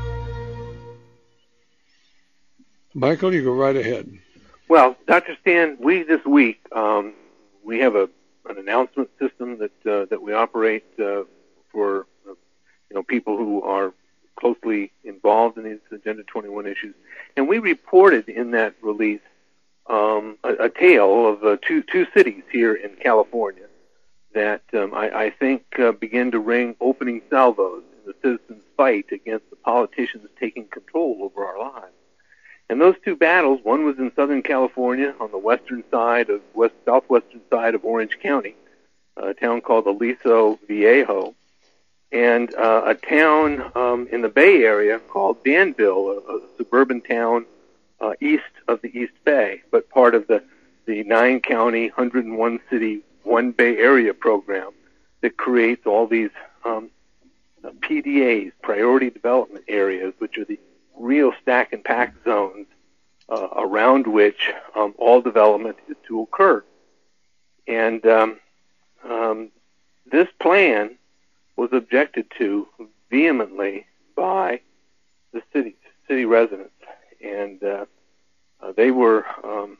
[SPEAKER 2] Michael, you go right ahead.
[SPEAKER 1] Well, Doctor Stan, we this week um, we have a an announcement system that uh, that we operate uh, for uh, you know people who are closely involved in these Agenda twenty-one issues, and we reported in that release um, a, a tale of uh, two two cities here in California that um, I, I think uh, begin to ring opening salvos in the citizens' fight against the politicians taking control over our lives. And those two battles, one was in Southern California on the western side of west southwestern side of Orange County, a town called Aliso Viejo, and uh, a town um, in the Bay Area called Danville, a, a suburban town uh, east of the East Bay, but part of the, the nine-county, one hundred one city, one Bay Area program that creates all these um, P D As, priority development areas, which are the real stack and pack zones uh, around which um, all development is to occur. And um, um, this plan was objected to vehemently by the city city residents, and uh, uh, they were um,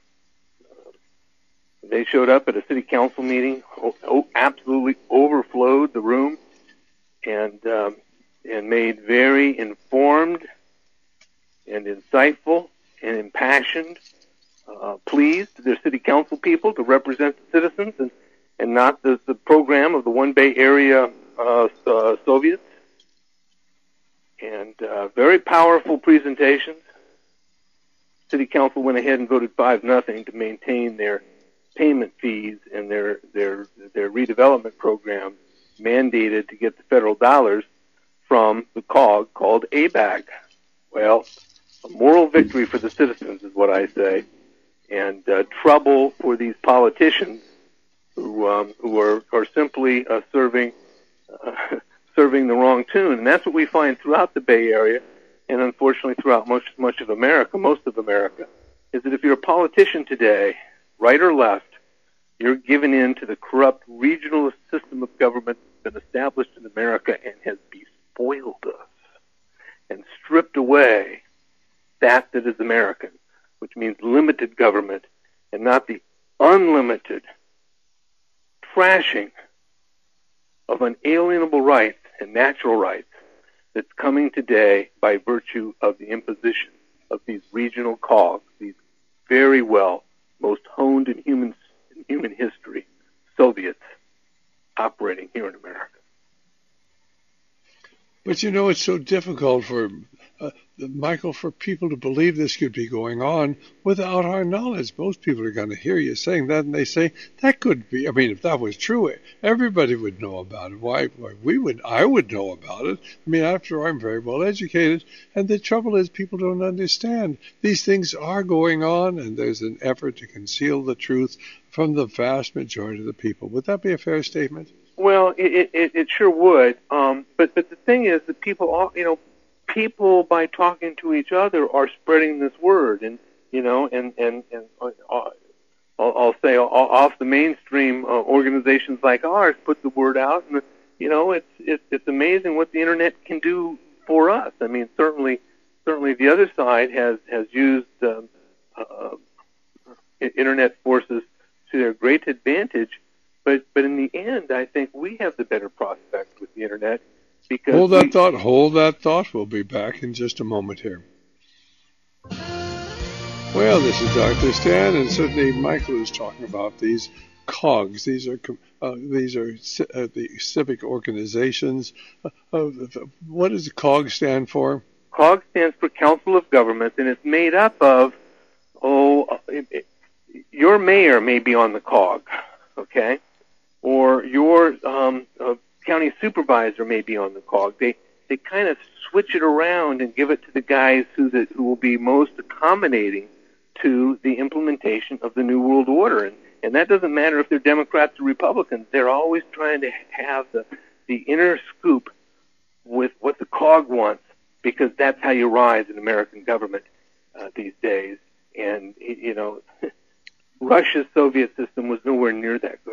[SPEAKER 1] they showed up at a city council meeting, o- o- absolutely overflowed the room, and um, and made very informed and insightful and impassioned uh, pleas to their city council people to represent the citizens and, and not the, the program of the One Bay Area uh, uh, Soviets. And uh, very powerful presentations. City council went ahead and voted five nothing to maintain their payment fees and their their their redevelopment program mandated to get the federal dollars from the cog called A B A G. Well, a moral victory for the citizens is what I say, and uh, trouble for these politicians who um, who are, are simply uh, serving uh, serving the wrong tune. And that's what we find throughout the Bay Area, and unfortunately throughout much much of America, most of America, is that if you're a politician today, right or left, you're given in to the corrupt regionalist system of government that's been established in America and has despoiled us and stripped away that that is American, which means limited government and not the unlimited trashing of unalienable rights and natural rights that's coming today by virtue of the imposition of these regional cogs, these very well most honed in human in human history Soviets operating here in America.
[SPEAKER 2] But you know, it's so difficult for uh, Michael, for people to believe this could be going on without our knowledge. Most people are going to hear you saying that, and they say that could be. I mean, if that was true, everybody would know about it. Why? Why we would? I would know about it. I mean, after all, I'm very well educated, and the trouble is, people don't understand these things are going on, and there's an effort to conceal the truth from the vast majority of the people. Would that be a fair statement?
[SPEAKER 1] Well, it it, it sure would. Um, but but the thing is that people, all, you know, people by talking to each other are spreading this word, and you know, and and and uh, I'll, I'll say off the mainstream uh, organizations like ours put the word out, and you know, it's it's it's amazing what the internet can do for us. I mean, certainly certainly the other side has has used um, uh, internet forces to their great advantage. But but in the end, I think we have the better prospect with the internet because
[SPEAKER 2] hold that
[SPEAKER 1] we,
[SPEAKER 2] thought. Hold that thought. We'll be back in just a moment here. Well, this is Doctor Stan, and certainly Michael is talking about these cogs. These are uh, these are uh, the civic organizations. Uh, uh, what does the COG stand for?
[SPEAKER 1] COG stands for Council of Governments, and it's made up of oh, it, it, your mayor may be on the COG, okay? Or your um, uh, county supervisor may be on the COG. They they kind of switch it around and give it to the guys who the, who will be most accommodating to the implementation of the New World Order. And, and that doesn't matter if they're Democrats or Republicans. They're always trying to have the, the inner scoop with what the COG wants, because that's how you rise in American government uh, these days. And, you know, Russia's Soviet system was nowhere near that good.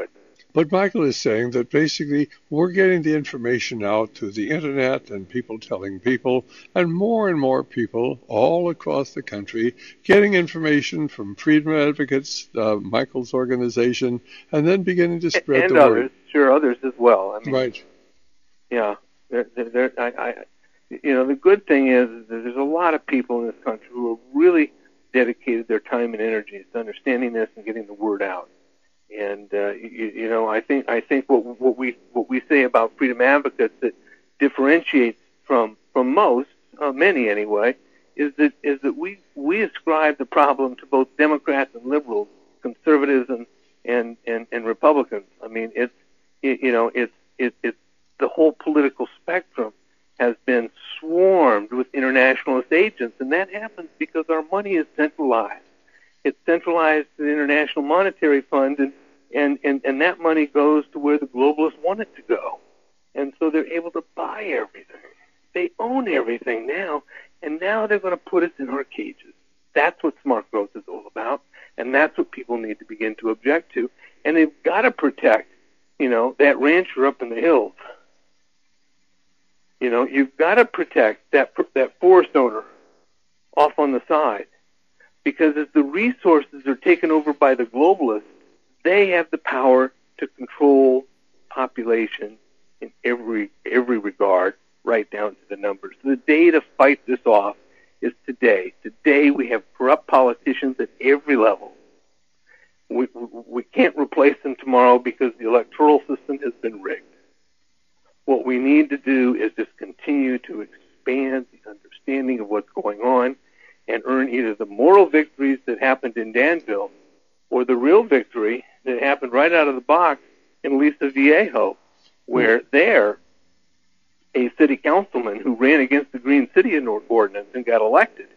[SPEAKER 2] But Michael is saying that basically we're getting the information out through the internet and people telling people, and more and more people all across the country getting information from freedom advocates, uh, Michael's organization, and then beginning to spread
[SPEAKER 1] and
[SPEAKER 2] the
[SPEAKER 1] others,
[SPEAKER 2] word.
[SPEAKER 1] Sure, others as well. I mean,
[SPEAKER 2] right.
[SPEAKER 1] Yeah. They're, they're, they're, I, I, you know, the good thing is that there's a lot of people in this country who have really dedicated their time and energies to understanding this and getting the word out. And uh, you, you know, I think I think what what we what we say about freedom advocates that differentiates from from most, uh, many anyway, is that is that we we ascribe the problem to both Democrats and liberals, conservatives and and and, and Republicans. I mean, it's it, you know, it's it, it's the whole political spectrum has been swarmed with internationalist agents, and that happens because our money is centralized. It's centralized to the International Monetary Fund, and, and, and, and that money goes to where the globalists want it to go. And so they're able to buy everything. They own everything now, and now they're going to put us in our cages. That's what smart growth is all about, and that's what people need to begin to object to. And they've got to protect, you know, that rancher up in the hills. You know, you've got to protect that that forest owner off on the side, because as the resources are taken over by the globalists, they have the power to control population in every every regard, right down to the numbers. The day to fight this off is today. Today we have corrupt politicians at every level. We we can't replace them tomorrow because the electoral system has been rigged. What we need to do is just continue to expand the understanding of what's going on and earn either the moral victories that happened in Danville or the real victory that happened right out of the box in Lisa Viejo, where there a city councilman who ran against the Green City ordinance and got elected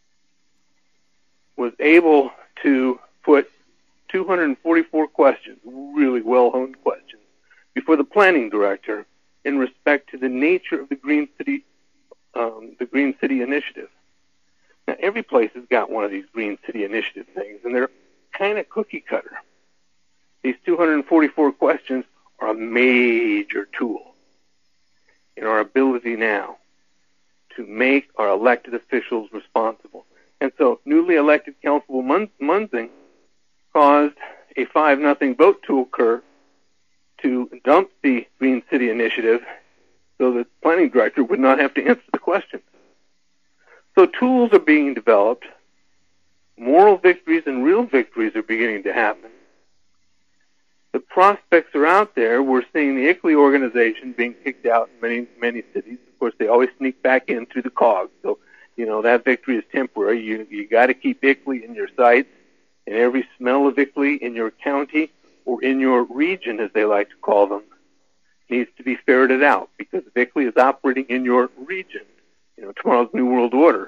[SPEAKER 1] was able to put two hundred forty-four questions, really well-honed questions, before the planning director in respect to the nature of the Green City, um, the Green City Initiative. Now, every place has got one of these Green City Initiative things, and they're kind of cookie cutter. These two hundred forty-four questions are a major tool in our ability now to make our elected officials responsible. And so, newly elected Councilwoman Munzing caused a five nothing vote to occur to dump the Green City Initiative so the planning director would not have to answer the questions. So tools are being developed, moral victories and real victories are beginning to happen. The prospects are out there. We're seeing the I C L E organization being kicked out in many, many cities. Of course, they always sneak back in through the cogs. So, you know, that victory is temporary. You you got to keep I C L E in your sights, and every smell of I C L E in your county or in your region, as they like to call them, needs to be ferreted out, because if I C L E is operating in your region, you know, tomorrow's New World Order,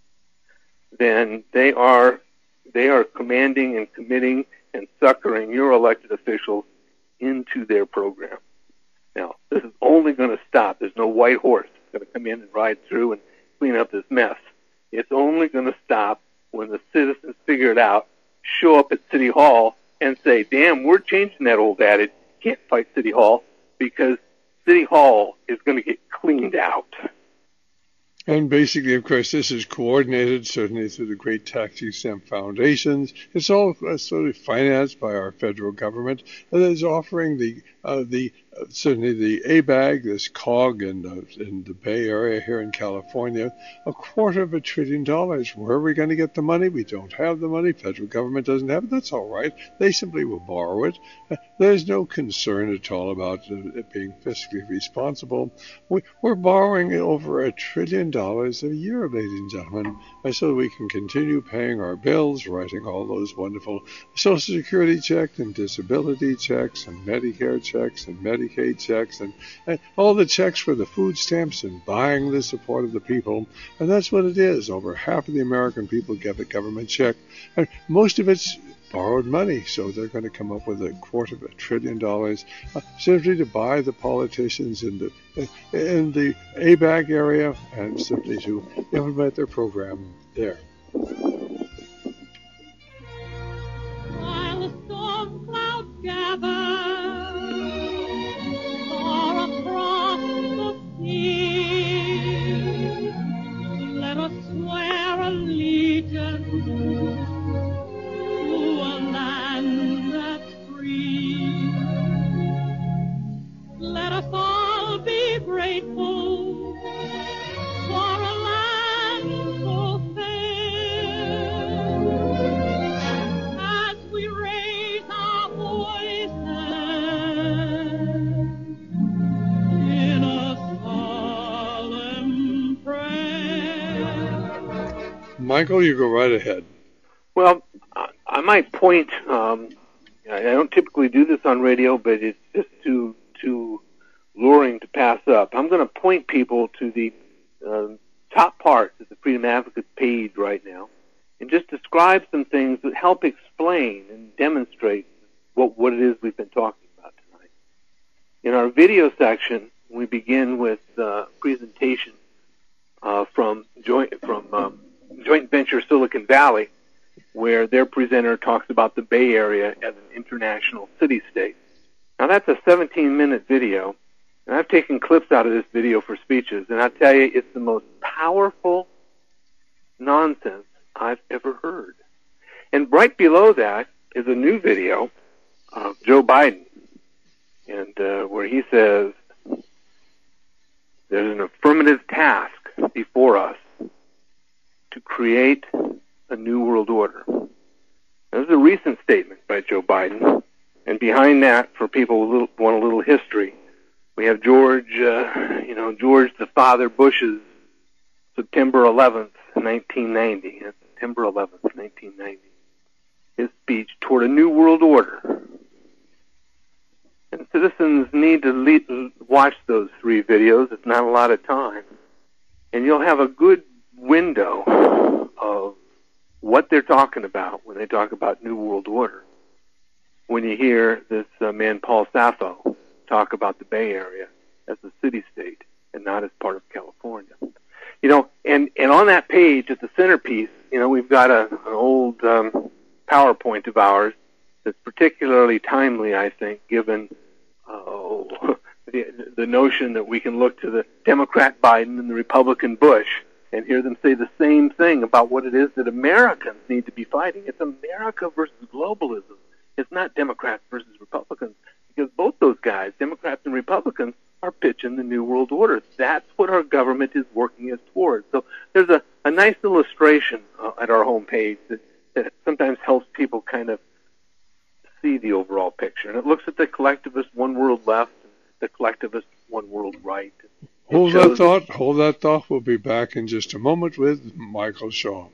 [SPEAKER 1] then they are they are commanding and committing and suckering your elected officials into their program. Now, this is only going to stop. There's no white horse that's going to come in and ride through and clean up this mess. It's only going to stop when the citizens figure it out, show up at City Hall, and say, damn, we're changing that old adage, can't fight City Hall, because City Hall is going to get cleaned out.
[SPEAKER 2] And basically, of course, this is coordinated certainly through the great tax-exempt foundations. It's all uh, sort of financed by our federal government, and is offering the uh, the uh, certainly the A B A G, this cog in, uh, in the Bay Area here in California, a quarter of a trillion dollars. Where are we going to get the money? We don't have the money. Federal government doesn't have it. That's all right. They simply will borrow it. Uh, there's no concern at all about uh, it being fiscally responsible. We, we're borrowing over a trillion dollars a year, ladies and gentlemen, so that we can continue paying our bills, writing all those wonderful Social Security checks and disability checks and Medicare checks and Medicaid checks and, and all the checks for the food stamps and buying the support of the people. And that's what it is. Over half of the American people get a government check, and most of it's borrowed money, so they're going to come up with a quarter of a trillion dollars uh, simply to buy the politicians in the in the A B A G area and simply to implement their program there.
[SPEAKER 9] While the storm clouds gather
[SPEAKER 2] Michael, you go right ahead.
[SPEAKER 1] Well, I might point, um, I don't typically do this on radio, but it's just too, too luring to pass up. I'm going to point people to the uh, top part of the Freedom Advocates page right now and just describe some things that help explain and demonstrate what, what it is we've been talking about tonight. In our video section, we begin with uh, presentation uh, from Joint, from um, Joint Venture Silicon Valley, where their presenter talks about the Bay Area as an international city-state. Now, that's a seventeen-minute video, and I've taken clips out of this video for speeches, and I tell you, it's the most powerful nonsense I've ever heard. And right below that is a new video of Joe Biden, and uh, where he says there's an affirmative task before us to create a new world order. This is a recent statement by Joe Biden, and behind that, for people who want a little history, we have George, uh, you know, George the Father Bush's September eleventh, nineteen ninety. September eleventh, nineteen ninety. His speech toward a new world order. And citizens need to lead, watch those three videos. It's not a lot of time. And you'll have a good window of what they're talking about when they talk about New World Order. When you hear this uh, man, Paul Sappho, talk about the Bay Area as a city-state and not as part of California. You know, and, and on that page at the centerpiece, you know, we've got a, an old um, PowerPoint of ours that's particularly timely, I think, given uh, the, the notion that we can look to the Democrat Biden and the Republican Bush and hear them say the same thing about what it is that Americans need to be fighting. It's America versus globalism. It's not Democrats versus Republicans, because both those guys, Democrats and Republicans, are pitching the New World Order. That's what our government is working us towards. So there's a, a nice illustration uh, at our homepage that, that sometimes helps people kind of see the overall picture. And it looks at the collectivist one world left and the collectivist one world right.
[SPEAKER 2] Hold that thought. Hold that thought. We'll be back in just a moment with Michael Shaw.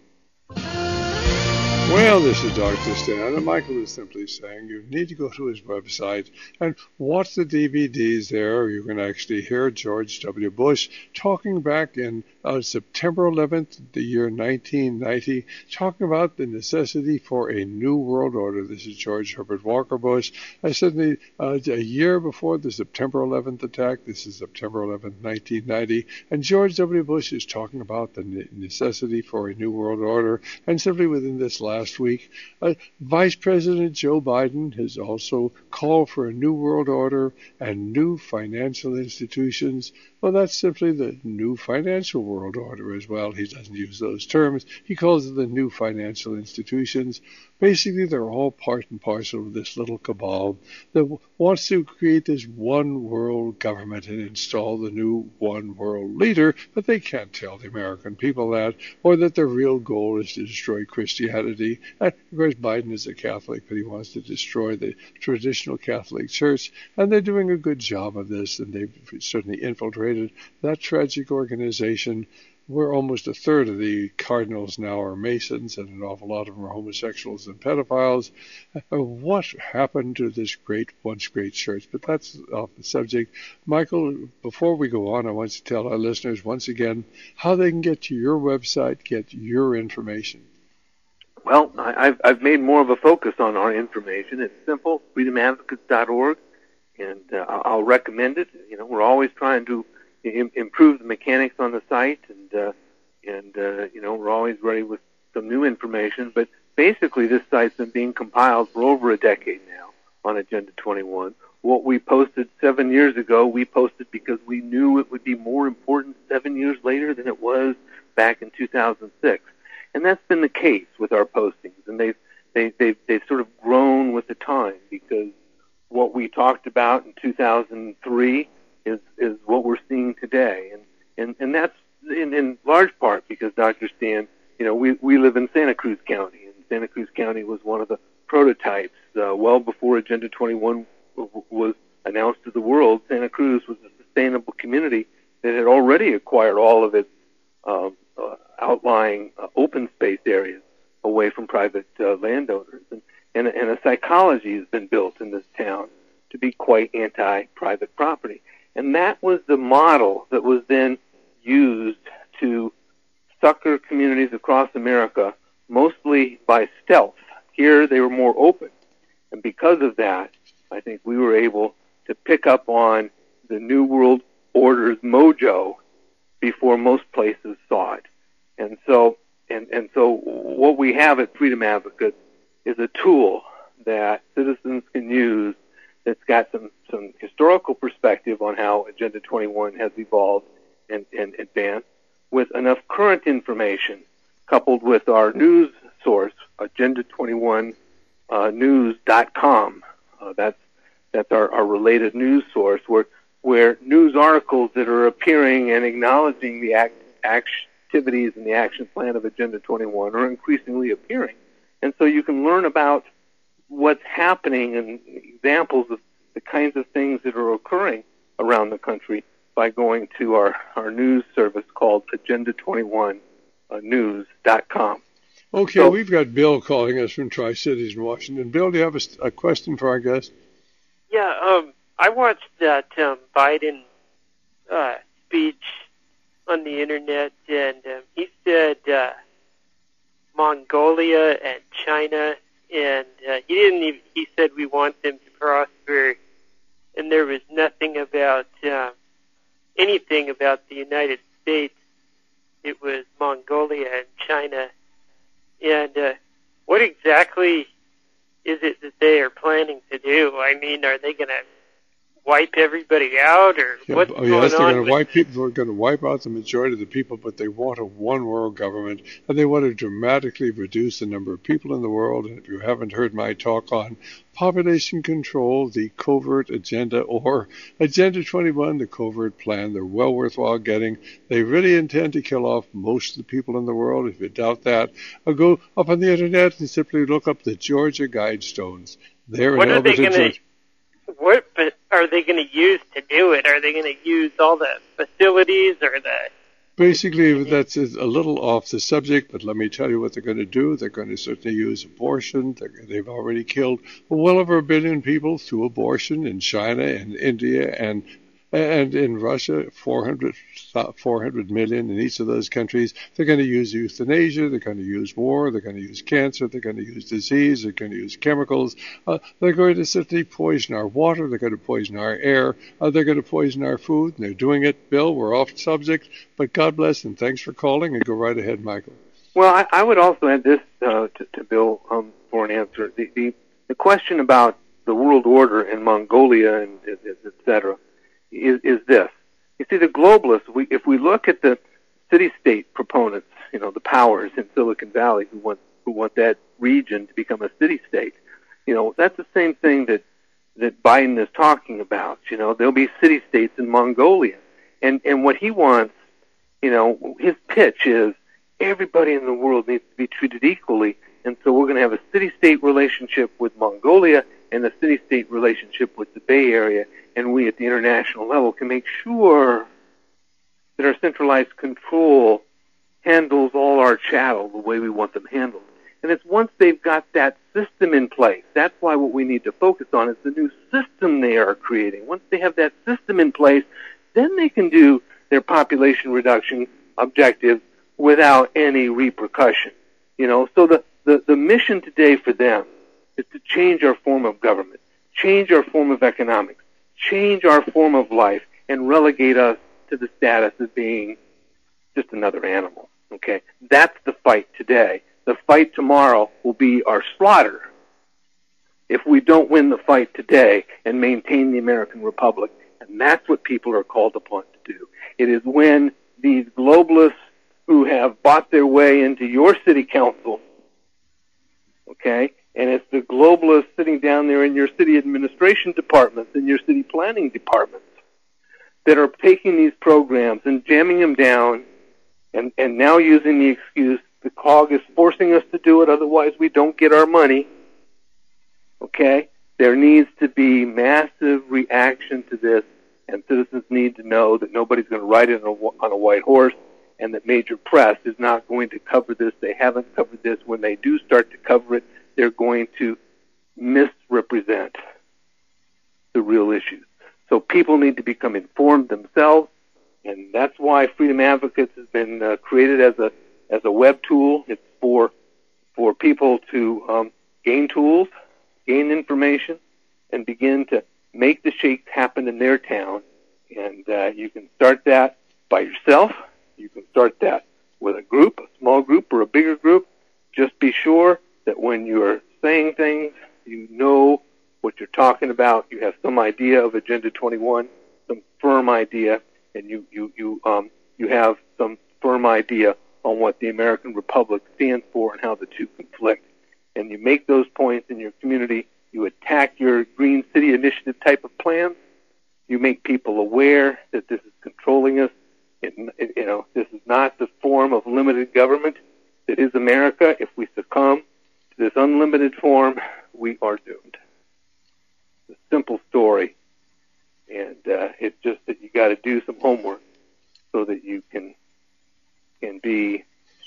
[SPEAKER 2] Well, this is Doctor Stan, and Michael is simply saying you need to go to his website and watch the D V Ds there. You can actually hear George W. Bush talking back in uh, September eleventh, the year nineteen ninety, talking about the necessity for a new world order. This is George Herbert Walker Bush. I said the, uh, a year before the September eleventh attack. This is September eleventh, nineteen ninety, and George W. Bush is talking about the necessity for a new world order, and simply within this last Last week, uh, Vice President Joe Biden has also called for a new world order and new financial institutions. Well, that's simply the new financial world order as well. He doesn't use those terms. He calls it the new financial institutions. Basically, they're all part and parcel of this little cabal that w- wants to create this one world government and install the new one world leader, but they can't tell the American people that, or that their real goal is to destroy Christianity. And of course, Biden is a Catholic, but he wants to destroy the traditional Catholic Church, and they're doing a good job of this, and they've certainly infiltrated that tragic organization, where almost a third of the cardinals now are Masons, and an awful lot of them are homosexuals and pedophiles. Uh, what happened to this great, once great church? But that's off the subject. Michael, before we go on, I want to tell our listeners once again how they can get to your website, get your information.
[SPEAKER 1] Well, I, I've, I've made more of a focus on our information. It's simple, freedom advocates dot org, and uh, I'll recommend it. You know, we're always trying to im- improve the mechanics on the site, and uh, and uh, you know, we're always ready with some new information. But basically, this site's been being compiled for over a decade now on Agenda twenty-one. What we posted seven years ago, we posted because we knew it would be more important seven years later than it was back in two thousand six. And that's been the case with our postings, and they've they, they've they've sort of grown with the time, because what we talked about in two thousand three is is what we're seeing today, and and and that's in, in large part because, Doctor Stan, you know, we we live in Santa Cruz County, and Santa Cruz County was one of the prototypes uh, well before Agenda twenty-one w- was announced to the world. Santa Cruz was a sustainable community that had already acquired all of its um, uh, outlying uh, open space areas away from private uh, landowners. And, and, and a psychology has been built in this town to be quite anti-private property. And that was the model that was then used to sucker communities across America, mostly by stealth. Here they were more open. And because of that, I think we were able to pick up on the New World Order's mojo before most places saw it. And so, and, and so what we have at Freedom Advocates is a tool that citizens can use that's got some, some historical perspective on how Agenda twenty-one has evolved and, and advanced, with enough current information coupled with our news source, agenda twenty-one news dot com. Uh, that's that's our, our related news source, where where news articles that are appearing and acknowledging the act, activities and the action plan of Agenda twenty-one are increasingly appearing. And so you can learn about what's happening and examples of the kinds of things that are occurring around the country by going to our, our news service called agenda twenty-one news dot com.
[SPEAKER 2] Okay,
[SPEAKER 1] so,
[SPEAKER 2] we've got Bill calling us from Tri-Cities in Washington. Bill, do you have a, a question for our guest?
[SPEAKER 17] Yeah, um, I watched that um, Biden uh, speech on the internet, and um, he said uh, Mongolia and China, and uh, he didn't even, he said we want them to prosper, and there was nothing about uh, anything about the United States. It was Mongolia and China. And uh, what exactly is it that they are planning to do? I mean, are they going to wipe everybody out, or
[SPEAKER 2] yeah,
[SPEAKER 17] what's
[SPEAKER 2] oh,
[SPEAKER 17] going
[SPEAKER 2] yes, they're
[SPEAKER 17] on?
[SPEAKER 2] going to wipe people. They're going to wipe out the majority of the people, but they want a one-world government, and they want to dramatically reduce the number of people in the world. And if you haven't heard my talk on population control, the covert agenda, or Agenda twenty-one, the covert plan, they're well worthwhile getting. They really intend to kill off most of the people in the world. If you doubt that, I'll go up on the internet and simply look up the Georgia Guidestones. They're
[SPEAKER 17] What
[SPEAKER 2] in
[SPEAKER 17] are they
[SPEAKER 2] Elberton,
[SPEAKER 17] going to?
[SPEAKER 2] Georgia.
[SPEAKER 17] What but are they going to use to do it? Are they going to use all the facilities or the?
[SPEAKER 2] Basically, that's a little off the subject, but let me tell you what they're going to do. They're going to certainly use abortion. They're, they've already killed well over a billion people through abortion in China and India and and in Russia, four hundred, four hundred million in each of those countries. They're going to use euthanasia. They're going to use war. They're going to use cancer. They're going to use disease. They're going to use chemicals. Uh, they're going to certainly poison our water. They're going to poison our air. Uh, they're going to poison our food. And they're doing it. Bill, we're off subject, but God bless and thanks for calling. And go right ahead, Michael.
[SPEAKER 1] Well, I, I would also add this uh, to, to Bill um, for an answer. The, the, the question about the world order in Mongolia and et, et cetera, Is, is this. You see, the globalists, we, if we look at the city-state proponents, you know, the powers in Silicon Valley who want who want that region to become a city-state, you know, that's the same thing that, that Biden is talking about. You know, there'll be city-states in Mongolia. And, and what he wants, you know, his pitch is everybody in the world needs to be treated equally, and so we're going to have a city-state relationship with Mongolia and a city-state relationship with the Bay Area, and we at the international level can make sure that our centralized control handles all our chattel the way we want them handled. And it's once they've got that system in place, that's why what we need to focus on is the new system they are creating. Once they have that system in place, then they can do their population reduction objectives without any repercussion. You know, so the, the, the mission today for them is to change our form of government, change our form of economics, change our form of life, and relegate us to the status of being just another animal. Okay? That's the fight today. The fight tomorrow will be our slaughter if we don't win the fight today and maintain the American Republic. And that's what people are called upon to do. It is when these globalists who have bought their way into your city council, okay, and it's the globalists sitting down there in your city administration departments, in your city planning departments, that are taking these programs and jamming them down and, and now using the excuse the C O G is forcing us to do it, otherwise we don't get our money. Okay? There needs to be massive reaction to this, and citizens need to know that nobody's going to ride in a, on a white horse and that major press is not going to cover this. They haven't covered this. When they do start to cover it, they're going to misrepresent the real issues. So people need to become informed themselves, and that's why Freedom Advocates has been uh, created as a as a web tool. It's for for people to um, gain tools, gain information, and begin to make the shakes happen in their town. And uh, you can start that by yourself. You can start that with a group, a small group or a bigger group. Just be sure that when you're saying things, you know what you're talking about. You have some idea of Agenda twenty-one, some firm idea, and you you you um you have some firm idea on what the American Republic stands for and how the two conflict. And you make those points in your community. You attack your Green City Initiative type of plans. You make people aware that this is controlling us. It, it, you know, this is not the form of limited government that is America. If we succumb to this unlimited form, we are doomed. It's a simple story, and uh, it's just that you got to do some homework so that you can can be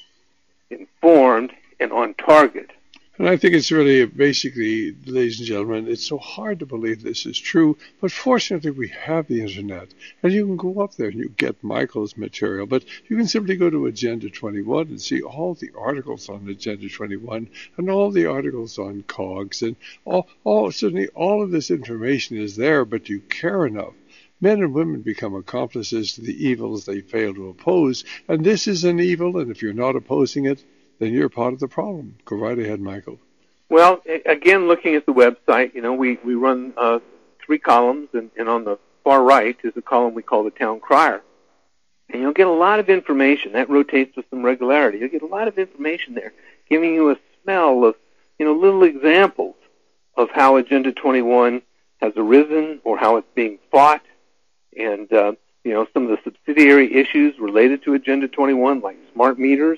[SPEAKER 1] informed and on target.
[SPEAKER 2] And I think it's really, basically, ladies and gentlemen, it's so hard to believe this is true, but fortunately we have the Internet, and you can go up there and you get Michael's material, but you can simply go to Agenda twenty-one and see all the articles on Agenda twenty-one and all the articles on COGS, and all, all certainly all of this information is there, but you care enough. Men and women become accomplices to the evils they fail to oppose, and this is an evil, and if you're not opposing it, then you're part of the problem. Go right ahead, Michael.
[SPEAKER 1] Well, again, looking at the website, you know, we, we run uh, three columns, and, and on the far right is a column we call the Town Crier. And you'll get a lot of information. That rotates with some regularity. You'll get a lot of information there, giving you a smell of, you know, little examples of how Agenda twenty-one has arisen or how it's being fought, and, uh, you know, some of the subsidiary issues related to Agenda twenty-one, like smart meters,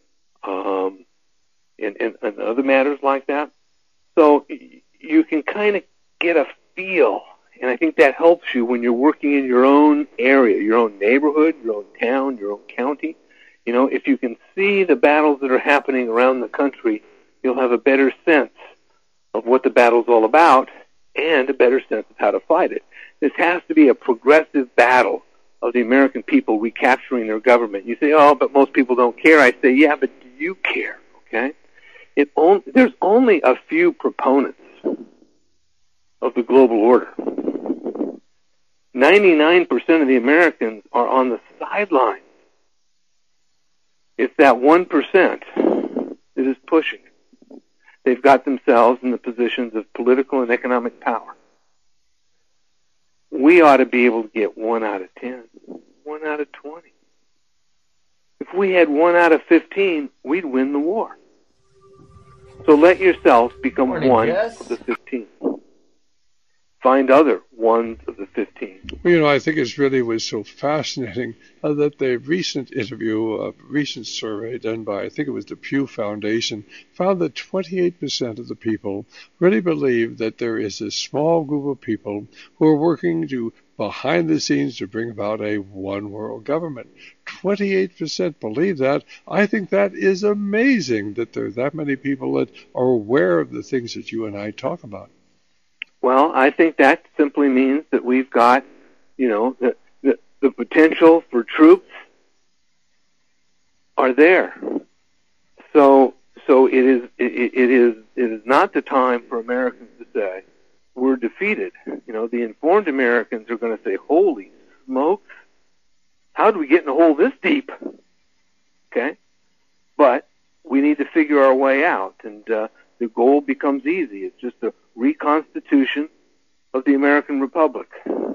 [SPEAKER 1] Um, and, and, and other matters like that. So you can kind of get a feel, and I think that helps you when you're working in your own area, your own neighborhood, your own town, your own county. You know, if you can see the battles that are happening around the country, you'll have a better sense of what the battle's all about and a better sense of how to fight it. This has to be a progressive battle of the American people recapturing their government. You say, oh, but most people don't care. I say, yeah, but do you care? Okay? It on, there's only a few proponents of the global order. ninety-nine percent of the Americans are on the sidelines. It's that one percent that is pushing it. They've got themselves in the positions of political and economic power. We ought to be able to get one out of ten, one out of twenty. If we had one out of fifteen, we'd win the war. So let yourself become
[SPEAKER 3] Morning,
[SPEAKER 1] one
[SPEAKER 3] Jess.
[SPEAKER 1] of the fifteen. Find other ones of the fifteen.
[SPEAKER 2] Well, you know, I think it really was so fascinating uh, that the recent interview, a uh, recent survey done by, I think it was the Pew Foundation, found that twenty-eight percent of the people really believe that there is a small group of people who are working to behind the scenes to bring about a one world government. twenty-eight percent believe that. I think that is amazing that there are that many people that are aware of the things that you and I talk about.
[SPEAKER 1] Well, I think that simply means that we've got, you know, the, the, the potential for troops are there. So, so it is, it, it is, it is not the time for Americans to say, we're defeated. You know, the informed Americans are going to say, holy smokes, how did we get in a hole this deep? Okay? But we need to figure our way out, and uh, the goal becomes easy. It's just a reconstitution of the American Republic.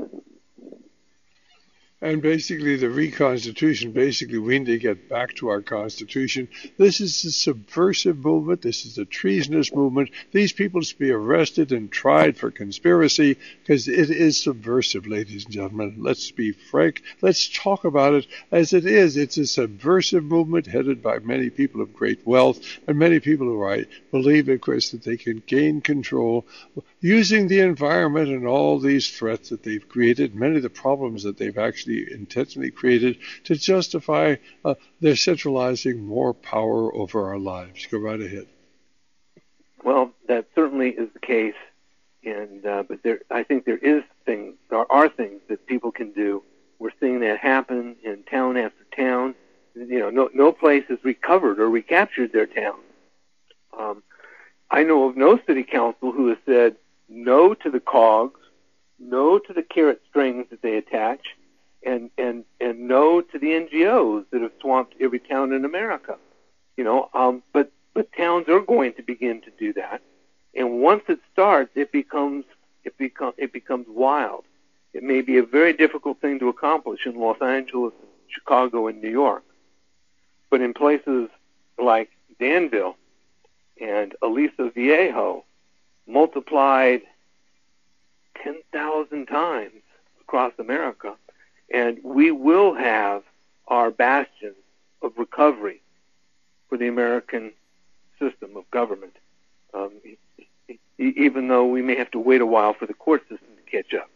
[SPEAKER 2] And basically the reconstitution, basically we need to get back to our Constitution. This is a subversive movement. This is a treasonous movement. These people should be arrested and tried for conspiracy because it is subversive, ladies and gentlemen. Let's be frank. Let's talk about it as it is. It's a subversive movement headed by many people of great wealth and many people who I believe, of course, that they can gain control using the environment and all these threats that they've created, many of the problems that they've actually basically intentionally created to justify uh, their centralizing more power over our lives. Go right ahead.
[SPEAKER 1] Well, that certainly is the case, and uh, but there, I think there is things, there are things that people can do. We're seeing that happen in town after town. You know, no, no place has recovered or recaptured their town. Um, I know of no city council who has said no to the cogs, no to the carrot strings that they attach, and, and, and no to the N G Os that have swamped every town in America. You know, um, but, but towns are going to begin to do that. And once it starts, it becomes, it become, it becomes wild. It may be a very difficult thing to accomplish in Los Angeles, Chicago, and New York. But in places like Danville and Aliso Viejo, multiplied ten thousand times across America, and we will have our bastions of recovery for the American system of government, um, even though we may have to wait a while for the court system to catch up.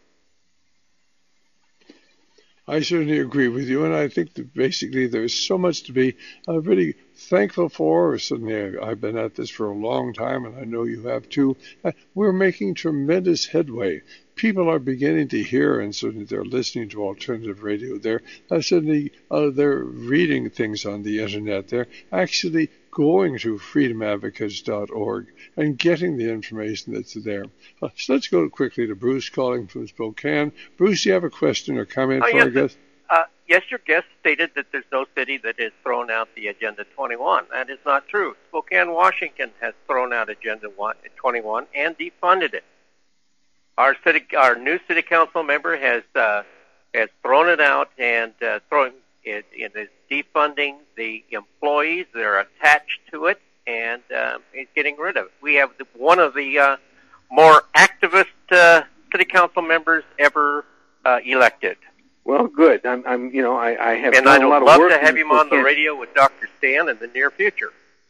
[SPEAKER 2] I certainly agree with you, and I think that basically there's so much to be uh, really thankful for. Certainly, I've been at this for a long time, and I know you have too. Uh, we're making tremendous headway. People are beginning to hear, and certainly they're listening to alternative radio. They're uh, certainly uh, they're reading things on the internet. They're actually going to freedom advocates dot org and getting the information that's there. Uh, so let's go quickly to Bruce calling from Spokane. Bruce, do you have a question or comment
[SPEAKER 3] oh,
[SPEAKER 2] for
[SPEAKER 3] yes,
[SPEAKER 2] our guest?
[SPEAKER 3] Uh, yes, your guest stated that there's no city that has thrown out the Agenda twenty-one. That is not true. Spokane, Washington has thrown out Agenda twenty-one and defunded it. Our city, our new city council member has uh, has thrown it out and uh, throwing it, it is defunding the employees that are attached to it, and uh, is getting rid of it. We have the, one of the uh, more activist uh, city council members ever uh, elected.
[SPEAKER 1] Well, good. I'm, I'm you know, I, I have
[SPEAKER 3] and
[SPEAKER 1] done
[SPEAKER 3] I'd
[SPEAKER 1] a lot
[SPEAKER 3] love
[SPEAKER 1] of work
[SPEAKER 3] to have
[SPEAKER 1] in
[SPEAKER 3] him on the
[SPEAKER 1] Spokane.
[SPEAKER 3] radio with Doctor Stan in the near future.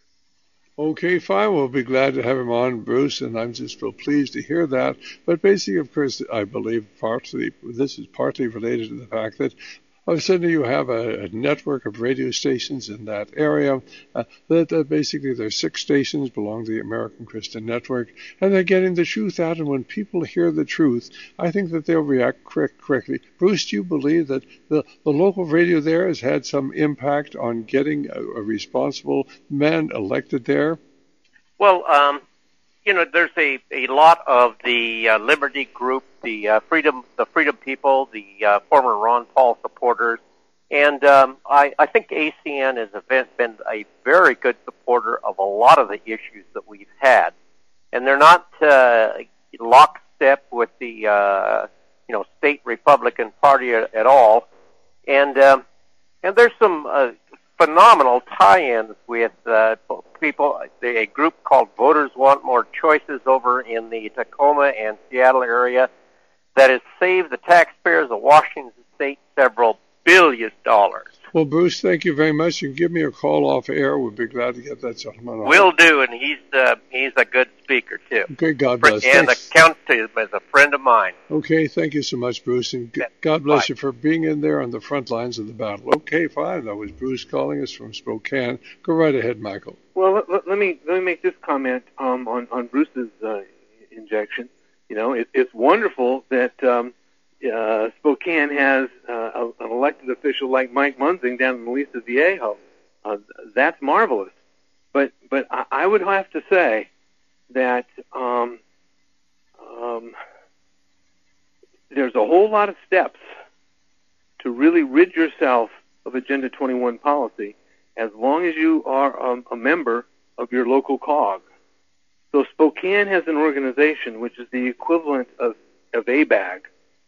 [SPEAKER 2] Okay, fine. We'll be glad to have him on, Bruce, and I'm just real pleased to hear that. But basically, of course, I believe partly this is partly related to the fact that uh, suddenly you have a, a network of radio stations in that area. Uh, that uh, basically there's six stations belong to the American Christian Network, and they're getting the truth out. And when people hear the truth, I think that they'll react correct, correctly. Bruce, do you believe that the, the local radio there has had some impact on getting a, a responsible man elected there?
[SPEAKER 3] Well, um, you know, there's a, a lot of the uh, Liberty Group, the uh, Freedom, the Freedom People, the uh, former Ron Paul supporters, and um, I, I think A C N has been a very good supporter of a lot of the issues that we've had, and they're not uh, lockstep with the uh, you know state Republican Party at, at all, and um, and there's some uh, phenomenal tie-ins with uh, people, a group called Voters Want More Choices over in the Tacoma and Seattle area that has saved the taxpayers of Washington State several billion dollars.
[SPEAKER 2] Well, Bruce, thank you very much. You can give me a call off air. We'd be glad to get that gentleman on.
[SPEAKER 3] Will do, and he's uh, he's a good speaker, too.
[SPEAKER 2] Okay, God bless.
[SPEAKER 3] And
[SPEAKER 2] Thanks.
[SPEAKER 3] I count him as a friend of mine.
[SPEAKER 2] Okay, thank you so much, Bruce, and g- God bless
[SPEAKER 3] Bye.
[SPEAKER 2] you for being in there on the front lines of the battle. Okay, fine. That was Bruce calling us from Spokane. Go right ahead, Michael.
[SPEAKER 1] Well, let, let, let me let me make this comment um, on on Bruce's uh, injection. You know, it, it's wonderful that um, uh, Spokane has uh, a, an elected official like Mike Munzing down in Aliso Viejo. Uh, that's marvelous. But but I, I would have to say that um, um, there's a whole lot of steps to really rid yourself of Agenda twenty-one policy, as long as you are um, a member of your local C O G. So Spokane has an organization which is the equivalent of, of A B A G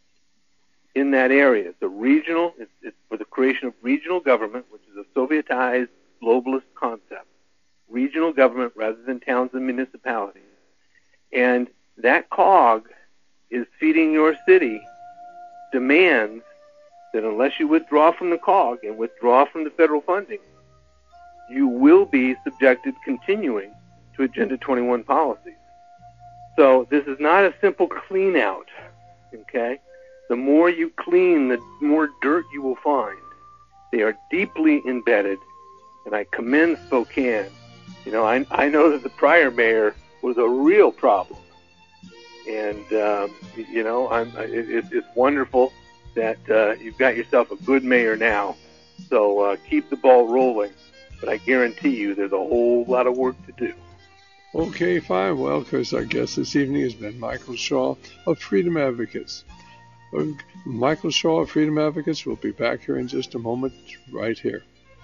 [SPEAKER 1] in that area. It's a regional, it's, it's for the creation of regional government, which is a Sovietized globalist concept. Regional government rather than towns and municipalities. And that C O G is feeding your city demands that unless you withdraw from the C O G and withdraw from the federal funding, you will be subjected continuing to Agenda twenty-one policies. So this is not a simple clean out, okay? The more you clean, the more dirt you will find. They are deeply embedded, and I commend Spokane. You know, I, I know that the prior mayor was a real problem. And, um, you know, I'm, it, it's wonderful that uh, you've got yourself a good mayor now. So uh, keep the ball rolling. But I guarantee you there's a whole lot of work to do.
[SPEAKER 2] Okay, fine. Well, because our guest this evening has been Michael Shaw of Freedom Advocates. Michael Shaw of Freedom Advocates will be back here in just a moment, right here.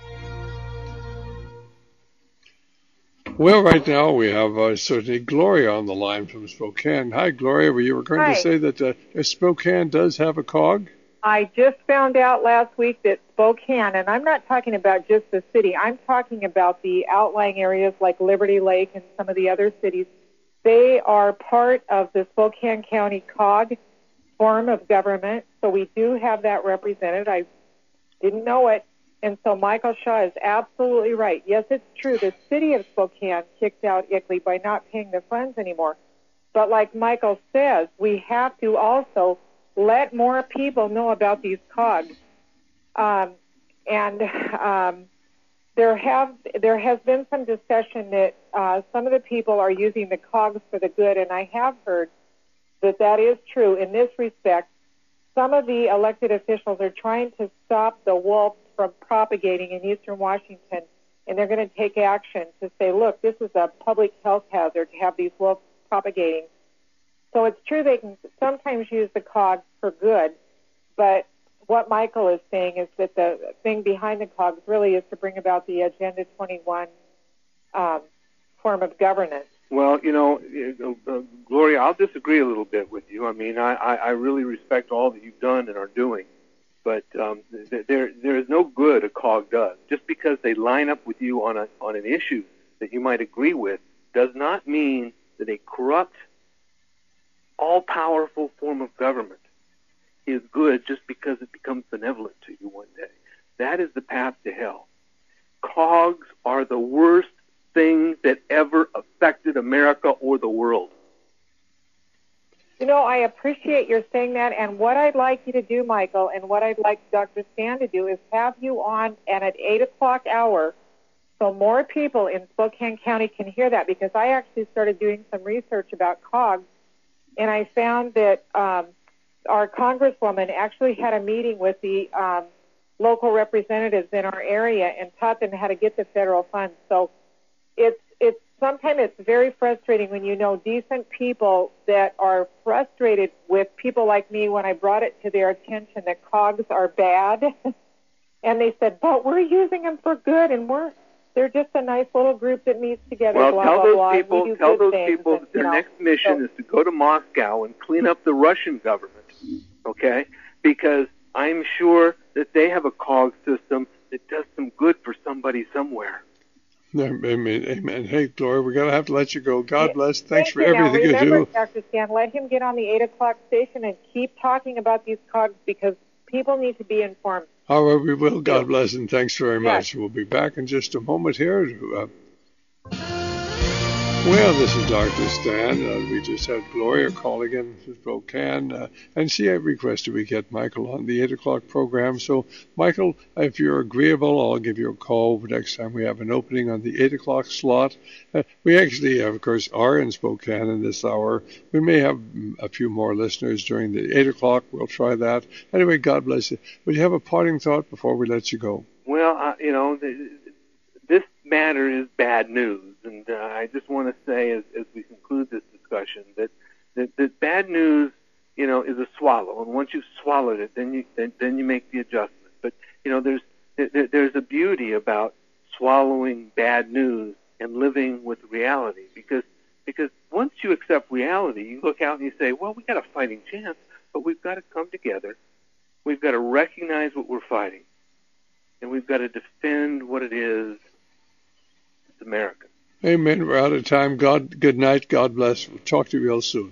[SPEAKER 2] Well, right now we have uh, certainly Gloria on the line from Spokane. Hi, Gloria. You were going
[SPEAKER 5] Hi.
[SPEAKER 2] to say that uh, Spokane does have a C O G?
[SPEAKER 5] I just found out last week that Spokane, and I'm not talking about just the city, I'm talking about the outlying areas like Liberty Lake and some of the other cities. They are part of the Spokane County C O G form of government, so we do have that represented. I didn't know it. And so Michael Shaw is absolutely right. Yes, it's true. The city of Spokane kicked out I C L E by not paying the funds anymore. But like Michael says, we have to also let more people know about these C O Gs. Um, and um, there have there has been some discussion that uh, some of the people are using the C O Gs for the good, and I have heard that that is true in this respect. Some of the elected officials are trying to stop the wolves from propagating in eastern Washington, and they're going to take action to say, look, this is a public health hazard to have these wolves propagating. So it's true they can sometimes use the C O Gs for good, but what Michael is saying is that the thing behind the C O Gs really is to bring about the Agenda twenty-one um, form of governance.
[SPEAKER 1] Well, you know, uh, Gloria, I'll disagree a little bit with you. I mean, I, I, I really respect all that you've done and are doing. But um, th- there there is no good a C O G does. Just because they line up with you on a on an issue that you might agree with does not mean that a corrupt, all-powerful form of government is good just because it becomes benevolent to you one day. That is the path to hell. C O Gs are the worst thing that ever affected America or the world.
[SPEAKER 5] You know, I appreciate your saying that, and what I'd like you to do, Michael, and what I'd like Doctor Stan to do is have you on and at eight o'clock hour so more people in Spokane County can hear that, because I actually started doing some research about C O Gs, and I found that um, our Congresswoman actually had a meeting with the um, local representatives in our area and taught them how to get the federal funds. So it's it's sometimes it's very frustrating when you know decent people that are frustrated with people like me when I brought it to their attention that C O Gs are bad. And they said, but we're using them for good, and we're they're just a nice little group that meets together.
[SPEAKER 1] Well,
[SPEAKER 5] blah,
[SPEAKER 1] tell
[SPEAKER 5] blah,
[SPEAKER 1] those
[SPEAKER 5] blah,
[SPEAKER 1] people, tell those people
[SPEAKER 5] and,
[SPEAKER 1] that their
[SPEAKER 5] you know,
[SPEAKER 1] next mission
[SPEAKER 5] so,
[SPEAKER 1] is to go to Moscow and clean up the Russian government, okay? Because I'm sure that they have a C O G system that does some good for somebody somewhere.
[SPEAKER 2] Amen. Amen. Hey, Gloria, we're going to have to let you go. God bless. Thanks
[SPEAKER 5] Thank
[SPEAKER 2] for
[SPEAKER 5] you.
[SPEAKER 2] everything
[SPEAKER 5] now,
[SPEAKER 2] you
[SPEAKER 5] remember,
[SPEAKER 2] do.
[SPEAKER 5] Doctor Stan, let him get on the eight o'clock station and keep talking about these C O Gs because people need to be informed.
[SPEAKER 2] All right, we will. God bless, and thanks very
[SPEAKER 5] Yeah.
[SPEAKER 2] much. We'll be back in just a moment here. To, uh, well, this is Doctor Stan. Uh, we just had Gloria calling in from Spokane, uh, and she had requested we get Michael on the eight o'clock program. So, Michael, if you're agreeable, I'll give you a call next time we have an opening on the eight o'clock slot. Uh, we actually, of course, are in Spokane in this hour. We may have a few more listeners during the eight o'clock. We'll try that. Anyway, God bless you. Would you have a parting thought before we let you go?
[SPEAKER 1] Well, uh, you know, the, this matter is bad news. And uh, I just want to say, as, as we conclude this discussion, that, that that bad news, you know, is a swallow, and once you've swallowed it, then you then, then you make the adjustment. But you know, there's there, there's a beauty about swallowing bad news and living with reality, because because once you accept reality, you look out and you say, well, we got a fighting chance, but we've got to come together. We've got to recognize what we're fighting, and we've got to defend what it is. It's America.
[SPEAKER 2] Amen. We're out of time. God, good night. God bless. We'll talk to you real soon.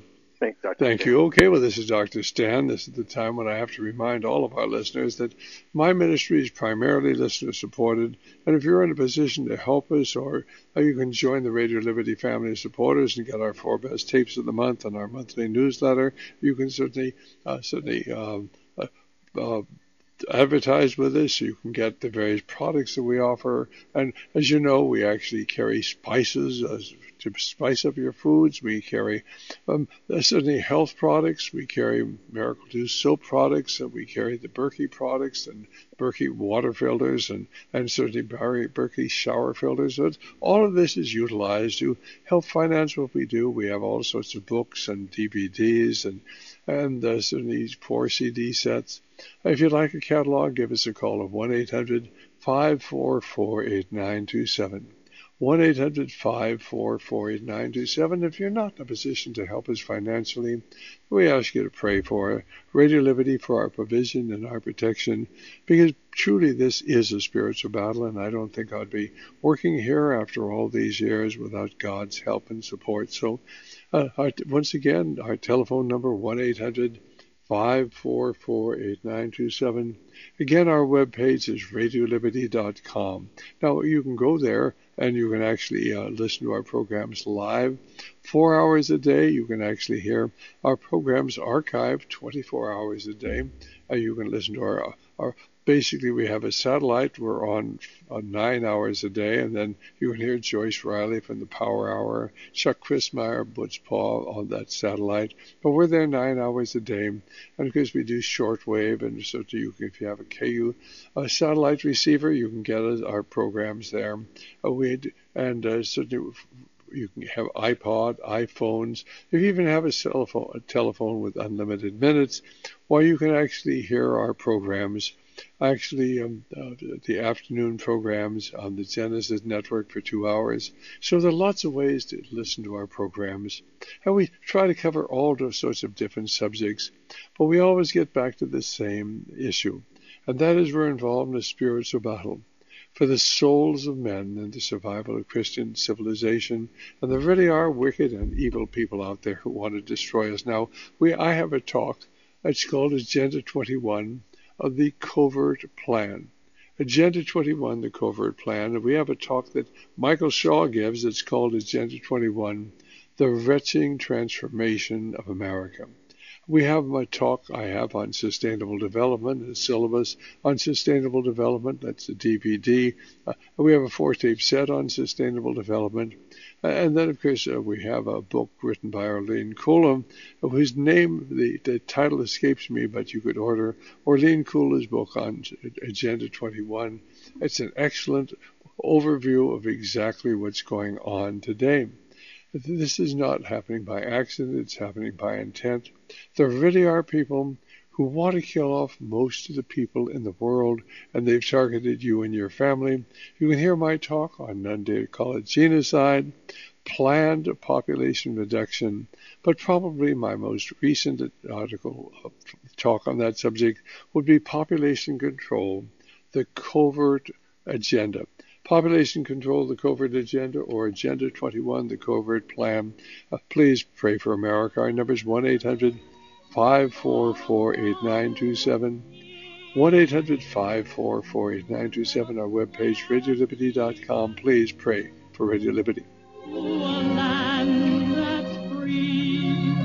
[SPEAKER 1] Thanks, Doctor
[SPEAKER 2] Thank
[SPEAKER 1] Stan.
[SPEAKER 2] you. Okay, well, this is Doctor Stan. This is the time when I have to remind all of our listeners that my ministry is primarily listener-supported, and if you're in a position to help us, or you can join the Radio Liberty family of supporters and get our four best tapes of the month and our monthly newsletter, you can certainly, uh, certainly um, uh, uh, advertise with us. You can get the various products that we offer, and as you know, we actually carry spices uh, to spice up your foods. We carry um, certainly health products. We carry Miracle two soap products, and we carry the Berkey products and Berkey water filters, and, and certainly Berkey shower filters. So all of this is utilized to help finance what we do. We have all sorts of books and D V Ds and and uh, certainly four C D sets. If you'd like a catalog, give us a call at one eight hundred five four four eight nine two seven. one eight hundred five four four eight nine two seven. If you're not in a position to help us financially, we ask you to pray for Radio Liberty, for our provision and our protection, because truly this is a spiritual battle, and I don't think I'd be working here after all these years without God's help and support. So uh, our, once again, our telephone number, one eight hundred five four four eight nine two seven. Again, our webpage is radio liberty dot com. Now, you can go there and you can actually uh, listen to our programs live four hours a day. You can actually hear our programs archived twenty-four hours a day. Uh, you can listen to our, our basically, we have a satellite. We're on, on nine hours a day, and then you can hear Joyce Riley from the Power Hour, Chuck Christmeyer, Butch Paul on that satellite. But we're there nine hours a day, and because we do shortwave, and so do you, if you have a K U a satellite receiver, you can get us, our programs there. Uh, we and uh, so do, you can have iPod, iPhones. If you even have a cell phone, a telephone with unlimited minutes, well, you can actually hear our programs. Actually, um, uh, the afternoon programs on the Genesis Network for two hours. So there are lots of ways to listen to our programs. And we try to cover all those sorts of different subjects, but we always get back to the same issue. And that is we're involved in a spiritual battle for the souls of men and the survival of Christian civilization. And there really are wicked and evil people out there who want to destroy us. Now, we I have a talk. It's called Agenda twenty-one. Of the Covert Plan. Agenda twenty-one, the Covert Plan. And we have a talk that Michael Shaw gives. It's called Agenda twenty-one, the Wretching Transformation of America. We have a talk I have on sustainable development, a syllabus on sustainable development. That's a D V D. Uh, we have a four-tape set on sustainable development. Uh, and then, of course, uh, we have a book written by Orlene Coolum, whose name, the, the title escapes me, but you could order Orlene Coolum's book on Agenda twenty-one. It's an excellent overview of exactly what's going on today. This is not happening by accident. It's happening by intent. There really are people who want to kill off most of the people in the world, and they've targeted you and your family. You can hear my talk on none dare call it genocide, planned population reduction, but probably my most recent article uh, talk on that subject would be population control, the covert agenda. Population control, the covert agenda, or Agenda twenty-one, the covert plan. Uh, please pray for America. Our number is one eight hundred five four four eight nine two seven. one eight hundred five four four eight nine two seven. Our webpage, radio liberty dot com. Please pray for Radio Liberty.
[SPEAKER 9] To a land that's free.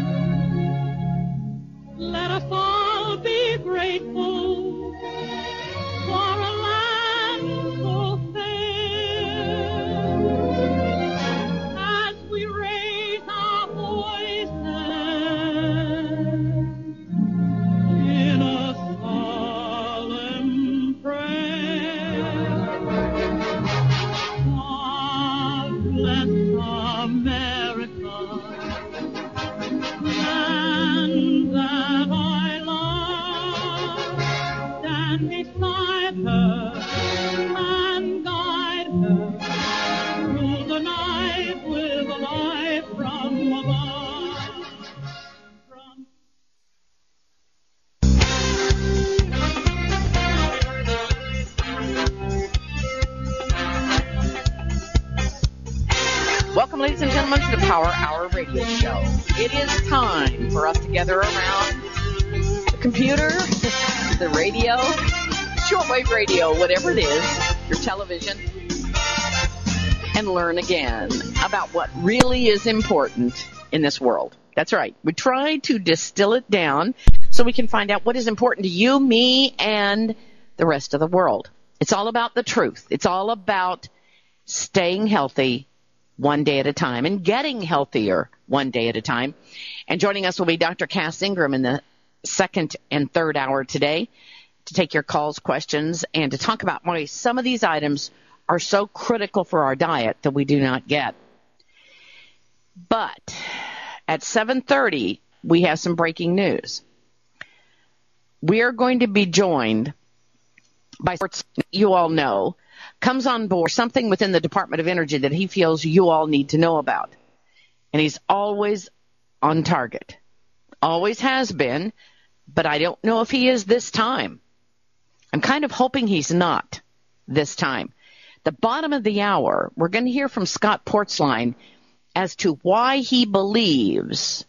[SPEAKER 9] Let us all be grateful for a land so as we raise our voices in a solemn prayer. God bless America, land that I love. Stand beside her and guide her through the night with a light from above. From
[SPEAKER 6] Welcome, ladies and gentlemen, to the Power Hour radio show. It is time for us to gather around the computer, the radio, shortwave radio, whatever it is, your television, and learn again about what really is important in this world. That's right. We try to distill it down so we can find out what is important to you, me, and the rest of the world. It's all about the truth. It's all about staying healthy one day at a time and getting healthier one day at a time. And joining us will be Doctor Cass Ingram in the second and third hour today to take your calls, questions, and to talk about why some of these items are so critical for our diet that we do not get. But at seven thirty, we have some breaking news. We are going to be joined by source you all know, comes on board something within the Department of Energy that he feels you all need to know about. And he's always on target. Always has been, but I don't know if he is this time. I'm kind of hoping he's not this time. The bottom of the hour, we're going to hear from Scott Portzline as to why he believes